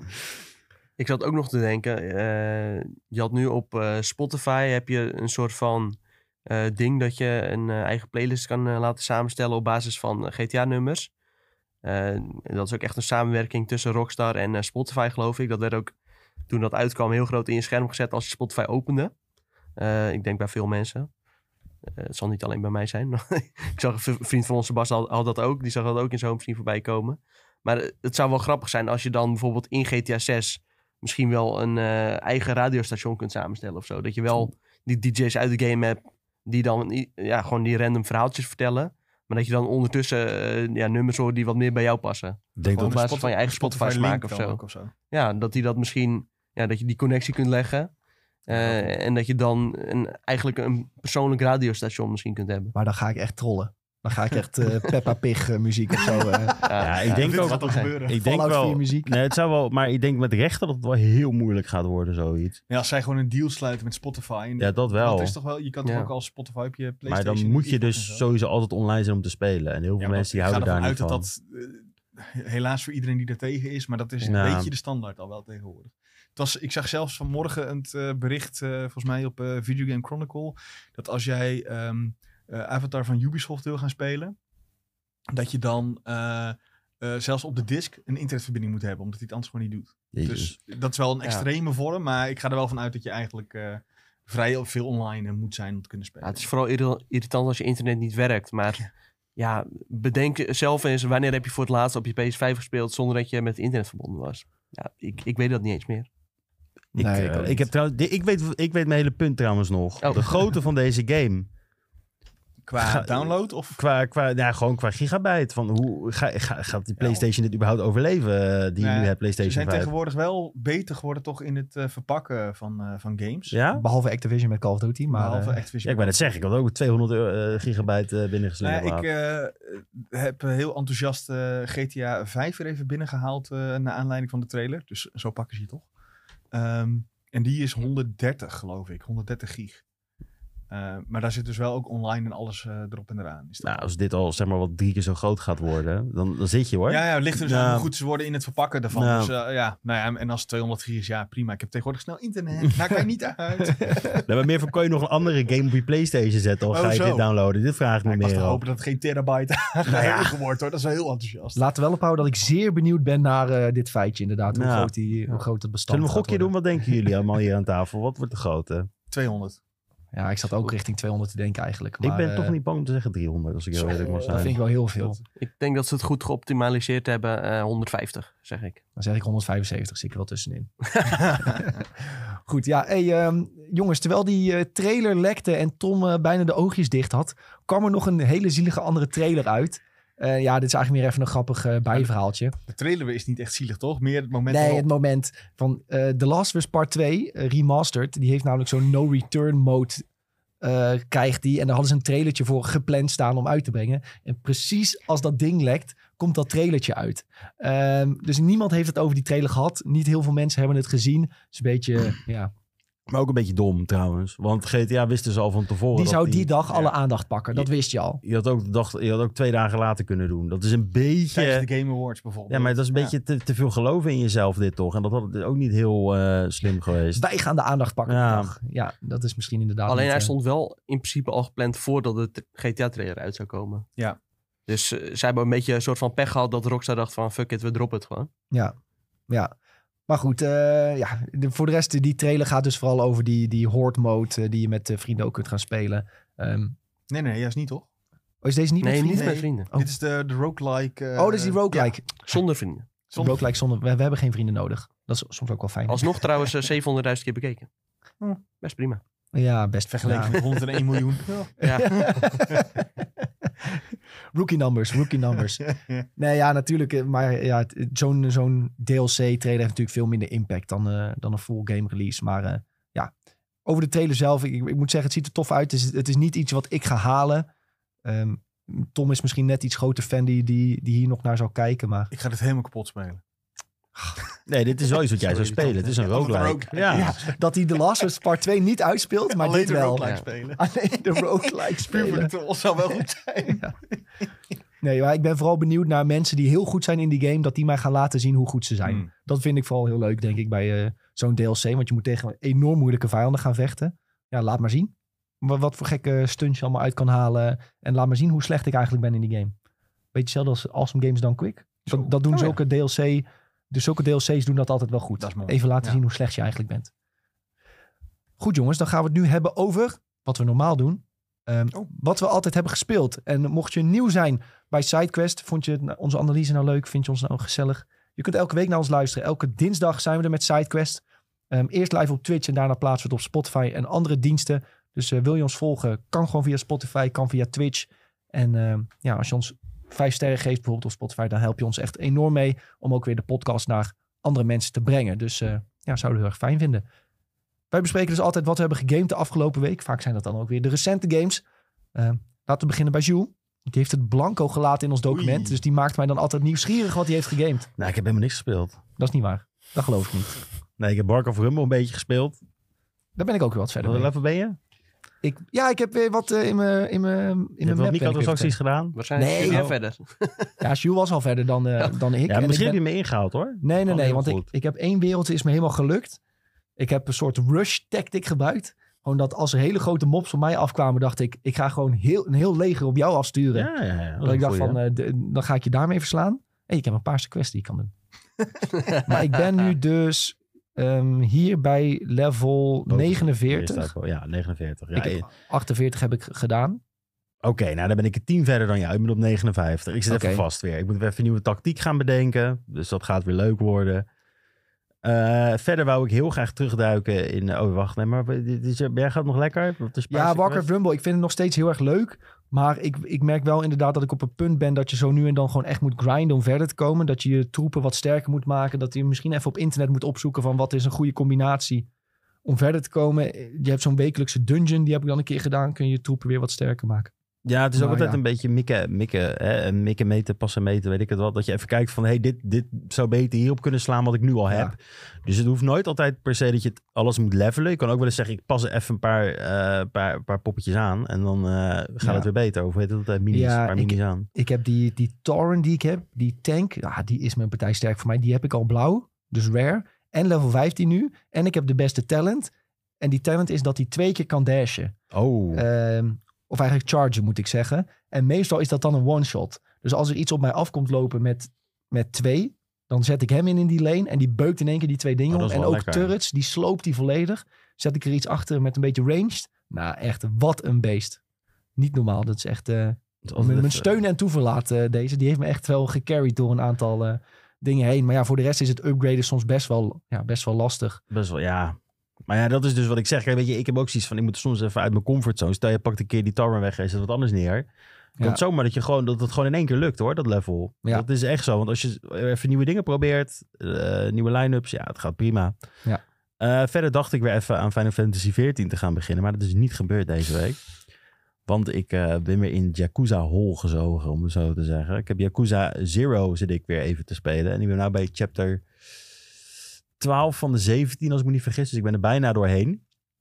Ik zat ook nog te denken. Uh, je had nu op uh, Spotify heb je een soort van uh, ding dat je een uh, eigen playlist kan uh, laten samenstellen op basis van uh, G T A-nummers. Uh, dat is ook echt een samenwerking tussen Rockstar en uh, Spotify, geloof ik. Dat werd ook, toen dat uitkwam, heel groot in je scherm gezet als je Spotify opende. Uh, ik denk bij veel mensen. Uh, het zal niet alleen bij mij zijn. Ik zag een vriend van ons, Sebastian, had, had dat ook. Die zag dat ook in zijn homescreen voorbij komen. Maar uh, het zou wel grappig zijn als je dan bijvoorbeeld in G T A zes misschien wel een uh, eigen radiostation kunt samenstellen of zo. Dat je wel die D J's uit de game hebt die dan ja, gewoon die random verhaaltjes vertellen. Maar dat je dan ondertussen uh, ja, nummers hoort die wat meer bij jou passen. Ik denk Gewoon dat... op basis van je eigen Spotify, Spotify smaak of zo. Ook of zo. Ja, dat die dat misschien... Ja, dat je die connectie kunt leggen. Uh, ja, en dat je dan een, eigenlijk een persoonlijk radiostation misschien kunt hebben. Maar dan ga ik echt trollen. Dan ga ik echt uh, Peppa Pig uh, muziek of zo. Uh, ja, ja, ik ja, denk ook... Wat er gebeuren. Ik denk Fallout wel... vier muziek. Nee, het zou wel... Maar ik denk met rechten dat het wel heel moeilijk gaat worden, zoiets. Ja, als zij gewoon een deal sluiten met Spotify. En Ja, dat wel. Dat is toch wel... Je kan toch Ja. ook als Spotify op je Maar PlayStation... dan moet je Xbox dus en zo. sowieso altijd online zijn om te spelen. En heel veel Ja, maar mensen die ik houden ga daar niet ervan van. uit dat dat... Uh, helaas voor iedereen die er tegen is. Maar dat is een Ja. beetje de standaard al wel tegenwoordig. Het was, ik zag zelfs vanmorgen een uh, bericht, uh, volgens mij op uh, Video Game Chronicle, dat als jij um, uh, Avatar van Ubisoft wil gaan spelen, dat je dan uh, uh, zelfs op de disc een internetverbinding moet hebben, omdat hij het anders gewoon niet doet. Jezus. Dus dat is wel een Ja. extreme vorm, maar ik ga er wel van uit dat je eigenlijk uh, vrij veel online uh, moet zijn om te kunnen spelen. Ja, het is vooral irri- irritant als je internet niet werkt. Maar ja, bedenk zelf eens, wanneer heb je voor het laatst op je P S vijf gespeeld zonder dat je met internet verbonden was? Ja, ik, ik weet dat niet eens meer. Ik, Nee, uh, ik ook ik, niet. heb trouwens, ik, weet, ik weet mijn hele punt trouwens nog. Oh. De grootte van deze game. Qua Ga- download of... Qua, qua, ja, gewoon qua gigabyte. Van hoe ga, ga, gaat die PlayStation dit überhaupt overleven? uh, Die Nee, nu hebt, Ze PlayStation zijn vijf. tegenwoordig wel beter geworden toch in het uh, verpakken van, uh, van games. Ja? Behalve Activision met Call of Duty. Maar, Behalve uh, Activision. Ja, ik wou net zeggen. Ik had ook tweehonderd uh, gigabyte uh, binnengeslingerd. Nou ja, ik uh, heb heel enthousiast uh, G T A vijf er even binnengehaald uh, naar aanleiding van de trailer. Dus zo pakken ze je toch. Um, en die is honderddertig geloof ik. honderddertig gig. Uh, maar daar zit dus wel ook online en alles uh, erop en eraan. Is dat Nou, als dit al zeg maar wat drie keer zo groot gaat worden, dan, dan zit je hoor. ja, ja, het ligt er dus Ja. aan hoe goed ze worden in het verpakken daarvan. Ja. Dus, uh, ja, nou ja, en als tweehonderd gig is, ja prima. Ik heb tegenwoordig snel internet. Maakt mij niet uit. Nee, maar meer van, kan je nog een andere game op je PlayStation zetten of Oh, ga je zo. dit downloaden? Dit vraag ik me Maar ik was meer te af. hopen dat het geen terabyte Nou ja. wordt hoor. Dat is wel heel enthousiast. laten we wel ophouden dat ik zeer benieuwd ben naar uh, dit feitje inderdaad. Hoe, Ja. groot, die, hoe groot het bestand Zullen we een gaat gokje doen? worden. Wat denken jullie allemaal hier aan tafel? Wat wordt de grote? tweehonderd. Ja, ik zat ook richting tweehonderd te denken eigenlijk. Maar, ik ben uh, toch niet bang om te zeggen driehonderd, als ik heel Zo, eerlijk mag Dat zijn. vind ik wel heel veel. Ik denk dat ze het goed geoptimaliseerd hebben. Uh, honderdvijftig, zeg ik. Dan zeg ik honderdvijfenzeventig, zit ik er wel tussenin. Goed, ja. Hey, um, jongens, terwijl die uh, trailer lekte en Tom uh, bijna de oogjes dicht had, kwam er nog een hele zielige andere trailer uit. Uh, ja, dit is eigenlijk meer even een grappig uh, bijverhaaltje. De trailer is niet echt zielig, toch? Meer het moment Nee, waarop- het moment van uh, The Last of Us Part twee, uh, remastered. Die heeft namelijk zo'n no-return mode, uh, krijgt die. En daar hadden ze een trailertje voor gepland staan om uit te brengen. En precies als dat ding lekt, komt dat trailertje uit. Um, dus niemand heeft het over die trailer gehad. Niet heel veel mensen hebben het gezien. Het is een beetje, ja, Maar ook een beetje dom trouwens. Want G T A wisten ze al van tevoren. Die dat zou die die dag ja. alle aandacht pakken. Dat wist je al. Je had, ook, dacht, je had ook twee dagen later kunnen doen. Dat is een beetje... Tijdens de Game Awards bijvoorbeeld. Ja, maar dat is een beetje te, te veel geloven in jezelf dit toch. En dat had ook niet heel uh, slim geweest. Wij gaan de aandacht pakken. Ja. Ja, ja dat is misschien inderdaad Alleen niet, hij uh, stond wel in principe al gepland voordat de G T A-trailer uit zou komen. Ja. Dus uh, zij hebben een beetje een soort van pech gehad dat Rockstar dacht van fuck it, we droppen het gewoon. Ja, ja. Maar goed, uh, ja, de, voor de rest, die trailer gaat dus vooral over die, die horde mode uh, die je met uh, vrienden ook kunt gaan spelen. Um, Nee, nee, juist niet toch? oh, is deze niet Nee, met vrienden? niet met vrienden. Oh. Dit is de, de roguelike. Uh, Oh, dat is die roguelike. Ja, Zonder vrienden. zonder- Roguelike zonder... We, we hebben geen vrienden nodig. Dat is soms ook wel fijn. Alsnog trouwens uh, zevenhonderdduizend keer bekeken. Hm. Best prima. Ja, best Vergeleken ja. met honderdéén miljoen. Ja. Rookie numbers, rookie numbers. Nee, ja, natuurlijk. eh, Maar ja, het- zo'n zo'n D L C-trailer heeft natuurlijk veel minder impact dan, uh, dan een full game release. Maar uh, ja, over de trailer zelf, ik, ik moet zeggen, het ziet er tof uit. Het is, het is niet iets wat ik ga halen. Um, Tom is misschien net iets groter fan die, die, die hier nog naar zou kijken. Maar Ik ga dit helemaal kapot spelen. Nee, dit is wel iets wat jij zou Sorry, spelen. Het is een Ja, roguelike. roguelike. Ja. ja, dat hij The Last of Us Part twee niet uitspeelt, maar Alleen dit de wel. roguelike Ja. spelen. Alleen de roguelike Puur voor spelen. de troll zou wel goed zijn. Ja. Nee, maar ik ben vooral benieuwd naar mensen die heel goed zijn in die game, dat die mij gaan laten zien hoe goed ze zijn. Hmm. Dat vind ik vooral heel leuk, denk ik, bij uh, zo'n D L C. Want je moet tegen enorm moeilijke vijanden gaan vechten. Ja, laat maar zien. Wat, wat voor gekke stunts je allemaal uit kan halen. En laat maar zien hoe slecht ik eigenlijk ben in die game. Beetje hetzelfde als Awesome Games Done Quick. Zo. Dat, dat doen Oh, ja. zulke D L C... Dus zulke D L C's doen dat altijd wel goed. Dat is mooi. Even laten Ja. zien hoe slecht je eigenlijk bent. Goed jongens, dan gaan we het nu hebben over wat we normaal doen. Um, Oh. Wat we altijd hebben gespeeld. En mocht je nieuw zijn bij SideQuest, vond je het, onze analyse nou leuk? Vind je ons nou gezellig? Je kunt elke week naar ons luisteren. Elke dinsdag zijn we er met SideQuest. Um, eerst live op Twitch en daarna plaatsen we het op Spotify en andere diensten. Dus uh, wil je ons volgen, kan gewoon via Spotify, kan via Twitch. En um, ja, als je ons vijf sterren geeft bijvoorbeeld op Spotify, dan help je ons echt enorm mee om ook weer de podcast naar andere mensen te brengen. Dus uh, ja, zouden we heel erg fijn vinden. Wij bespreken dus altijd wat we hebben gegamed de afgelopen week. Vaak zijn dat dan ook weer de recente games. Uh, laten we beginnen bij Jules. Die heeft het blanco gelaten in ons document. Oei. Dus die maakt mij dan altijd nieuwsgierig wat hij heeft gegamed. Nou, ik heb helemaal niks gespeeld. Dat is niet waar. Dat geloof ik niet. Nee, ik heb Bark of Rumble een beetje gespeeld. Daar ben ik ook weer wat verder Wat mee. level ben je? Ik, ja, ik heb weer wat uh, in mijn in mijn in Je mijn hebt map. wat ben ik weer microtransacties gedaan? Waarschijnlijk Nee, nee, oh. verder. verder. Ja, Jules was al verder dan, uh, dan ik. Ja, En misschien ik ben- heb je me ingehaald hoor. Nee, nee, Oh, nee. heel Want ik, goed. ik heb één wereldje is me helemaal gelukt. Ik heb een soort rush tactic gebruikt. Gewoon dat als er hele grote mobs op mij afkwamen, dacht ik, ik ga gewoon heel, een heel leger op jou afsturen. Ja, ja, ja. dat ik dacht van, uh, de, dan ga ik je daarmee verslaan. Hey, ik heb een paar quests die ik kan doen. Maar ik ben nu dus um, hier bij level negenenveertig. Ja, negenenveertig. Ja, Ik heb achtenveertig heb ik g- gedaan. Oké, nou dan ben ik er tien verder dan jou. Ik ben op negenenvijftig. Ik zit Oké. even vast weer. Ik moet weer even een nieuwe tactiek gaan bedenken. Dus dat gaat weer leuk worden. Uh, verder wou ik heel graag terugduiken in... Oh, wacht. Nee, maar dit is, jij gaat nog lekker? Wat is Ja, Paarse Warcraft Quest? Rumble. Ik vind het nog steeds heel erg leuk. Maar ik, ik merk wel inderdaad dat ik op een punt ben dat je zo nu en dan gewoon echt moet grinden om verder te komen. Dat je je troepen wat sterker moet maken. Dat je misschien even op internet moet opzoeken van wat is een goede combinatie om verder te komen. Je hebt zo'n wekelijkse dungeon, die heb ik dan een keer gedaan. Kun je je troepen weer wat sterker maken. Ja, het is ook Maar altijd ja. een beetje mikken, mikken, hè, mikken meten, passen meten, weet ik het wel. Dat je even kijkt van, hey, dit, dit zou beter hierop kunnen slaan wat ik nu al Ja. heb. Dus het hoeft nooit altijd per se dat je het alles moet levelen. Je kan ook wel eens zeggen, ik pas er even een paar, uh, paar, paar poppetjes aan en dan uh, gaat Ja. het weer beter. Of heet het altijd, minis, Ja, een paar ik- minis aan. Ik heb die, die Tauren die ik heb, die tank, ja, die is mijn partij sterk voor mij. Die heb ik al blauw, dus rare. En level vijftien nu. En ik heb de beste talent. En die talent is dat hij twee keer kan dashen. Oh, Ehm, of eigenlijk chargen moet ik zeggen. En meestal is dat dan een one-shot. Dus als er iets op mij afkomt lopen met, met twee, dan zet ik hem in in die lane en die beukt in één keer die twee dingen Oh, om. dat is En wel ook lekker. turrets, die sloopt die volledig. Zet ik er iets achter met een beetje ranged. Nou, echt, wat een beest. Niet normaal. Dat is echt uh, mijn, mijn steun en toeverlaat uh, deze. Die heeft me echt wel gecarried door een aantal uh, dingen heen. Maar ja, voor de rest is het upgraden soms best wel, ja, best wel lastig. Best wel, ja. Maar ja, dat is dus wat ik zeg. Kijk, weet je, ik heb ook zoiets van, ik moet soms even uit mijn comfortzone. Stel, je pakt een keer die Tauren weg en zet wat anders neer. Kan Ja. het zomaar dat je gewoon, dat het gewoon in één keer lukt hoor, dat level. Ja. Dat is echt zo. Want als je even nieuwe dingen probeert, uh, nieuwe line-ups, ja, het gaat prima. Ja. Uh, verder dacht ik weer even aan Final Fantasy veertien te gaan beginnen. Maar dat is niet gebeurd deze week. Want ik uh, ben weer in Yakuza Hol gezogen, om het zo te zeggen. Ik heb Yakuza Zero zit ik weer even te spelen. En ik ben nu bij chapter twaalf van de zeventien, als ik me niet vergis. Dus ik ben er bijna doorheen.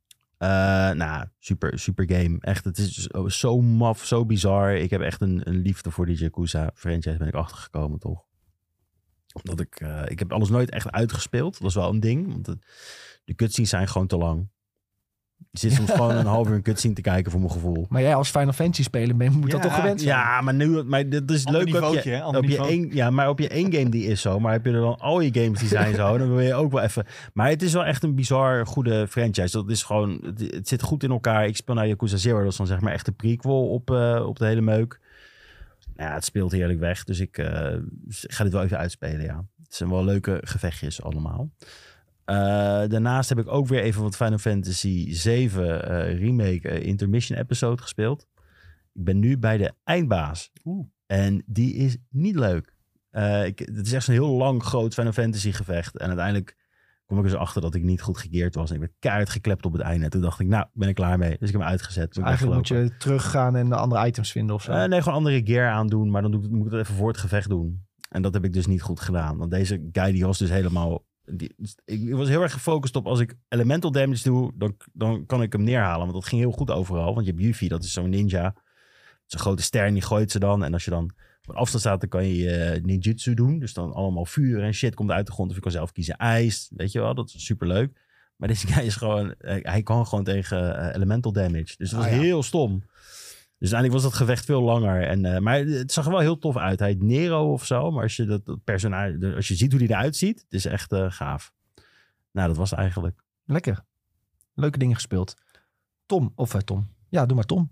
Uh, nou, super, super game. Echt, het is zo, zo maf, zo bizar. Ik heb echt een, een liefde voor die Yakuza-franchise, ben ik achtergekomen, toch? Omdat ik... Uh, ik heb alles nooit echt uitgespeeld. Dat is wel een ding. Want het, de cutscenes zijn gewoon te lang. Je zit soms gewoon een half uur een cutscene te kijken voor mijn gevoel. Maar jij als Final Fantasy speler ben, moet Ja, dat toch gewend zijn? Ja, maar nu, maar dit is Ander leuk op niveautje, hè? je, Ander op je niveau. één, ja, maar op je één game die is zo. Maar heb je er dan al je games die zijn zo, dan wil je ook wel even. Maar het is wel echt een bizar goede franchise. Dat is gewoon, het, het zit goed in elkaar. Ik speel naar Yakuza Zero, dat is dan zeg maar echt de prequel op, uh, op de hele meuk. Ja, het speelt heerlijk weg, dus ik uh, ga dit wel even uitspelen, ja. Het zijn wel leuke gevechtjes allemaal. Uh, daarnaast heb ik ook weer even wat Final Fantasy zeven uh, remake uh, intermission episode gespeeld. Ik ben nu bij de eindbaas. Oeh. En die is niet leuk. Uh, ik, het is echt een heel lang, groot Final Fantasy gevecht. En uiteindelijk kom ik er dus achter dat ik niet goed gekeerd was. En ik werd keihard geklept op het einde. Toen dacht ik, nou, ben ik klaar mee. Dus ik heb hem uitgezet. Dus Eigenlijk moet je teruggaan en de andere items vinden of zo. Uh, nee, gewoon andere gear aandoen. Maar dan doe, moet ik het even voor het gevecht doen. En dat heb ik dus niet goed gedaan. Want deze guy die was dus helemaal... Die, ik was heel erg gefocust op als ik elemental damage doe, dan, dan kan ik hem neerhalen. Want dat ging heel goed overal. Want je hebt Yuffie, dat is zo'n ninja. Dat is een grote ster en die gooit ze dan. En als je dan op afstand staat, dan kan je uh, ninjutsu doen. Dus dan allemaal vuur en shit komt uit de grond. Of je kan zelf kiezen ijs. Weet je wel, dat is superleuk. Maar deze guy is gewoon... Hij kan gewoon tegen uh, elemental damage. Dus dat was ah, ja. heel stom. Dus uiteindelijk was dat gevecht veel langer. En, uh, maar het zag er wel heel tof uit. Hij heet Nero of zo. Maar als je dat, dat personage, als je ziet hoe hij eruit ziet, het is echt uh, gaaf. Nou, dat was het eigenlijk. Lekker. Leuke dingen gespeeld. Tom, of uh, Tom. Ja, doe maar Tom.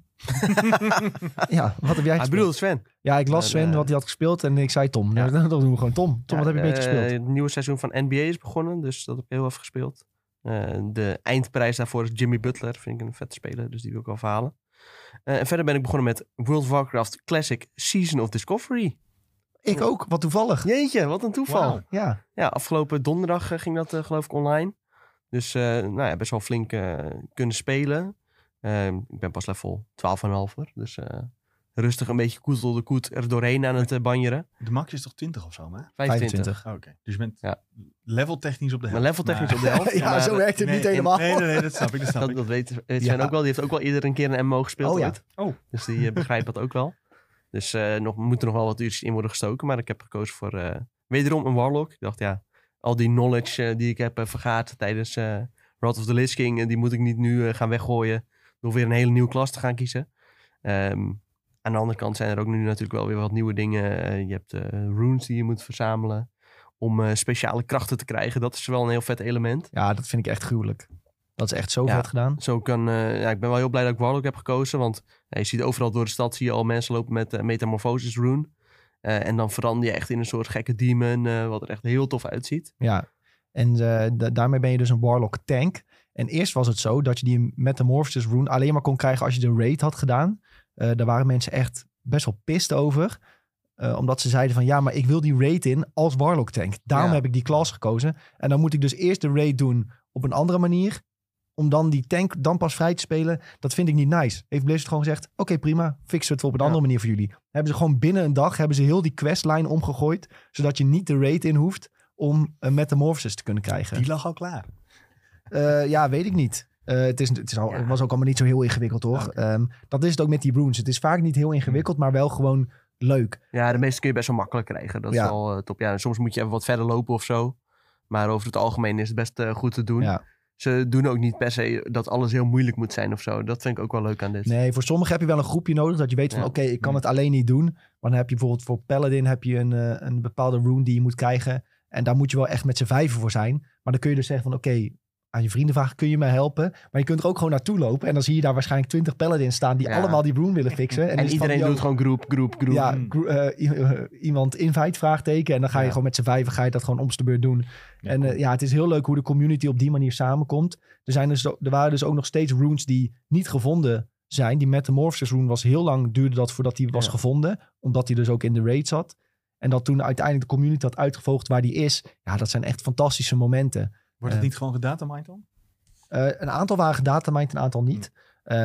Ja, wat heb jij gespeeld? Ik bedoel Sven. Ja, ik las Sven uh, wat hij had gespeeld en ik zei Tom. Ja. Nou, dan doen we gewoon Tom. Tom, ja, wat heb je een beetje uh, gespeeld? Het nieuwe seizoen van N B A is begonnen, dus dat heb ik heel even gespeeld. Uh, de eindprijs daarvoor is Jimmy Butler. Vind ik een vette speler, dus die wil ik wel verhalen. Uh, en verder ben ik begonnen met World of Warcraft Classic Season of Discovery. Ik ook, wat toevallig. Jeetje, wat een toeval. Wow, ja. Ja, afgelopen donderdag uh, ging dat uh, geloof ik online. Dus uh, nou ja, best wel flink uh, kunnen spelen. Uh, ik ben pas level twaalf komma vijf. Dus uh, rustig een beetje koet door de koet er doorheen aan het uh, banjeren. De max is toch twintig of zo, hè? vijfentwintig. vijfentwintig. Oh, Oké, okay. Dus je bent ja. level technisch op de helft. Maar level technisch maar... op de helft. Ja, maar, zo werkt het nee, niet helemaal. Nee, nee, nee, dat snap ik. Dat, snap dat, ik. dat weet, weet Sven ja. ook wel. Die heeft ook wel eerder een keer een M M O gespeeld. Oh, ja. ooit. Oh. Dus die uh, begrijpt dat ook wel. Dus uh, nog, moeten nog wel wat uurtjes in worden gestoken. Maar ik heb gekozen voor uh, wederom een Warlock. Ik dacht, ja, al die knowledge uh, die ik heb uh, vergaard tijdens uh, Wrath of the Lich King, uh, die moet ik niet nu uh, gaan weggooien door weer een hele nieuwe klas te gaan kiezen. Um, aan de andere kant zijn er ook nu natuurlijk wel weer wat nieuwe dingen. Uh, je hebt uh, runes die je moet verzamelen om uh, speciale krachten te krijgen. Dat is wel een heel vet element. Ja, dat vind ik echt gruwelijk. Dat is echt zo ja, vet gedaan. Zo kan, uh, ja, ik ben wel heel blij dat ik Warlock heb gekozen. Want uh, je ziet overal door de stad zie je al mensen lopen met uh, Metamorphosis rune. Uh, en dan verander je echt in een soort gekke demon. Uh, wat er echt heel tof uitziet. Ja, en uh, d- daarmee ben je dus een Warlock tank. En eerst was het zo dat je die Metamorphosis rune alleen maar kon krijgen als je de raid had gedaan. Uh, daar waren mensen echt best wel pissed over. Uh, omdat ze zeiden van ja, maar ik wil die raid in als Warlock tank. Daarom ja. heb ik die class gekozen. En dan moet ik dus eerst de raid doen op een andere manier. Om dan die tank dan pas vrij te spelen. Dat vind ik niet nice. Heeft Blizzard gewoon gezegd, oké okay, prima, fixen we het op een ja. andere manier voor jullie. Hebben ze gewoon binnen een dag, hebben ze heel die questlijn omgegooid. Zodat je niet de raid in hoeft om een Metamorphosis te kunnen krijgen. Die lag al klaar. Uh, ja, weet ik niet. Uh, het, is, het, is al, ja. het was ook allemaal niet zo heel ingewikkeld, hoor. Okay. Um, dat is het ook met die runes. Het is vaak niet heel ingewikkeld, maar wel gewoon leuk. Ja, de meeste kun je best wel makkelijk krijgen. Dat is ja. wel uh, top. Ja, soms moet je even wat verder lopen of zo. Maar over het algemeen is het best uh, goed te doen. Ja. Ze doen ook niet per se dat alles heel moeilijk moet zijn of zo. Dat vind ik ook wel leuk aan dit. Nee, voor sommigen heb je wel een groepje nodig. Dat je weet van, ja. oké, okay, ik kan het alleen niet doen. Maar dan heb je bijvoorbeeld voor Paladin heb je een, uh, een bepaalde rune die je moet krijgen. En daar moet je wel echt met z'n vijven voor zijn. Maar dan kun je dus zeggen van, oké, okay, aan je vrienden vragen, kun je mij helpen? Maar je kunt er ook gewoon naartoe lopen. En dan zie je daar waarschijnlijk twintig paladins staan die ja. allemaal die rune willen fixen. En, en iedereen van, doet gewoon groep, groep, groep. Ja, gro- uh, uh, iemand invite vraagteken. En dan ga je ja. gewoon met z'n vijven ga je dat gewoon om de beurt doen. Ja, en uh, ja, het is heel leuk hoe de community op die manier samenkomt. Er, zijn dus, er waren dus ook nog steeds runes die niet gevonden zijn. Die Metamorphosis rune was heel lang, duurde dat voordat die was ja. gevonden. Omdat die dus ook in de raid zat. En dat toen uiteindelijk de community had uitgevolgd waar die is. Ja, dat zijn echt fantastische momenten. Wordt het uh, niet gewoon gedatamined dan? Uh, een aantal waren gedatamined, een aantal niet. Um,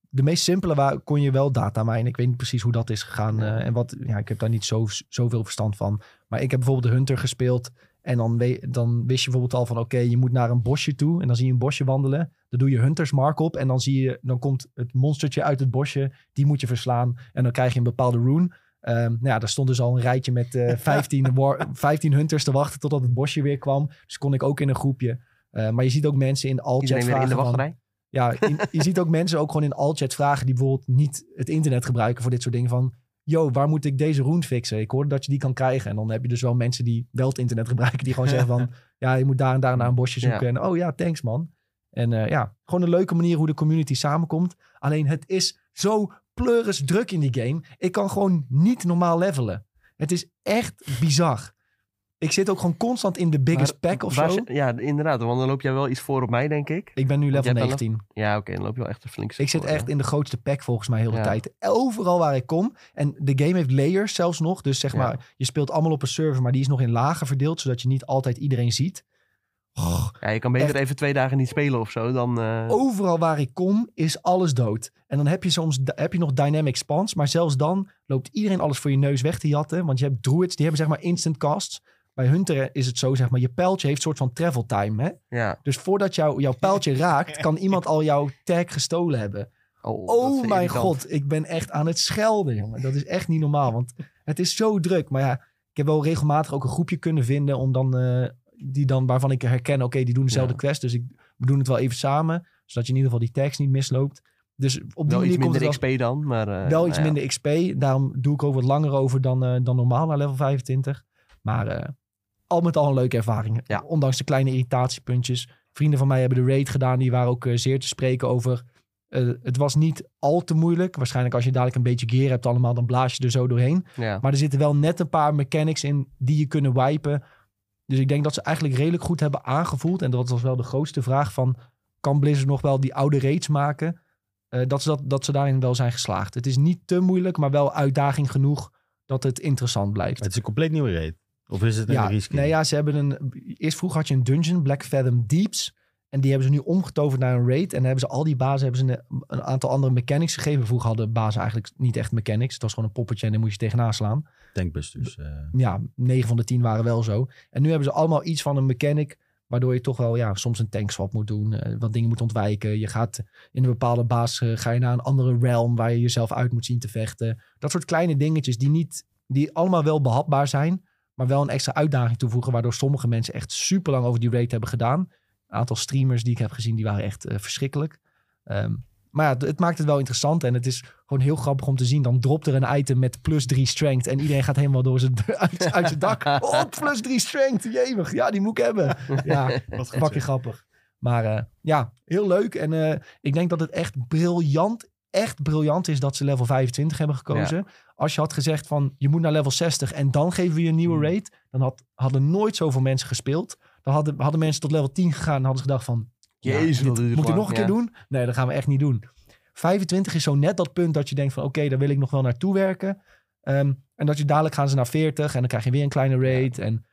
de meest simpele waar, kon je wel dataminen. Ik weet niet precies hoe dat is gegaan. Ja. Uh, en wat, ja, ik heb daar niet zo, zoveel verstand van. Maar ik heb bijvoorbeeld de Hunter gespeeld. En dan, we, dan wist je bijvoorbeeld al van... Oké, okay, je moet naar een bosje toe. En dan zie je een bosje wandelen. Dan doe je Hunters Mark op. En dan zie je... Dan komt het monstertje uit het bosje. Die moet je verslaan. En dan krijg je een bepaalde rune. Um, nou ja, daar stond dus al een rijtje met uh, vijftien, war, vijftien Hunters te wachten... totdat het bosje weer kwam. Dus kon ik ook in een groepje. Uh, maar je ziet ook mensen in de all-chat Iedereen weer in de vragen wachtrij? Van, ja, je, je ziet ook mensen ook gewoon in all-chat vragen... die bijvoorbeeld niet het internet gebruiken voor dit soort dingen van... Yo, waar moet ik deze rune fixen? Ik hoorde dat je die kan krijgen. En dan heb je dus wel mensen die wel het internet gebruiken... die gewoon zeggen van... ja, je moet daar en daar naar een bosje zoeken. Ja. En oh ja, thanks man. En uh, ja, gewoon een leuke manier hoe de community samenkomt. Alleen het is zo pleuris druk in die game. Ik kan gewoon niet normaal levelen. Het is echt bizar. Ik zit ook gewoon constant in de biggest Maar pack of waar zo. zit- Ja, inderdaad. Want dan loop jij wel iets voor op mij, denk ik. Ik ben nu level jij bent negentien. Ja, oké. Okay, dan loop je wel echt een flink stuk Ik zit voor, echt ja. in de grootste pack volgens mij heel de Ja. tijd. Overal waar ik kom. En de game heeft layers zelfs nog. Dus zeg Ja. maar, je speelt allemaal op een server, maar die is nog in lagen verdeeld, zodat je niet altijd iedereen ziet. Oh, Ja, je kan beter Echt. even twee dagen niet spelen of zo dan... eh, overal waar ik kom is alles dood. En dan heb je soms heb je nog dynamic spawns, maar zelfs dan loopt iedereen alles voor je neus weg te jatten. Want je hebt druids, die hebben zeg maar instant casts. Bij Hunter is het zo, zeg maar, je pijltje heeft een soort van travel time, hè? Ja. Dus voordat jou, jouw pijltje raakt, kan iemand al jouw tag gestolen hebben. Oh, dat Oh is mijn irritant. god, ik ben echt aan het schelden, jongen. Dat is echt niet normaal, want het is zo druk. Maar ja, ik heb wel regelmatig ook een groepje kunnen vinden om dan, uh, die dan waarvan ik herken, oké, okay, die doen dezelfde Ja. quest. Dus ik, we doen het wel even samen, zodat je in ieder geval die tags niet misloopt. Dus op die Wel manier iets komt minder het X P dan, maar... wel, uh, wel nou iets ja. minder X P. Daarom doe ik ook wat langer over dan, uh, dan normaal naar level vijfentwintig. Maar uh, al met al een leuke ervaring. Ja. Ondanks de kleine irritatiepuntjes. Vrienden van mij hebben de raid gedaan. Die waren ook uh, zeer te spreken over... Uh, het was niet al te moeilijk. Waarschijnlijk als je dadelijk een beetje gear hebt allemaal... dan blaas je er zo doorheen. Ja. Maar er zitten wel net een paar mechanics in... die je kunnen wipen. Dus ik denk dat ze eigenlijk redelijk goed hebben aangevoeld. En dat was wel de grootste vraag van... kan Blizzard nog wel die oude raids maken? Uh, dat, ze dat, dat ze daarin wel zijn geslaagd. Het is niet te moeilijk, maar wel uitdaging genoeg... dat het interessant blijft. Het is een compleet nieuwe raid. Of is het een Ja, reskin? nee, ja, ze hebben een... Eerst vroeger had je een dungeon, Black Fathom Deeps. En die hebben ze nu omgetoverd naar een raid. En hebben ze al die bazen hebben ze een, een aantal andere mechanics gegeven. Vroeger hadden bazen eigenlijk niet echt mechanics. Het was gewoon een poppetje en daar moet je tegenaan slaan. Denkbus dus. Uh... Ja, negen van de tien waren wel zo. En nu hebben ze allemaal iets van een mechanic... waardoor je toch wel ja, soms een tankswap moet doen. Uh, wat dingen moet ontwijken. Je gaat in een bepaalde baas... Uh, ga je naar een andere realm... waar je jezelf uit moet zien te vechten. Dat soort kleine dingetjes die, niet, die allemaal wel behapbaar zijn... maar wel een extra uitdaging toevoegen... waardoor sommige mensen echt super lang over die raid hebben gedaan. Een aantal streamers die ik heb gezien... die waren echt uh, verschrikkelijk. Um, maar ja, het, het maakt het wel interessant. En het is gewoon heel grappig om te zien. Dan dropt er een item met plus drie strength... en iedereen gaat helemaal door zijn, uit, uit zijn dak. Oh, plus drie strength, jemig. Ja, die moet ik hebben. Ja, Wat fucking grappig. Maar uh, ja, heel leuk. En uh, ik denk dat het echt briljant, echt briljant is... dat ze level vijfentwintig hebben gekozen. Ja. Als je had gezegd van, je moet naar level zestig... en dan geven we je een nieuwe raid... dan had, hadden nooit zoveel mensen gespeeld. Dan hadden, hadden mensen tot level tien gegaan... en hadden ze gedacht van... Jezus, ja, dit, wat moet ik nog een ja. keer doen? Nee, dat gaan we echt niet doen. vijfentwintig is zo net dat punt dat je denkt van... oké, okay, daar wil ik nog wel naartoe werken. Um, en dat je dadelijk gaan ze naar veertig... en dan krijg je weer een kleine raid. Ja. En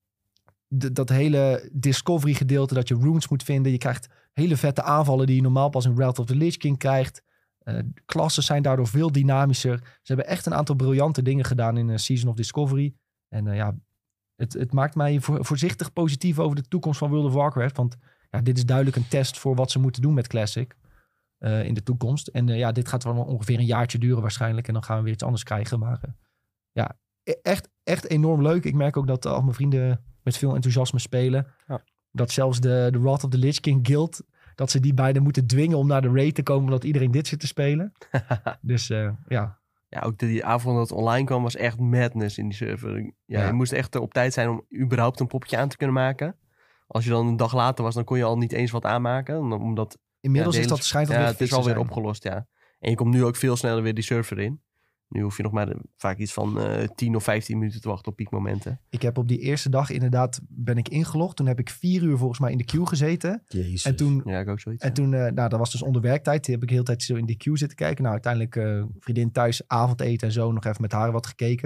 d- dat hele discovery gedeelte... dat je runes moet vinden. Je krijgt hele vette aanvallen... die je normaal pas in Wrath of the Lich King krijgt. Uh, klassen zijn daardoor veel dynamischer. Ze hebben echt een aantal briljante dingen gedaan... in uh, Season of Discovery. En uh, ja, het, het maakt mij voor, voorzichtig positief... over de toekomst van World of Warcraft. Want... ja, dit is duidelijk een test voor wat ze moeten doen met Classic uh, in de toekomst. En uh, ja, dit gaat wel ongeveer een jaartje duren waarschijnlijk. En dan gaan we weer iets anders krijgen. Maar uh, ja, echt, echt enorm leuk. Ik merk ook dat al mijn vrienden met veel enthousiasme spelen. Ja. Dat zelfs de, de Wrath of the Lich King Guild... dat ze die beiden moeten dwingen om naar de raid te komen... omdat iedereen dit zit te spelen. Dus uh, ja... Ja, ook die avond dat het online kwam was echt madness in die server. Ja, Ja. Je moest echt uh, op tijd zijn om überhaupt een poppetje aan te kunnen maken. Als je dan een dag later was, dan kon je al niet eens wat aanmaken. Omdat, Inmiddels ja, is dat schijnt dat ja, weer het is gefixt te alweer zijn. opgelost, ja. En je komt nu ook veel sneller weer die server in. Nu hoef je nog maar uh, vaak iets van uh, tien of vijftien minuten te wachten op piekmomenten. Ik heb op die eerste dag inderdaad ben ik ingelogd. Toen heb ik vier uur volgens mij in de queue gezeten. Jezus. En toen Ja, ik ook zoiets. En ja. toen, uh, nou, dat was dus onder werktijd. Toen heb ik de hele tijd zo in die queue zitten kijken. Nou, uiteindelijk uh, vriendin thuis, avondeten en zo. Nog even met haar wat gekeken.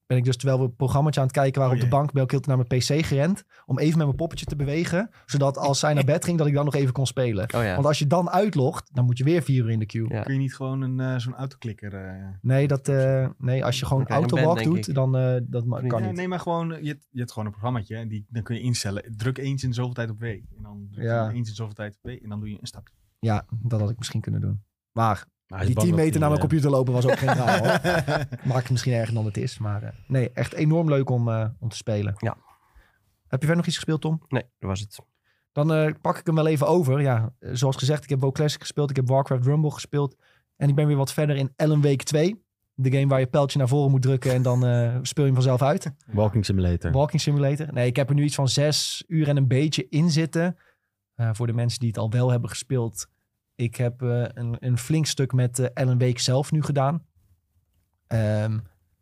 ben ik dus terwijl we een programmaatje aan het kijken waren Oh, op de jee. bank, ben ik heel naar mijn P C gerend om even met mijn poppetje te bewegen, zodat als zij naar bed ging, dat ik dan nog even kon spelen. Oh ja. Want als je dan uitlogt, dan moet je weer vier uur in de queue. Ja. Kun je niet gewoon een, eh, zo'n autoklikker... eh, Nee, dat, eh, nee, als je gewoon Dan krijg je een autowalk ban, denk doet, ik. dan uh, dat ma- niet? kan Ja, niet. nee, maar gewoon, je hebt, je hebt gewoon een programmaatje en die, dan kun je instellen. Druk eens in zoveel tijd op W. En dan druk je Ja. eens in zoveel tijd op W en dan doe je een stapje. Ja, dat had ik misschien kunnen doen. Maar Maar hij is die bang tien dat meter hij, naar mijn eh, computer lopen was ook geen verhaal. hoor. Maakt het misschien erger dan het is. Maar uh, nee, echt enorm leuk om, uh, om te spelen. Ja. Heb je verder nog iets gespeeld, Tom? Nee, dat was het. Dan uh, pak ik hem wel even over. Ja, uh, zoals gezegd, ik heb WoW Classic gespeeld. Ik heb Warcraft Rumble gespeeld. En ik ben weer wat verder in Alan Wake twee. De game waar je pijltje naar voren moet drukken en dan uh, speel je hem vanzelf uit. Walking Simulator. Walking Simulator. Nee, ik heb er nu iets van zes uur en een beetje in zitten. Uh, voor de mensen die het al wel hebben gespeeld. Ik heb uh, een, een flink stuk met uh, Alan Wake zelf nu gedaan. Um,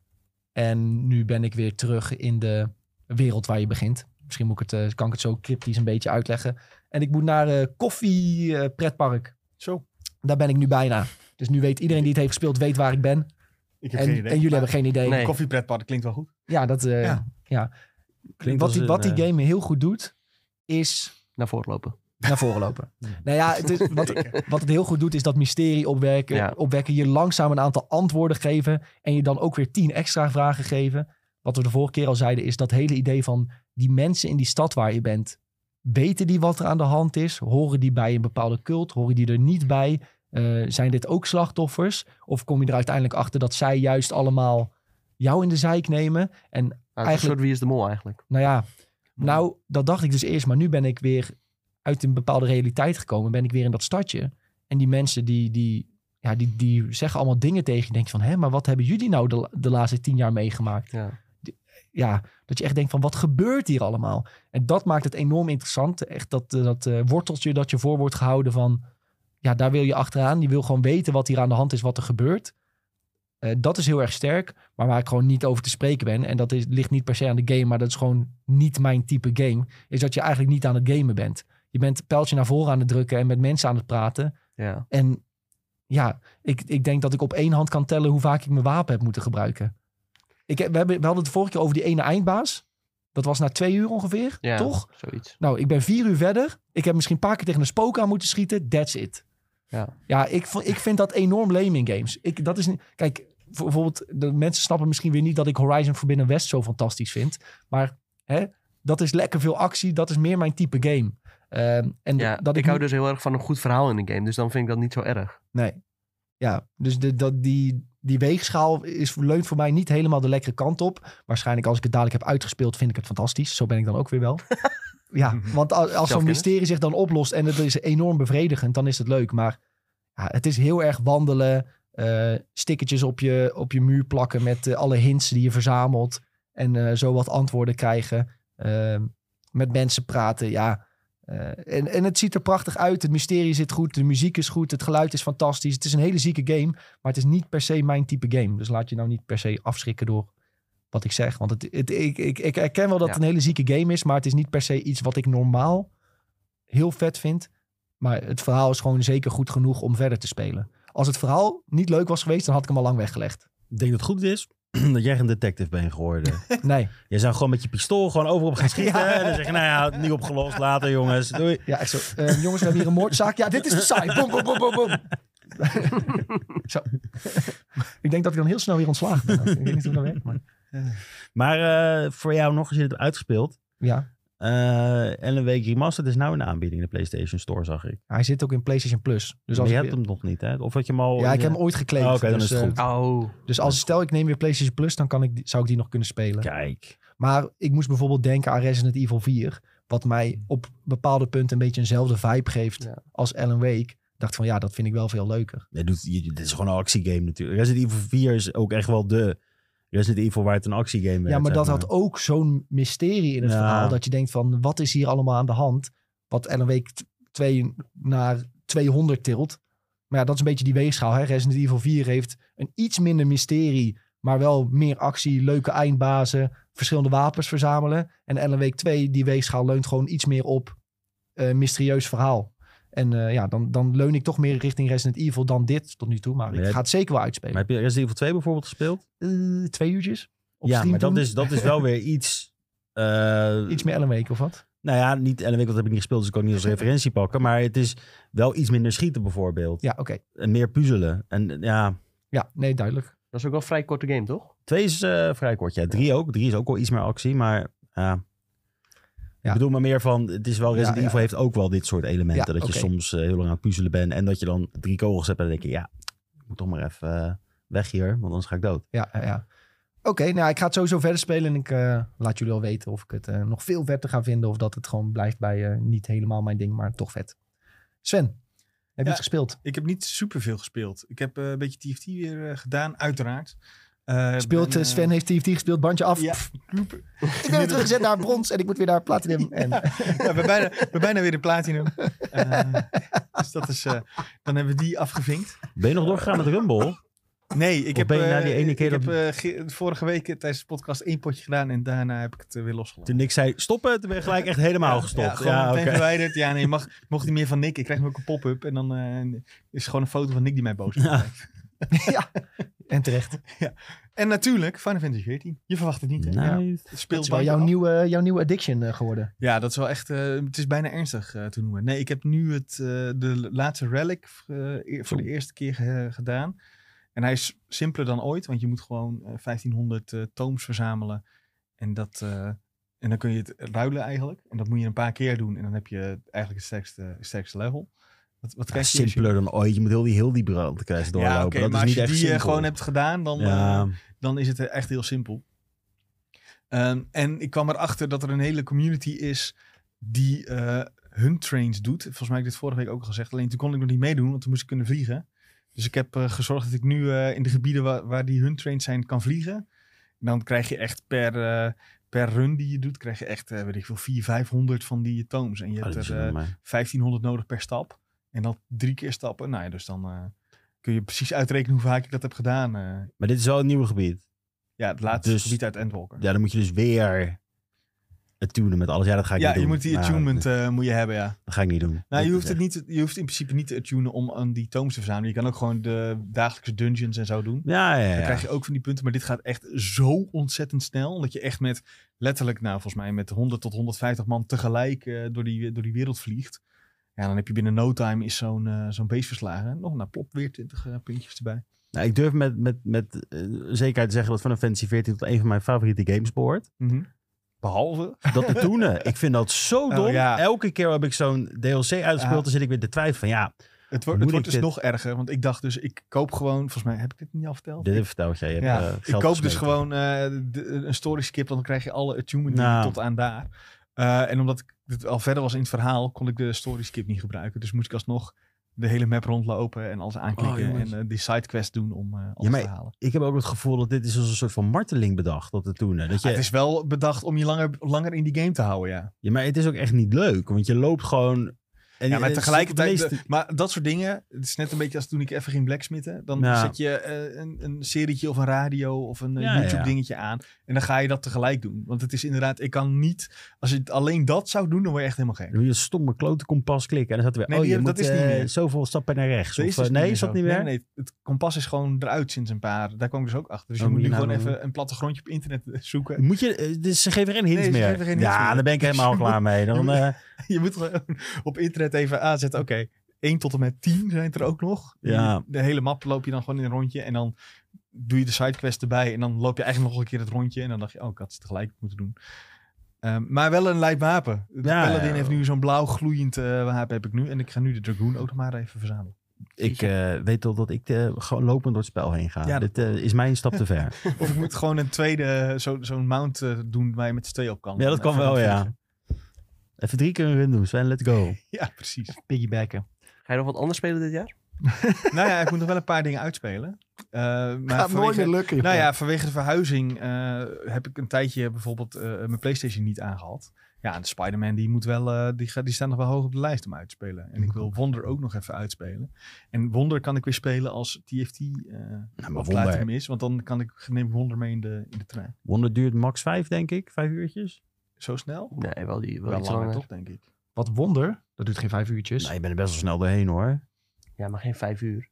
en nu ben ik weer terug in de wereld waar je begint. Misschien moet ik het, uh, kan ik het zo cryptisch een beetje uitleggen. En ik moet naar uh, Koffie uh, Pretpark. Zo. Daar ben ik nu bijna. Dus nu weet iedereen die het heeft gespeeld, weet waar ik ben. Ik heb En, geen idee. en jullie Maar hebben geen idee. Nee. Koffiepretpark klinkt wel goed. Ja, dat, uh, Ja. ja. Klinkt Wat, als die, wat een, die eh, game heel goed doet, is Naar voren lopen. naar voren lopen. Nou ja, het is, wat, wat het heel goed doet, is dat mysterie opwekken. Ja. Opwekken, je langzaam een aantal antwoorden geven. En je dan ook weer tien extra vragen geven. Wat we de vorige keer al zeiden, is dat hele idee van die mensen in die stad waar je bent. Weten die wat er aan de hand is? Horen die bij een bepaalde cult? Horen die er niet bij? Uh, zijn dit ook slachtoffers? Of kom je er uiteindelijk achter dat zij juist allemaal jou in de zijk nemen? En Nou, het is Eigenlijk- een soort Wie is de Mol eigenlijk. nou ja, nou, dat dacht ik dus eerst. Maar nu ben ik weer uit een bepaalde realiteit gekomen. Ben ik weer in dat stadje. En die mensen die, die, ja, die, die zeggen allemaal dingen tegen je. Denk je van, hé, maar wat hebben jullie nou de, de laatste tien jaar meegemaakt? Ja. Ja, dat je echt denkt van, wat gebeurt hier allemaal? En dat maakt het enorm interessant. Echt dat, dat uh, worteltje dat je voor wordt gehouden van, ja, daar wil je achteraan. Je wil gewoon weten wat hier aan de hand is, wat er gebeurt. Uh, dat is heel erg sterk. Maar waar ik gewoon niet over te spreken ben, en dat is, ligt niet per se aan de game, maar dat is gewoon niet mijn type game, is dat je eigenlijk niet aan het gamen bent. Je bent een pijltje naar voren aan het drukken en met mensen aan het praten. Ja. En ja, ik, ik denk dat ik op één hand kan tellen hoe vaak ik mijn wapen heb moeten gebruiken. Ik, heb- we, hebben, we hadden het de vorige keer over die ene eindbaas. Dat was na twee uur ongeveer, Ja, toch? zoiets. Nou, ik ben vier uur verder. Ik heb misschien een paar keer tegen een spook aan moeten schieten. That's it. Ja. Ja, ik, vo- ik vind dat enorm lame in games. Ik, dat is niet, kijk, voor- bijvoorbeeld, de mensen snappen misschien weer niet dat ik Horizon Forbidden West zo fantastisch vind. Maar hè, dat is lekker veel actie. Dat is meer mijn type game. Ehm, en Ja, dat ik nu- hou dus heel erg van een goed verhaal in de game. Dus dan vind ik dat niet zo erg. Nee. Ja, dus de, dat, die, die weegschaal is, leunt voor mij niet helemaal de lekkere kant op. Waarschijnlijk als ik het dadelijk heb uitgespeeld, vind ik het fantastisch. Zo ben ik dan ook weer wel. Ja, want als, als zo'n Zelfkennis. mysterie zich dan oplost en het is enorm bevredigend, dan is het leuk. Maar ja, het is heel erg wandelen, eh stickertjes op je, op je muur plakken met eh, alle hints die je verzamelt. En eh, zo wat antwoorden krijgen. Eh, met mensen praten, ja. Eh, en, en het ziet er prachtig uit. Het mysterie zit goed. De muziek is goed. Het geluid is fantastisch. Het is een hele zieke game. Maar het is niet per se mijn type game. Dus laat je nou niet per se afschrikken door wat ik zeg. Want het, het, ik, ik, ik herken wel dat Ja. het een hele zieke game is. Maar het is niet per se iets wat ik normaal heel vet vind. Maar het verhaal is gewoon zeker goed genoeg om verder te spelen. Als het verhaal niet leuk was geweest, dan had ik hem al lang weggelegd. Ik denk dat het goed is dat jij een detective bent geworden. Nee. Jij zou gewoon met je pistool gewoon overal gaan schieten. Ja. En dan zeg je, nou ja, niet opgelost. Later jongens. Doei. Ja, echt zo. Eh, jongens, we hebben hier een moordzaak. Ja, dit is de saai. Boom, boom, boom, boom, boom. Zo. Ik denk dat ik dan heel snel weer ontslagen ben. Ik weet niet hoe dat werkt, maar... Maar eh, voor jou nog, als je het hebt uitgespeeld. Ja, eh Alan Wake Remastered is nou in de aanbieding in de PlayStation Store, zag ik. hij zit ook in PlayStation Plus. Dus Dus als je ik hebt weer- hem nog niet, hè? Of had je hem al... Ja, ik heb hem ooit geclaimd. Oh, oké, dan dus, is het eh, goed. Oh. Dus als stel ik neem weer PlayStation Plus, dan kan ik, die- zou ik die nog kunnen spelen. Kijk. Maar ik moest bijvoorbeeld denken aan Resident Evil vier. Wat mij op bepaalde punten een beetje eenzelfde vibe geeft Ja. als Alan Wake. Ik dacht van ja, dat vind ik wel veel leuker. Je doet, je, dit is gewoon een actiegame natuurlijk. Resident Evil vier is ook echt wel de Resident Evil waar het een actiegame werd. Ja, maar zeg dat had ook zo'n mysterie in het Ja. verhaal. Dat je denkt van, wat is hier allemaal aan de hand? Wat Alan Wake twee naar tweehonderd tilt. Maar ja, dat is een beetje die weegschaal. Hè? Resident Evil vier heeft een iets minder mysterie, maar wel meer actie, leuke eindbazen, verschillende wapens verzamelen. En Alan Wake twee, die weegschaal leunt gewoon iets meer op eh, mysterieus verhaal. En eh, ja, dan, dan leun ik toch meer richting Resident Evil dan dit tot nu toe. Maar Maar ik jij- ga het zeker wel Maar uitspelen. heb je Resident Evil twee bijvoorbeeld gespeeld? Eh, twee uurtjes. op ja, stream maar dat doen? is, dat is wel weer iets... Uh, Iets meer Alan Wake of wat? Nou ja, niet Alan Wake, dat heb ik niet gespeeld, dus ik kan het niet als referentie pakken. Maar het is wel iets minder schieten bijvoorbeeld. Ja, oké. Okay. En meer puzzelen. En ja... Ja, nee, duidelijk. Dat is ook wel een vrij korte game, toch? Twee is uh, vrij kort, ja. Drie ook. Drie is ook wel iets meer actie, maar... Uh, ja. Ik bedoel maar meer van, het is wel, Resident ja, ja. Evil heeft ook wel dit soort elementen. Ja, dat okay. je soms uh, heel lang aan het puzzelen bent en dat je dan drie kogels hebt en dan denk je, ja, ik moet toch maar even uh, weg hier, want anders ga ik dood. Ja, ja, ja. Oké, okay, nou ik ga het sowieso verder spelen en ik uh, laat jullie al weten of ik het uh, nog veel vetter ga vinden of dat het gewoon blijft bij uh, niet helemaal mijn ding, maar toch vet. Sven, heb je ja, iets gespeeld? Ik heb niet superveel gespeeld. Ik heb uh, een beetje T F T weer uh, gedaan, uiteraard. Uh, Speelt, ben, uh, Sven heeft T F T gespeeld, bandje af. Ja. Ik ben weer teruggezet naar brons en ik moet weer naar platinum. En... Ja, ja, we bijna, we bijna weer in platinum. Uh, dus dat is, uh, dan hebben we die afgevinkt. Ben je nog doorgegaan met Rumble? Nee, ik of heb, ben je uh, na die ene keer ik dat... heb uh, ge- vorige week tijdens de podcast één potje gedaan en daarna heb ik het uh, weer losgelaten. Toen Nick zei stoppen, toen ben je gelijk echt helemaal ja, gestopt. Ja, gewoon ja, meteen okay. verwijderd. Ja, nee, je mag, mocht niet meer van Nick. Ik krijg nu ook een pop-up en dan uh, is gewoon een foto van Nick die mij boos maakt. Ja. ja, en terecht. Ja. En natuurlijk Final Fantasy veertien. Je verwacht het niet, hè? Nice. Ja. Het is wel jouw nieuwe, jouw nieuwe addiction uh, geworden. Ja, dat is wel echt... Uh, het is bijna ernstig uh, te noemen. Nee, ik heb nu het, uh, de laatste relic uh, voor de eerste keer ge- gedaan. En hij is simpeler dan ooit, want je moet gewoon uh, vijftienhonderd uh, tomes verzamelen. En, dat, uh, en dan kun je het ruilen eigenlijk. En dat moet je een paar keer doen. En dan heb je eigenlijk het sterkste, sterkste level. Wat, wat ja, simpeler dan ooit. Je moet heel die, heel die brandkruis doorlopen. Ja, okay, dat maar is als niet je echt die simpel. gewoon hebt gedaan, dan, ja. uh, dan is het echt heel simpel. Um, en ik kwam erachter dat er een hele community is die uh, hunt trains doet. Volgens mij heb ik dit vorige week ook al gezegd. Alleen toen kon ik nog niet meedoen, want toen moest ik kunnen vliegen. Dus ik heb uh, gezorgd dat ik nu uh, in de gebieden waar, waar die hunt trains zijn kan vliegen. En dan krijg je echt per, uh, per run die je doet, krijg je echt, uh, weet ik veel, vierhonderd, vijfhonderd van die tomes. En je oh, hebt er uh, vijftienhonderd nodig per stap. En dan drie keer stappen. Nou ja, dus dan uh, kun je precies uitrekenen hoe vaak ik dat heb gedaan. Uh. Maar dit is wel een nieuw gebied. Ja, het laatste dus, gebied uit Endwalker. Ja, dan moet je dus weer attunen met alles. Ja, dat ga ik ja, niet doen. Ja, je moet die attunement uh, moet je hebben, ja. Dat ga ik niet doen. Nou, je hoeft, het niet, je hoeft in principe niet te attunen om aan die tomes te verzamelen. Je kan ook gewoon de dagelijkse dungeons en zo doen. Ja, ja, ja. Dan krijg je ook van die punten. Maar dit gaat echt zo ontzettend snel. Dat je echt met letterlijk, nou volgens mij met honderd tot honderdvijftig man tegelijk uh, door, die, door die wereld vliegt. Ja, dan heb je binnen no time is zo'n, uh, zo'n beest verslagen. Nog, nou plop, weer twintig uh, puntjes erbij. Nou, ik durf met, met, met uh, zekerheid te zeggen dat Final Fantasy veertien tot een van mijn favoriete games behoort. Mm-hmm. Behalve? Dat te toenen. Ik vind dat zo dom. Oh, ja. Elke keer heb ik zo'n D L C uitgespeeld, ja. dan zit ik weer te twijfelen van ja... Het, wo- het wordt dus dit... nog erger, want ik dacht dus, ik koop gewoon, volgens mij, heb ik dit niet al verteld? Dit heb verteld jij. Je ja, hebt, uh, ik koop gesmeten. dus gewoon uh, de, een story skip, dan krijg je alle attunement nou. tot aan daar. Uh, en omdat ik het al verder was in het verhaal, kon ik de story skip niet gebruiken. Dus moest ik alsnog de hele map rondlopen en alles aanklikken oh, en uh, die sidequest doen om uh, alles ja, te halen. Ik heb ook het gevoel dat dit is als een soort van marteling bedacht. Dat het toen. Dat je... ah, het is wel bedacht om je langer, langer in die game te houden, ja. Ja, maar het is ook echt niet leuk, want je loopt gewoon... En ja, maar tegelijkertijd, meeste... de, maar dat soort dingen, het is net een beetje als toen ik even ging blacksmitten. Dan ja. zet je uh, een, een serietje of een radio of een uh, ja, YouTube ja. dingetje aan. En dan ga je dat tegelijk doen. Want het is inderdaad, ik kan niet, als je alleen dat zou doen, dan word je echt helemaal geen. Dan moet je een stomme klote kompas klikken en dan staat er weer, nee, oh je die, moet dat is uh, niet meer. zoveel stappen naar rechts. Of, is dus nee, is dat zo. niet meer? Nee, nee, het kompas is gewoon eruit sinds een paar, daar kwam ik dus ook achter. Dus oh, je moet nu nou gewoon doen? even een plattegrondje op internet zoeken. Moet je, dus ze geven geen hints nee, meer. Geen hints ja, meer. dan ben ik helemaal klaar mee. Dan, uh... je moet gewoon op internet even aanzetten, oké. Okay, één tot en met tien zijn er ook nog. Ja. De hele map loop je dan gewoon in een rondje. En dan doe je de sidequest erbij. En dan loop je eigenlijk nog een keer het rondje. En dan dacht je, oh, ik had het tegelijk moeten doen. Um, maar wel een lijp wapen. De ja, Paladin ja. heeft nu zo'n blauw gloeiend uh, wapen heb ik nu. En ik ga nu de Dragoon ook nog maar even verzamelen. Ik uh, weet al dat ik uh, gewoon lopend door het spel heen ga. Ja, Dit uh, is mijn stap te ver. Of ik moet gewoon een tweede, zo, zo'n mount uh, doen waar je met z'n tweeën op kan. Ja, dat kan wel, ja. Even drie keer een run doen, Sven, let's go. Ja, precies. Piggybacken. Ga je nog wat anders spelen dit jaar? nou ja, ik moet nog wel een paar dingen uitspelen. Uh, maar Gaat nooit meer lukken. Nou ja, vanwege de verhuizing uh, heb ik een tijdje bijvoorbeeld uh, mijn PlayStation niet aangehad. Ja, de Spider-Man die moet wel, uh, die, die staan nog wel hoog op de lijst om uit te spelen. En ik wil Wonder ook nog even uitspelen. En Wonder kan ik weer spelen als T F T uh, nou, op Platinum is. Want dan kan ik, neem ik Wonder mee in de, in de trein. Wonder duurt max vijf, denk ik. Vijf uurtjes. Zo snel? Nee, wel, die, wel, wel iets langer, langer toch, denk ik. Wat Wonder? Dat duurt geen vijf uurtjes. Nee, je bent er best wel snel doorheen, hoor. Ja, maar geen vijf uur.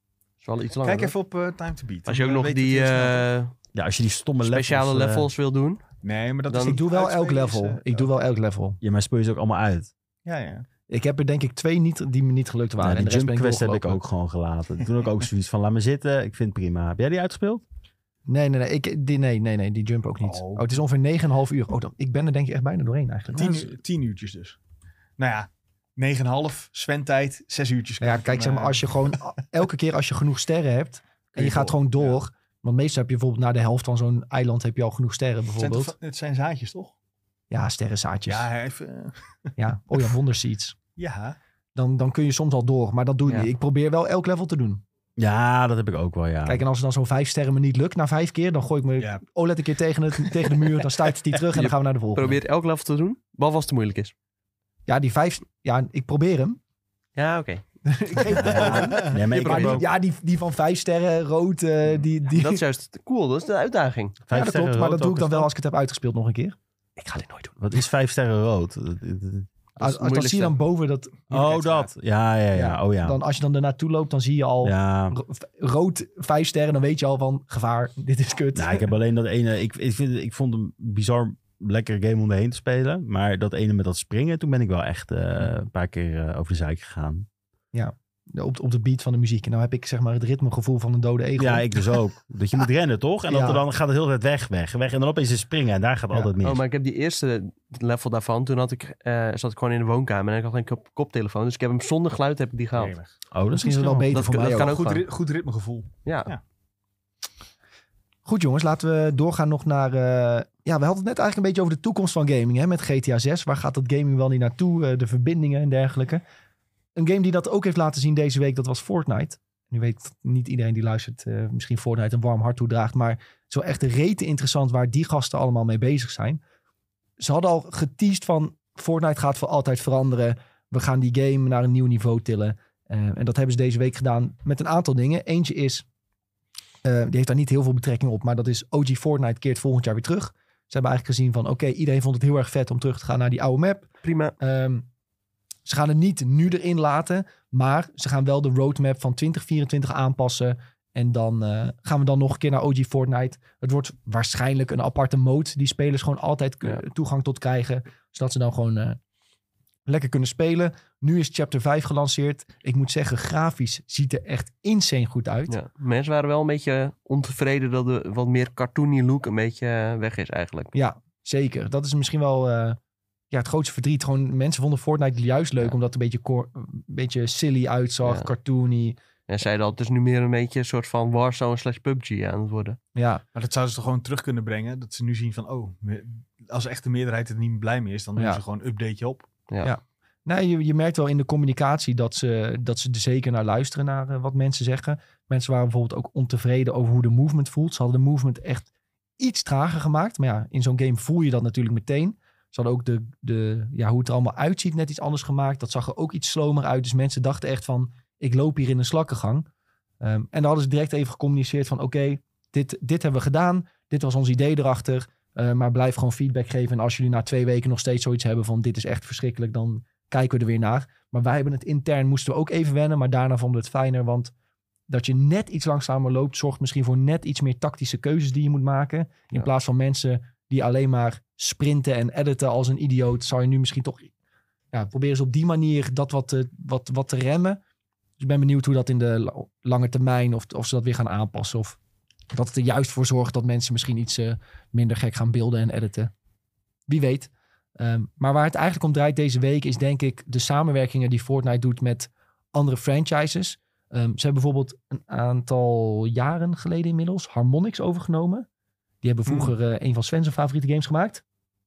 is wel iets langer. Kijk hoor. even op uh, Time to Beat. Als je ook Dan nog weet je die het heel snel. uh, Ja, als je die stomme speciale levels... levels, uh, wil doen. Nee, maar dat dan- is Ik doe wel elk uitspelen is, level. uh, Ik doe wel elk level. ja, maar speel je ze ook allemaal uit. Ja, ja. Ik heb er denk ik twee niet, die me niet gelukt waren. Ja, en die de rest jump ben ik quest heb ik doorgelopen. ook gewoon gelaten. Toen ook ook zoiets van, laat me zitten. Ik vind het prima. Heb jij die uitgespeeld? Nee, nee, nee, ik, die, nee, nee, nee, die jump ook niet. Oh. Oh, het is ongeveer negen komma vijf uur. Oh, dan, ik ben er denk ik echt bijna doorheen eigenlijk. Tien, Ja, uur- tien uurtjes dus. Nou ja, negen komma vijf, Sven-tijd, zes uurtjes. Nou ja, kan kijk, ik zeg maar, hem, als je gewoon elke keer als je genoeg sterren hebt en je je gaat door, gewoon door, want meestal heb je bijvoorbeeld na de helft van zo'n eiland heb je al genoeg sterren uh, het, zijn bijvoorbeeld. toch, het zijn zaadjes, toch? Ja, sterrenzaadjes. Ja, Ja, even... uh, ja. Oh ja, wonderseeds. ja. Dan, dan kun je soms al door, maar dat doe ik Ja. niet. Ik probeer wel elk level te doen. Ja, dat heb ik ook wel, ja. Kijk, en als er dan zo'n vijf sterren me niet lukt na vijf keer, dan gooi ik me Ja. O L E D een keer tegen, het, tegen de muur, dan stuit die terug en dan gaan we naar de volgende. Probeer elk level te doen, behalve als het te moeilijk is. Ja, die vijf, ja, ik probeer hem. Ja, oké. ik geef het Ja, over. nee, maar ik Maar heb die- ook ja, die, die van vijf sterren, rood, eh, die... die... Dat is juist cool, dat is de uitdaging. vijf ja, dat sterren klopt, maar rood dat doe ook ik dan is wel als ik het heb uitgespeeld nog een keer. Ik ga dit nooit doen. Wat is vijf sterren rood? Dat- dat- dat- Dat is Als, het als, dat zie je dan boven dat... Oh, dat. Ja, ja, ja. Oh ja. Dan, als je dan ernaartoe loopt, dan zie je al Ja. ro- rood vijf sterren. Dan weet je al van gevaar, dit is kut. Nou, ik heb alleen dat ene... Ik, ik, vind, ik vond het een bizar lekker game om erheen te spelen. Maar dat ene met dat springen, toen ben ik wel echt uh, een paar keer uh, over de zeik gegaan. op, op de beat van de muziek. En nou heb ik zeg maar het ritmegevoel van een dode egel. Ja, ik dus ook. Dat je moet rennen, toch? En dat Ja. er dan gaat het heel de tijd weg, weg, weg. En dan opeens is springen en daar gaat Ja. altijd mis. Oh, maar ik heb die eerste level daarvan. Toen had ik, uh, zat ik gewoon in de woonkamer en ik had een kop koptelefoon. Dus ik heb hem zonder geluid heb ik die gehaald. Enig. Oh, dat Misschien is het wel beter Dat- voor dat mij kan ook. ook Goed, gewoon. ri- goed ritmegevoel. Ja. Ja. Goed jongens, laten we doorgaan nog naar... uh, ja, we hadden het net eigenlijk een beetje over de toekomst van gaming. Hè, met G T A zes. Waar gaat dat gaming wel niet naartoe? Uh, de verbindingen en dergelijke. Een game die dat ook heeft laten zien deze week, dat was Fortnite. Nu weet niet iedereen die luistert uh, misschien Fortnite een warm hart toedraagt. Maar zo echt rete interessant waar die gasten allemaal mee bezig zijn. Ze hadden al geteased van Fortnite gaat voor altijd veranderen. We gaan die game naar een nieuw niveau tillen. Uh, en dat hebben ze deze week gedaan met een aantal dingen. Eentje is, uh, die heeft daar niet heel veel betrekking op. Maar dat is O G Fortnite keert volgend jaar weer terug. Ze hebben eigenlijk gezien van oké, okay, iedereen vond het heel erg vet om terug te gaan naar die oude map. Prima. Um, Ze gaan het niet nu erin laten, maar ze gaan wel de roadmap van twintig vierentwintig aanpassen. En dan uh, gaan we dan nog een keer naar O G Fortnite. Het wordt waarschijnlijk een aparte mode die spelers gewoon altijd k- Ja. toegang tot krijgen. Zodat ze dan gewoon uh, lekker kunnen spelen. Nu is chapter vijf gelanceerd. Ik moet zeggen, grafisch ziet er echt insane goed uit. Ja. Mensen waren wel een beetje ontevreden dat de wat meer cartoony look een beetje uh, weg is eigenlijk. Ja, zeker. Dat is misschien wel... Uh, Ja, het grootste verdriet. Gewoon, mensen vonden Fortnite juist leuk, Ja. omdat het een beetje, cor- een beetje silly uitzag, Ja. cartoony. En zeiden al, het is nu meer een beetje een soort van Warzone slash P U B G aan het worden. Ja, Maar dat zouden ze toch gewoon terug kunnen brengen. Dat ze nu zien van, oh, me- als echt de meerderheid er niet meer blij mee is, dan doen Ja. ze gewoon een updateje op. Ja. Ja. nee, je, je merkt wel in de communicatie dat ze, dat ze er zeker naar luisteren, naar uh, wat mensen zeggen. Mensen waren bijvoorbeeld ook ontevreden over hoe de movement voelt. Ze hadden de movement echt iets trager gemaakt. Maar ja, in zo'n game voel je dat natuurlijk meteen. Ze hadden ook de, de, ja, hoe het er allemaal uitziet net iets anders gemaakt. Dat zag er ook iets slomer uit. Dus mensen dachten echt van, ik loop hier in een slakkengang. Um, en dan hadden ze direct even gecommuniceerd van, oké, okay, dit, dit hebben we gedaan. Dit was ons idee erachter. Uh, maar blijf gewoon feedback geven. En als jullie na twee weken nog steeds zoiets hebben van, dit is echt verschrikkelijk, dan kijken we er weer naar. Maar wij hebben het intern, moesten we ook even wennen. Maar daarna vonden we het fijner, want dat je net iets langzamer loopt, zorgt misschien voor net iets meer tactische keuzes die je moet maken. In Ja. plaats van mensen die alleen maar sprinten en editen als een idioot, zou je nu misschien toch ja, proberen ze op die manier dat wat te, wat, wat te remmen. Dus ik ben benieuwd hoe dat in de la- lange termijn, of, of ze dat weer gaan aanpassen. Of dat het er juist voor zorgt dat mensen misschien iets uh, minder gek gaan beelden en editen. Wie weet. Um, maar waar het eigenlijk om draait deze week is denk ik de samenwerkingen die Fortnite doet met andere franchises. Um, ze hebben bijvoorbeeld een aantal jaren geleden inmiddels Harmonix overgenomen. Die hebben vroeger uh, een van Sven's favoriete games gemaakt.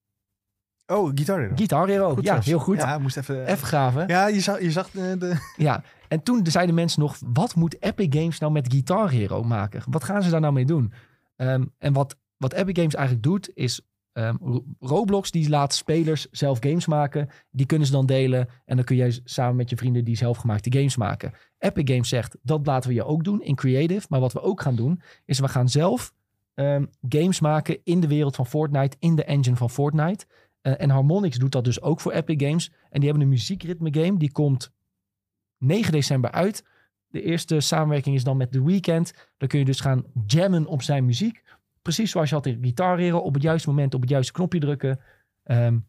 Oh, Guitar Hero. Guitar Hero, Goed ja, zelfs. heel goed. Ja, moest even... Even graven. Ja, je zag, je zag de... de... Ja, en toen zeiden mensen nog, wat moet Epic Games nou met Guitar Hero maken? Wat gaan ze daar nou mee doen? Um, en wat, wat Epic Games eigenlijk doet, is um, Roblox, die laat spelers zelf games maken. Die kunnen ze dan delen en dan kun jij samen met je vrienden die zelfgemaakte games maken. Epic Games zegt, dat laten we je ook doen in Creative. Maar wat we ook gaan doen, is we gaan zelf um, games maken in de wereld van Fortnite, in de engine van Fortnite. Uh, en Harmonix doet dat dus ook voor Epic Games. En die hebben een muziekritme game. Die komt negen december uit. De eerste samenwerking is dan met The Weeknd. Dan kun je dus gaan jammen op zijn muziek. Precies zoals je had in Guitar Hero. Op het juiste moment op het juiste knopje drukken. Um,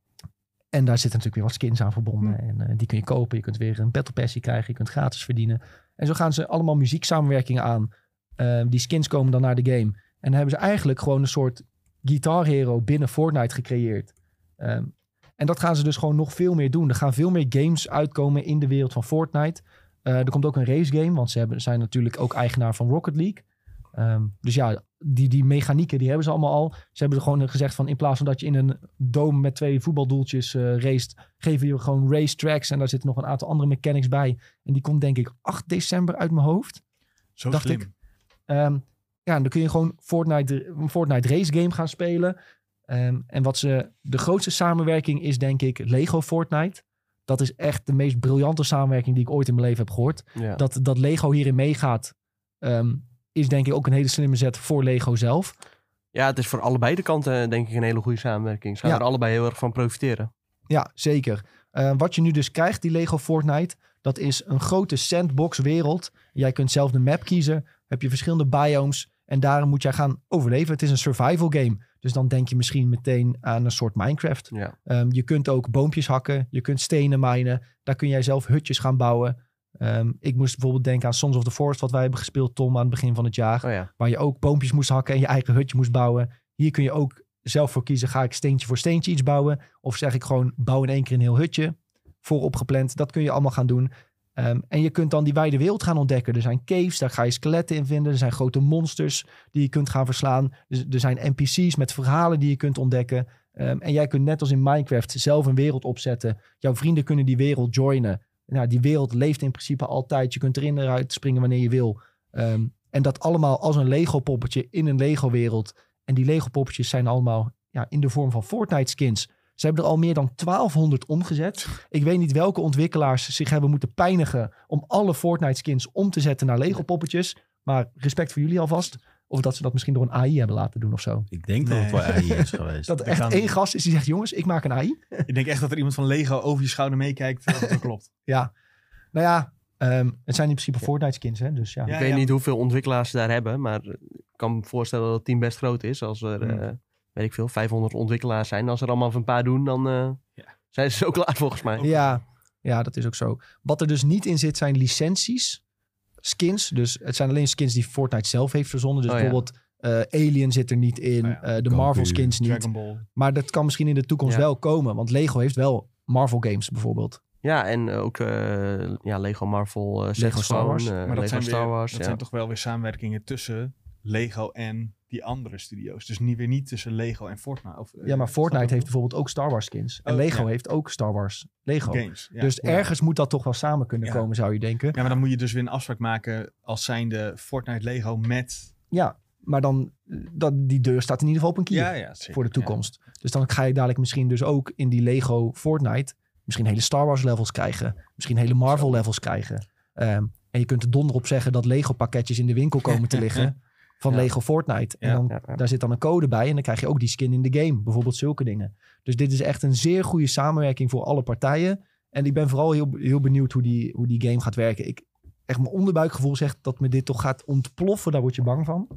en daar zitten natuurlijk weer wat skins aan verbonden. En uh, die kun je kopen. Je kunt weer een Battle Passie krijgen. Je kunt gratis verdienen. En zo gaan ze allemaal muzieksamenwerkingen aan. Uh, die skins komen dan naar de game. En dan hebben ze eigenlijk gewoon een soort Guitar Hero binnen Fortnite gecreëerd. Um, en dat gaan ze dus gewoon nog veel meer doen. Er gaan veel meer games uitkomen in de wereld van Fortnite. Uh, er komt ook een race game, want ze hebben, zijn natuurlijk ook eigenaar van Rocket League. Um, dus ja, die, die mechanieken, die hebben ze allemaal al. Ze hebben er gewoon gezegd van in plaats van dat je in een dome met twee voetbaldoeltjes uh, racet, geven je gewoon racetracks en daar zitten nog een aantal andere mechanics bij. En die komt denk ik acht december uit mijn hoofd. Zo dacht slim. ik. Um, ja, en dan kun je gewoon Fortnite, een Fortnite race game gaan spelen. Um, en wat ze, de grootste samenwerking is denk ik Lego Fortnite. Dat is echt de meest briljante samenwerking die ik ooit in mijn leven heb gehoord. Ja. Dat, dat Lego hierin meegaat, um, is denk ik ook een hele slimme zet voor Lego zelf. ja, het is voor allebei de kanten denk ik een hele goede samenwerking. Ze gaan Ja. er allebei heel erg van profiteren. Ja, zeker. Uh, wat je nu dus krijgt, die Lego Fortnite, dat is een grote sandbox wereld. Jij kunt zelf de map kiezen, heb je verschillende biomes en daarin moet jij gaan overleven. Het is een survival game. Dus dan denk je misschien meteen aan een soort Minecraft. Ja. Um, je kunt ook boompjes hakken, je kunt stenen minen. Daar kun jij zelf hutjes gaan bouwen. Um, ik moest bijvoorbeeld denken aan Sons of the Forest, wat wij hebben gespeeld, Tom, aan het begin van het jaar. Oh ja. Waar je ook boompjes moest hakken en je eigen hutje moest bouwen. Hier kun je ook zelf voor kiezen, ga ik steentje voor steentje iets bouwen? Of zeg ik gewoon, bouw in één keer een heel hutje vooropgepland. Dat kun je allemaal gaan doen. Um, en je kunt dan die wijde wereld gaan ontdekken. Er zijn caves, daar ga je skeletten in vinden. Er zijn grote monsters die je kunt gaan verslaan. Dus er zijn N P C's met verhalen die je kunt ontdekken. Um, en jij kunt net als in Minecraft zelf een wereld opzetten. Jouw vrienden kunnen die wereld joinen. Nou, die wereld leeft in principe altijd. Je kunt erin en eruit springen wanneer je wil. Um, en dat allemaal als een Lego-poppetje in een Lego-wereld. En die Lego-poppetjes zijn allemaal ja, in de vorm van Fortnite-skins. Ze hebben er al meer dan twaalfhonderd omgezet. Ik weet niet welke ontwikkelaars zich hebben moeten pijnigen om alle Fortnite-skins om te zetten naar Lego-poppetjes. Maar respect voor jullie alvast. Of dat ze dat misschien door een A I hebben laten doen of zo. Ik denk dat het wel Nee. A I is geweest. Dat er Dat echt kan één niet. gast is die zegt, jongens, ik maak een A I. Ik denk echt dat er iemand van Lego over je schouder meekijkt. Of dat klopt. Ja, nou ja, um, het zijn in principe Fortnite-skins, hè. Dus ja. Ja, ik weet niet hoeveel ontwikkelaars ze daar hebben, maar ik kan me voorstellen dat het team best groot is. Als er, Hmm. eh, weet ik veel, vijfhonderd ontwikkelaars zijn. Als er allemaal een paar doen, dan uh, Ja. zijn ze zo klaar volgens mij. Ja, ja, dat is ook zo. Wat er dus niet in zit zijn licenties, skins. Dus het zijn alleen skins die Fortnite zelf heeft verzonnen. Dus Oh, ja. bijvoorbeeld uh, Alien zit er niet in, Oh ja. uh, de Goku, Marvel skins niet. Dragon Ball. Maar dat kan misschien in de toekomst Ja. wel komen. Want Lego heeft wel Marvel games bijvoorbeeld. Ja, en ook uh, ja, Lego Marvel, uh, Lego Lego Star Wars. Uh, Maar Lego dat, zijn, Star weer, Wars. dat ja. zijn toch wel weer samenwerkingen tussen Lego en die andere studio's. Dus niet weer niet tussen Lego en Fortnite. Of, uh, Ja, maar snap Fortnite je heeft wat bijvoorbeeld ook Star Wars skins. En Oh, Lego ja. heeft ook Star Wars Lego. games. Ja. Dus ja. ergens moet dat toch wel samen kunnen Ja. komen, zou je denken. Ja, maar dan moet je dus weer een afspraak maken als zijnde Fortnite Lego met... Ja, maar dan, dat, die deur staat in ieder geval op een kier. Ja, ja, zeker. Voor de toekomst. Dus dan ga je dadelijk misschien dus ook in die Lego Fortnite misschien hele Star Wars levels krijgen. Misschien hele Marvel Zo. levels krijgen. Um, en je kunt er donder op zeggen dat Lego pakketjes in de winkel komen te liggen van Ja. Lego Fortnite. En Ja. dan, Ja, ja. daar zit dan een code bij en dan krijg je ook die skin in de game. Bijvoorbeeld zulke dingen. Dus dit is echt een zeer goede samenwerking voor alle partijen. En ik ben vooral heel, heel benieuwd hoe die, hoe die game gaat werken. Ik, echt mijn onderbuikgevoel zegt dat me dit toch gaat ontploffen. Daar word je bang van.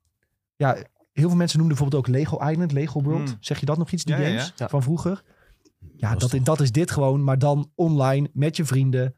Ja, heel veel mensen noemen bijvoorbeeld ook Lego Island, Lego World. Hmm. zeg je dat nog iets, die Ja, ja, games ja. van vroeger? Ja, Dat dat, is is, toch- dat is dit gewoon, maar dan online met je vrienden.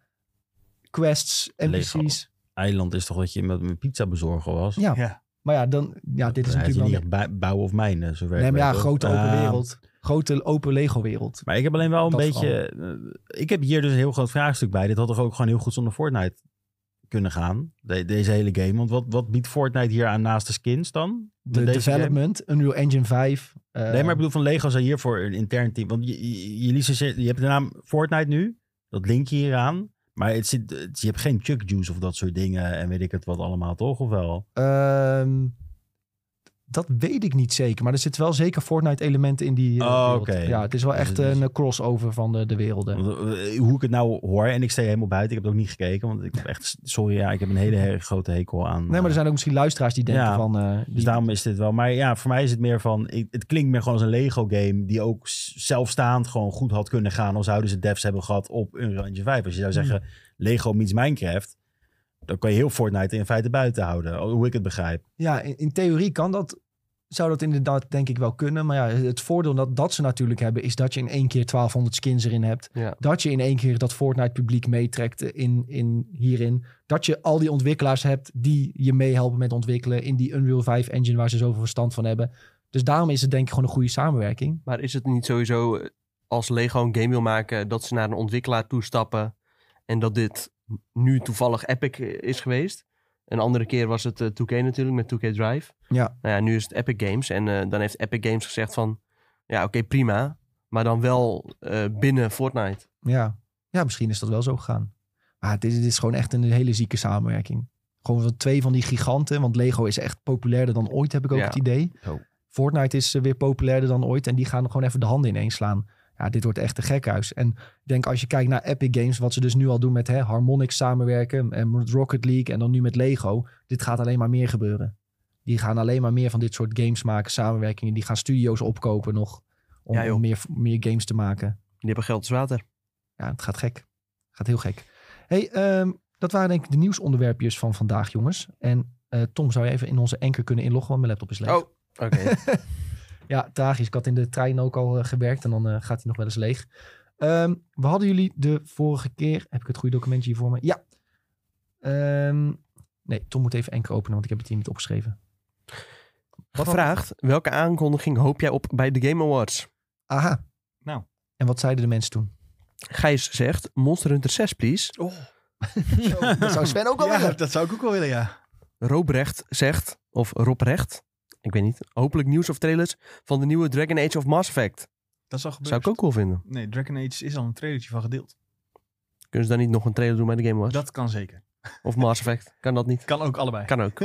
Quests, N P Lego. C's. Eiland is toch dat je met mijn pizza bezorger was? Ja, Ja. maar ja, dan, ja, dit is Hij natuurlijk niet wel... echt bij- bouwen of mijnen, zo werkt Nee, maar ja, het ook. grote open Ah, wereld. Grote open Lego wereld. Maar ik heb alleen wel een Dat beetje... eh, ik heb hier dus een heel groot vraagstuk bij. Dit had toch ook gewoon heel goed zonder Fortnite kunnen gaan? De- deze hele game. Want wat, wat biedt Fortnite hier aan naast de skins dan? De Met deze development, Unreal Engine vijf. uh, game? Nee, maar ik bedoel van Lego zijn hier voor een intern team. Want je, je, je, licentie- je hebt de naam Fortnite nu. Dat link je hier aan. Maar het zit, het- je hebt geen Chuck Juice of dat soort dingen. En weet ik het wat allemaal, toch? Of wel? Ehm, dat weet ik niet zeker. Maar er zitten wel zeker Fortnite-elementen in die uh, Oh, wereld. oké. Ja, het is wel Dus echt het is- een crossover van de, de werelden. Want, eh, hoe ik het nou hoor, en ik sta helemaal buiten. Ik heb het ook niet gekeken. Want ik heb echt, sorry, ja, ik heb een hele erg grote hekel aan. Nee, maar er zijn ook misschien luisteraars die denken Ja, van... uh, die, Dus daarom is dit wel. Maar ja, voor mij is het meer van... Ik, het klinkt meer gewoon als een Lego-game... die ook s- zelfstaand gewoon goed had kunnen gaan... als zouden ze devs hebben gehad op Unreal Engine vijf. Als je zou zeggen... Lego meets Minecraft... dan kan je heel Fortnite in feite buiten houden. Hoe ik het begrijp. Ja, in, in theorie kan dat, zou dat inderdaad denk ik wel kunnen. Maar ja, het voordeel dat, dat ze natuurlijk hebben... is dat je in één keer twaalfhonderd skins erin hebt. Ja. Dat je in één keer dat Fortnite publiek meetrekt in, in, hierin. Dat je al die ontwikkelaars hebt die je meehelpen met ontwikkelen... in die Unreal vijf engine waar ze zoveel verstand van hebben. Dus daarom is het denk ik gewoon een goede samenwerking. Maar is het niet sowieso als Lego een game wil maken... dat ze naar een ontwikkelaar toestappen... en dat dit nu toevallig Epic is geweest? Een andere keer was het uh, two K natuurlijk met two K Drive. Ja. Nou ja, nu is het Epic Games. En uh, dan heeft Epic Games gezegd van... ja, oké, okay, prima. Maar dan wel uh, binnen Fortnite. Ja. ja, misschien is dat wel zo gegaan. Maar dit, dit is gewoon echt een hele zieke samenwerking. Gewoon van twee van die giganten. Want Lego is echt populairder dan ooit, heb ik ook Ja. het idee. Oh. Fortnite is uh, weer populairder dan ooit. En die gaan gewoon even de handen ineens slaan. Ja, dit wordt echt een gekhuis. En ik denk als je kijkt naar Epic Games... wat ze dus nu al doen met hè, Harmonix samenwerken... en met Rocket League en dan nu met Lego... dit gaat alleen maar meer gebeuren. Die gaan alleen maar meer van dit soort games maken, samenwerkingen. Die gaan studio's opkopen nog... om, Ja, joh. om meer, meer games te maken. Die hebben geld als water. Ja, het gaat gek. Het gaat heel gek. Hey, ehm, dat waren denk ik de nieuwsonderwerpjes van vandaag, jongens. En uh, Tom, zou je even in onze Anchor kunnen inloggen... want mijn laptop is leeg. Oh, oké. Ja, tragisch. Ik had in de trein ook al uh, gewerkt en dan uh, gaat hij nog wel eens leeg. Um, we hadden jullie de vorige keer... Heb ik het goede documentje hier voor me? Ja. Um, nee, Tom moet even Anchor openen, want ik heb het hier niet opgeschreven. Wat Gevraagd, welke aankondiging hoop jij op bij de Game Awards? Aha. Nou. En wat zeiden de mensen toen? Gijs zegt, Monster Hunter zes, please. Oh, Dat zou Sven ook wel ja, willen. dat zou ik ook wel willen, ja. Robrecht zegt, of Robrecht, ik weet niet, hopelijk nieuws of trailers van de nieuwe Dragon Age of Mass Effect. Dat zou gebeuren. Zou ik ook cool vinden. Nee, Dragon Age is al een trailertje van gedeeld. Kunnen ze dan niet nog een trailer doen bij de Game Awards? Dat kan zeker. Of Mass Effect? Kan dat niet? Kan ook allebei. Kan ook.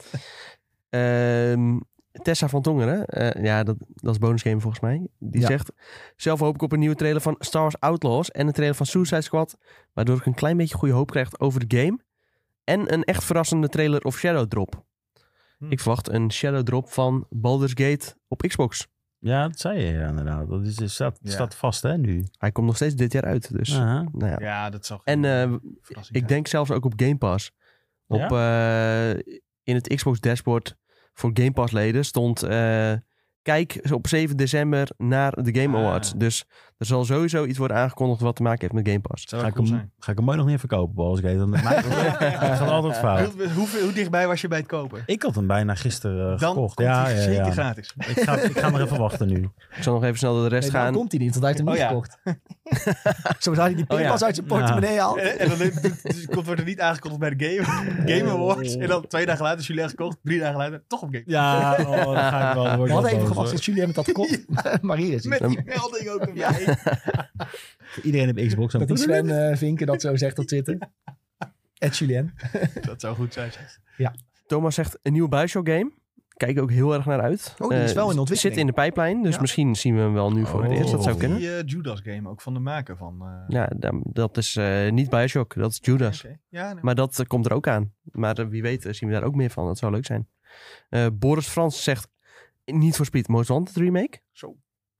Ehm, Tessa van Tongeren, uh, ja, dat, dat is bonusgame volgens mij. Die Ja. zegt, zelf hoop ik op een nieuwe trailer van Star Wars Outlaws en een trailer van Suicide Squad, waardoor ik een klein beetje goede hoop krijg over de game. En een echt verrassende trailer of Shadow Drop. Hm. Ik verwacht een Shadow Drop van Baldur's Gate op Xbox. Ja, dat zei je ja, inderdaad. Dat is, is, staat, Ja. staat vast, hè, nu. Hij komt nog steeds dit jaar uit, dus Aha. nou ja. Ja, dat zou En geen uh, verrassing ik zijn. denk zelfs ook op Game Pass. Op, uh, in het Xbox dashboard voor Game Pass leden stond... Uh, kijk op zeven december naar de Game Ah. Awards. Dus er zal sowieso iets worden aangekondigd wat te maken heeft met Game Pass. Zou Ga wel ik, cool hem, zijn. ga ik hem mooi nog niet verkopen, Bals Gate. Dan het gaat altijd fout. Hoe, hoe, hoe dichtbij was je bij het kopen? Ik had hem bijna gisteren uh, Dan gekocht. komt Ja, hij ja, zeker ja. gratis. Ik ga, ik ga maar even wachten nu. Ik zal nog even snel door de rest Nee, nou gaan. komt hij niet, want hij heeft hem Oh niet ja. gekocht. Zodra hij die pinpas Oh ja. uit zijn portemonnee haalt. En, en dan dus, komt- wordt er niet aangekondigd bij de Game, game Awards. En dan twee dagen later is jullie gekocht. Drie dagen later toch op Game. Ja, oh, dan ga ik wel. dan word We ik hadden wel even boos, gewacht hoor. tot Julien het had gekocht. Maar hier is hij. Met die melding ook erbij. Iedereen op Xbox. Dat die Sven uh, Vinken dat zo zegt op Twitter. Ed Julien. Dat zou goed zijn. zeg. Thomas zegt een nieuwe Bioshock game. Kijk ook heel erg naar uit. Oh, die is Eh, wel in ontwikkeling. Zit in de pijplijn, dus Ja. misschien zien we hem wel nu voor het Oh. eerst. Dat zou Of kunnen. die uh, Judas game ook van de maker van... Uh, Ja, dan- dat is uh, niet Bioshock, dat is Judas. oké. Ja, nee. Maar dat uh, komt er ook aan. Maar uh, wie weet uh, zien we daar ook meer van. Dat zou leuk zijn. Uh, Boris Frans zegt niet voor Speed Most Wanted remake. Zo.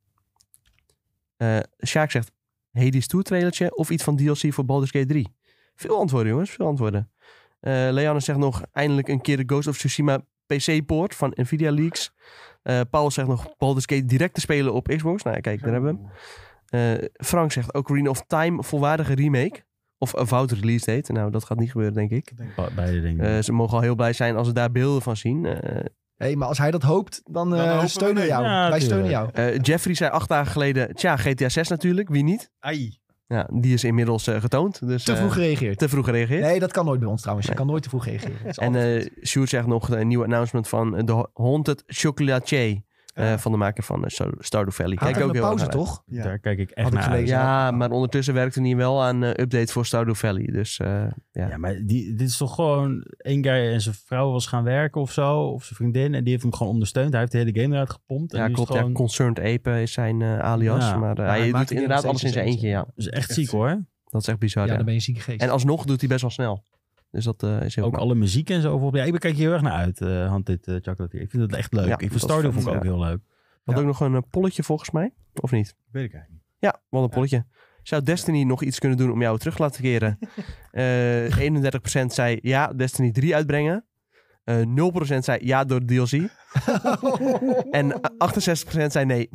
Uh, Sjaak zegt Hades twee trailertje of iets van D L C voor Baldur's Gate drie. Veel antwoorden jongens, veel antwoorden. Uh, Leanne zegt nog eindelijk een keer de Ghost of Tsushima P C-poort van Nvidia Leaks. Uh, Paul zegt nog Baldur's Gate direct te spelen op Xbox. Nou ja, kijk, daar hebben we hem. Uh, Frank zegt Ocarina of Time volwaardige remake. Of een fout release date. Nou, dat gaat niet gebeuren, denk ik. Be- Beide dingen. Uh, ze mogen al heel blij zijn als ze daar beelden van zien. Uh, Hey, maar als hij dat hoopt, dan, uh, Dan hopen we steunen we mee. jou. Ja, Wij steunen tuurlijk. jou. uh, Jeffrey zei acht dagen geleden... Tja, G T A zes natuurlijk. Wie niet? Ai. Ja, die is inmiddels uh, getoond. Dus, Te uh, vroeg gereageerd. te vroeg gereageerd. Nee, dat kan nooit bij ons trouwens. Je Nee. kan nooit te vroeg reageren. Dat is En altijd uh, Sjoerd zegt nog een nieuw announcement van de Haunted Chocolatier. Uh, Ja. van de maker van uh, Stardew Valley. Hij had Kijk even ook een heel pauze, erg naar uit. toch? Ja. Daar kijk ik echt Had ik naar uit. gelezen. Ja, maar ondertussen werkte hij wel aan uh, update voor Stardew Valley. Dus uh, ja. Ja, maar die, dit is toch gewoon... één guy en zijn vrouw was gaan werken of zo. Of zijn vriendin. En die heeft hem gewoon ondersteund. Hij heeft de hele game eruit gepompt. En Ja, nu is klopt. het gewoon... Ja, Concerned Ape is zijn uh, alias. Ja. Maar uh, hij hij maakt doet die inderdaad nog alles in steeds zijn in eentje. zijn Ja. Dat is echt Echt ziek hoor. Dat is echt bizar. Ja, Ja, dan ben je ziek geest. En alsnog doet hij best wel snel. Dus dat uh, is heel Ook knap. alle muziek en zo. Ja, ik kijk hier heel erg naar uit. Uh, hand dit uh, Chocolatier. Ik vind het echt leuk. Ja, ik vind dat is Stardew vet, vond ik ook ja. heel leuk. Had Ja. ook nog een uh, polletje volgens mij. Of niet? Weet ik eigenlijk niet. Ja, wel een polletje. Zou Destiny nog iets kunnen doen om jou terug te laten keren? Uh, eenendertig procent zei ja, Destiny drie uitbrengen. Uh, nul procent zei ja door de D L C. En achtenzestig procent zei nee.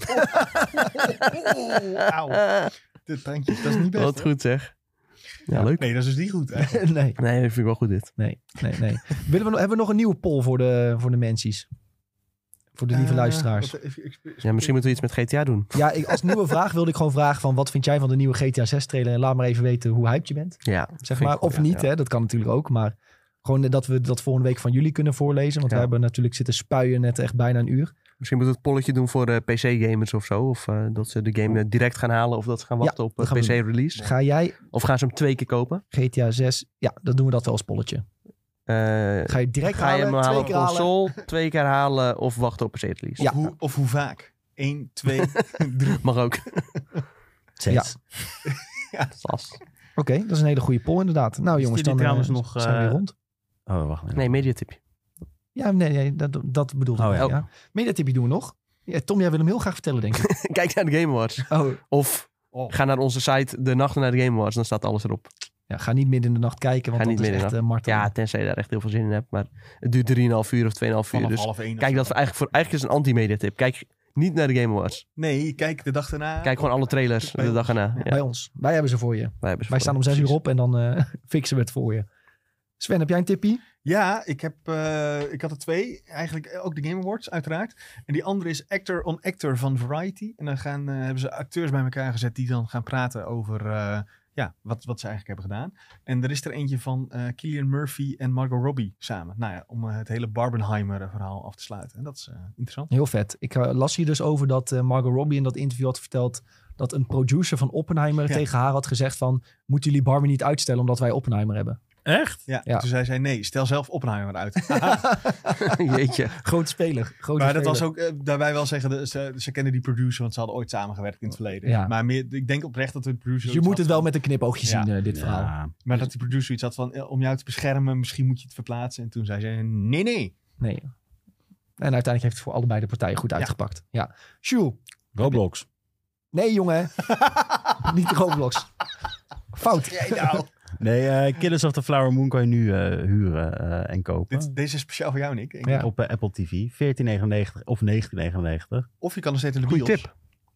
Auw. De tandjes, dat is niet best. Wat hoor. goed zeg. Ja, Ja. leuk. Nee, dat is dus niet goed. Eigenlijk. nee, Nee, dat vind ik wel goed dit. nee, nee, nee. Willen we, nog- hebben we nog een nieuwe poll voor de, voor de mensies? Voor de lieve Eh, luisteraars. wat- even- ik- Ja, misschien moeten we iets met G T A doen. Ja, ik, als nieuwe vraag wilde ik gewoon vragen van... wat vind jij van de nieuwe G T A zes trailer? En laat maar even weten hoe hyped je bent. Ja, Zeg vind ik maar. goed, Of ja, niet, ja. hè? Dat kan natuurlijk ook. Maar gewoon dat we dat volgende week van jullie kunnen voorlezen. Want Ja. we hebben natuurlijk zitten spuien net echt bijna een uur. Misschien moeten we het polletje doen voor uh, P C-gamers of zo. Of uh, dat ze de game uh, direct gaan halen. Of dat ze gaan Ja, wachten op dat uh, gaan we P C-release. Ga jij Of gaan ze hem twee keer kopen? G T A zes... Ja, dat doen we dat wel als polletje. Uh, Ga je direct ga je halen, hem halen twee op keer halen. console, twee keer halen of wachten op P C-release? Ja. Of, hoe, of hoe vaak? Eén, twee, drie. Mag ook. Zes. Sas. Oké, dat is een hele goede poll inderdaad. Nou Is jongens, die dan trouwens eh, nog, zijn we weer eh, rond. Oh, wacht even. Nee, mediatipje. Ja, nee, nee dat, dat bedoelde Oh, ik. ja. Ja. Mediatipje doen we nog. Ja, Tom, jij wil hem heel graag vertellen, denk ik. Kijk naar de Game Awards. Oh, Of Oh. ga naar onze site de nacht naar de Game Awards. Dan staat alles erop. ja, ga niet midden in de nacht kijken, want Ga dat niet is midden in echt de uh, martel. Ja, tenzij je daar echt heel veel zin in hebt. Maar het duurt drieënhalf uur of tweeënhalf uur. Vanaf Dus half één. of kijk, zo. dat is eigenlijk, voor, eigenlijk is het een anti-mediatip. Kijk niet naar de Game Awards. Nee, kijk de dag erna. Kijk gewoon alle trailers Bij de dag ons. erna. Ja, Bij ons. Wij hebben ze voor je. wij hebben ze Wij voor staan om je. zes uur Precies. op en dan uh, fixen we het voor je. Sven, heb jij een tippie? Ja, ik, heb, uh, ik had er twee. Eigenlijk ook de Game Awards, uiteraard. En die andere is Actor on Actor van Variety. En dan gaan, uh, hebben ze acteurs bij elkaar gezet die dan gaan praten over uh, ja, wat, wat ze eigenlijk hebben gedaan. En er is er eentje van uh, Cillian Murphy en Margot Robbie samen. Nou ja, om uh, het hele Barbenheimer verhaal af te sluiten. En dat is uh, interessant. Heel vet. Ik uh, las hier dus over dat uh, Margot Robbie in dat interview had verteld dat een producer van Oppenheimer Ja. tegen haar had gezegd van, moeten jullie Barbie niet uitstellen omdat wij Oppenheimer hebben? Echt? Ja, Ja. toen zei zij nee, stel zelf Oppenheimer uit. Jeetje. Grote speler. Grote Maar dat speler. was ook, uh, daarbij wel zeggen, de, ze, ze kennen die producer, want ze hadden ooit samengewerkt in het verleden. Ja. Maar meer, ik denk oprecht dat de producer... Dus je iets moet het had wel van- met een knipoogje Ja. zien, uh, dit verhaal. Ja. Maar dat die producer iets had van, eh, om jou te beschermen, misschien moet je het verplaatsen. En toen zei ze, nee, nee. Nee. En uiteindelijk heeft het voor allebei de partijen goed uitgepakt. Ja. Jules. Roblox. Nee, jongen. Niet Roblox. Fout. Jij nou. Nee, eh Killers of the Flower Moon kan je nu uh, huren uh, en kopen. Dit, deze is speciaal voor jou, Nick. Ik- Ja. Op uh, Apple T V. veertien negenennegentig of negentien negenennegentig. Of je kan er steeds in de Goeie bios. tip.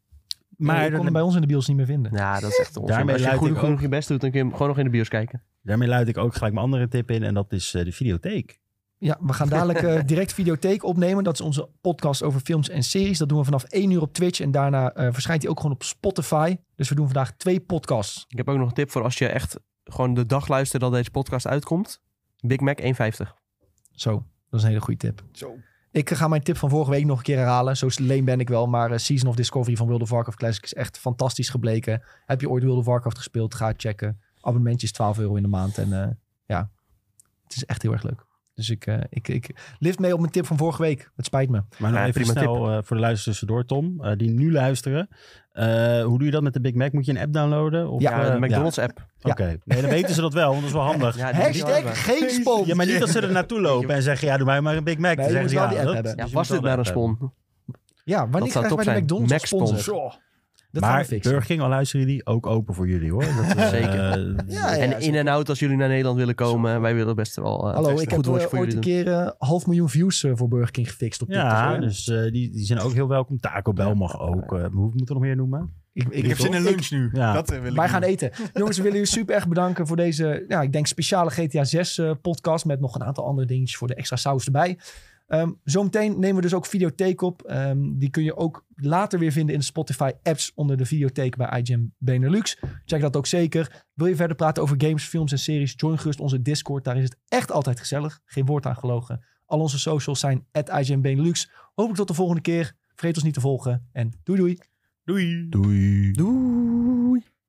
Maar Maar ik kon hem daar- bij ons in de bios niet meer vinden. Ja, dat is echt onzin. Daarmee Als je luid goed ik genoeg ook- je best doet, dan kun je hem gewoon nog in de bios kijken. daarmee luid ik ook gelijk mijn andere tip in. En dat is uh, de videotheek. Ja, we gaan dadelijk uh, direct videotheek opnemen. Dat is onze podcast over films en series. Dat doen we vanaf één uur op Twitch. En daarna uh, verschijnt die ook gewoon op Spotify. Dus we doen vandaag twee podcasts. Ik heb ook nog een tip voor als je echt gewoon de dag luistert dat deze podcast uitkomt. Big Mac één vijftig. Zo, dat is een hele goede tip. Zo. Ik uh, ga mijn tip van vorige week nog een keer herhalen. Zo leem ben ik wel. Maar uh, Season of Discovery van World of Warcraft Classic is echt fantastisch gebleken. Heb je ooit World of Warcraft gespeeld? Ga het checken. Abonnementje is twaalf euro in de maand. En uh, ja, het is echt heel erg leuk. Dus ik, uh, ik, ik lift mee op mijn tip van vorige week. Het spijt me. Maar nog Ja, even prima snel uh, voor de luisteraars tussendoor, Tom. Uh, die nu luisteren. Uh, hoe doe je dat met de Big Mac? Moet je een app downloaden? Of, Ja, Ja, uh, de McDonald's app. Ja. Oké. Nee, dan weten ze dat wel, want dat is wel handig. Ja, Ja, die moet je wel hebben. Hashtag geen spon. maar niet dat ze er naartoe lopen en zeggen, ja, doe mij maar een Big Mac. Nee, Dan je zeggen ze, moet wel ja, die app dat- hebben. Ja, dus je was moet dit wel maar een de app hebben. spon? Ja, wanneer Dat zou krijgen wij top de zijn. McDonald's als Mac sponsor? sponsor. Zo. Dat gaan we Maar fixen. Burger King, al luisteren jullie, ook open voor jullie hoor. Dat, uh, Zeker. uh, Ja, ja. En in en out als jullie naar Nederland willen komen. Wij willen best wel uh, Hallo, een ik goed heb woordje uh, voor ooit een jullie doen. keer uh, half miljoen views uh, voor Burger King gefixt op TikTok. Ja, hoor. dus uh, die, die zijn ook heel welkom. Taco Bell mag ook. Uh, hoe moeten we nog meer noemen? ik, ik, Ik heb zin in lunch nu. Ja. Dat uh, wil ik Wij doen. gaan eten. Jongens, we willen jullie super erg bedanken voor deze, ja, ik denk speciale G T A zes uh, podcast. Met nog een aantal andere dingetjes voor de extra saus erbij. Um, zometeen nemen we dus ook videotheek op. Um, die kun je ook later weer vinden in de Spotify apps onder de videotheek bij I G N Benelux. Check dat ook zeker. Wil je verder praten over games, films en series? Join gerust onze Discord. Daar is het echt altijd gezellig. Geen woord aan gelogen. Al onze socials zijn at I G N Benelux. Hopelijk tot de volgende keer. Vergeet ons niet te volgen. En doei doei. Doei. Doei. Doei.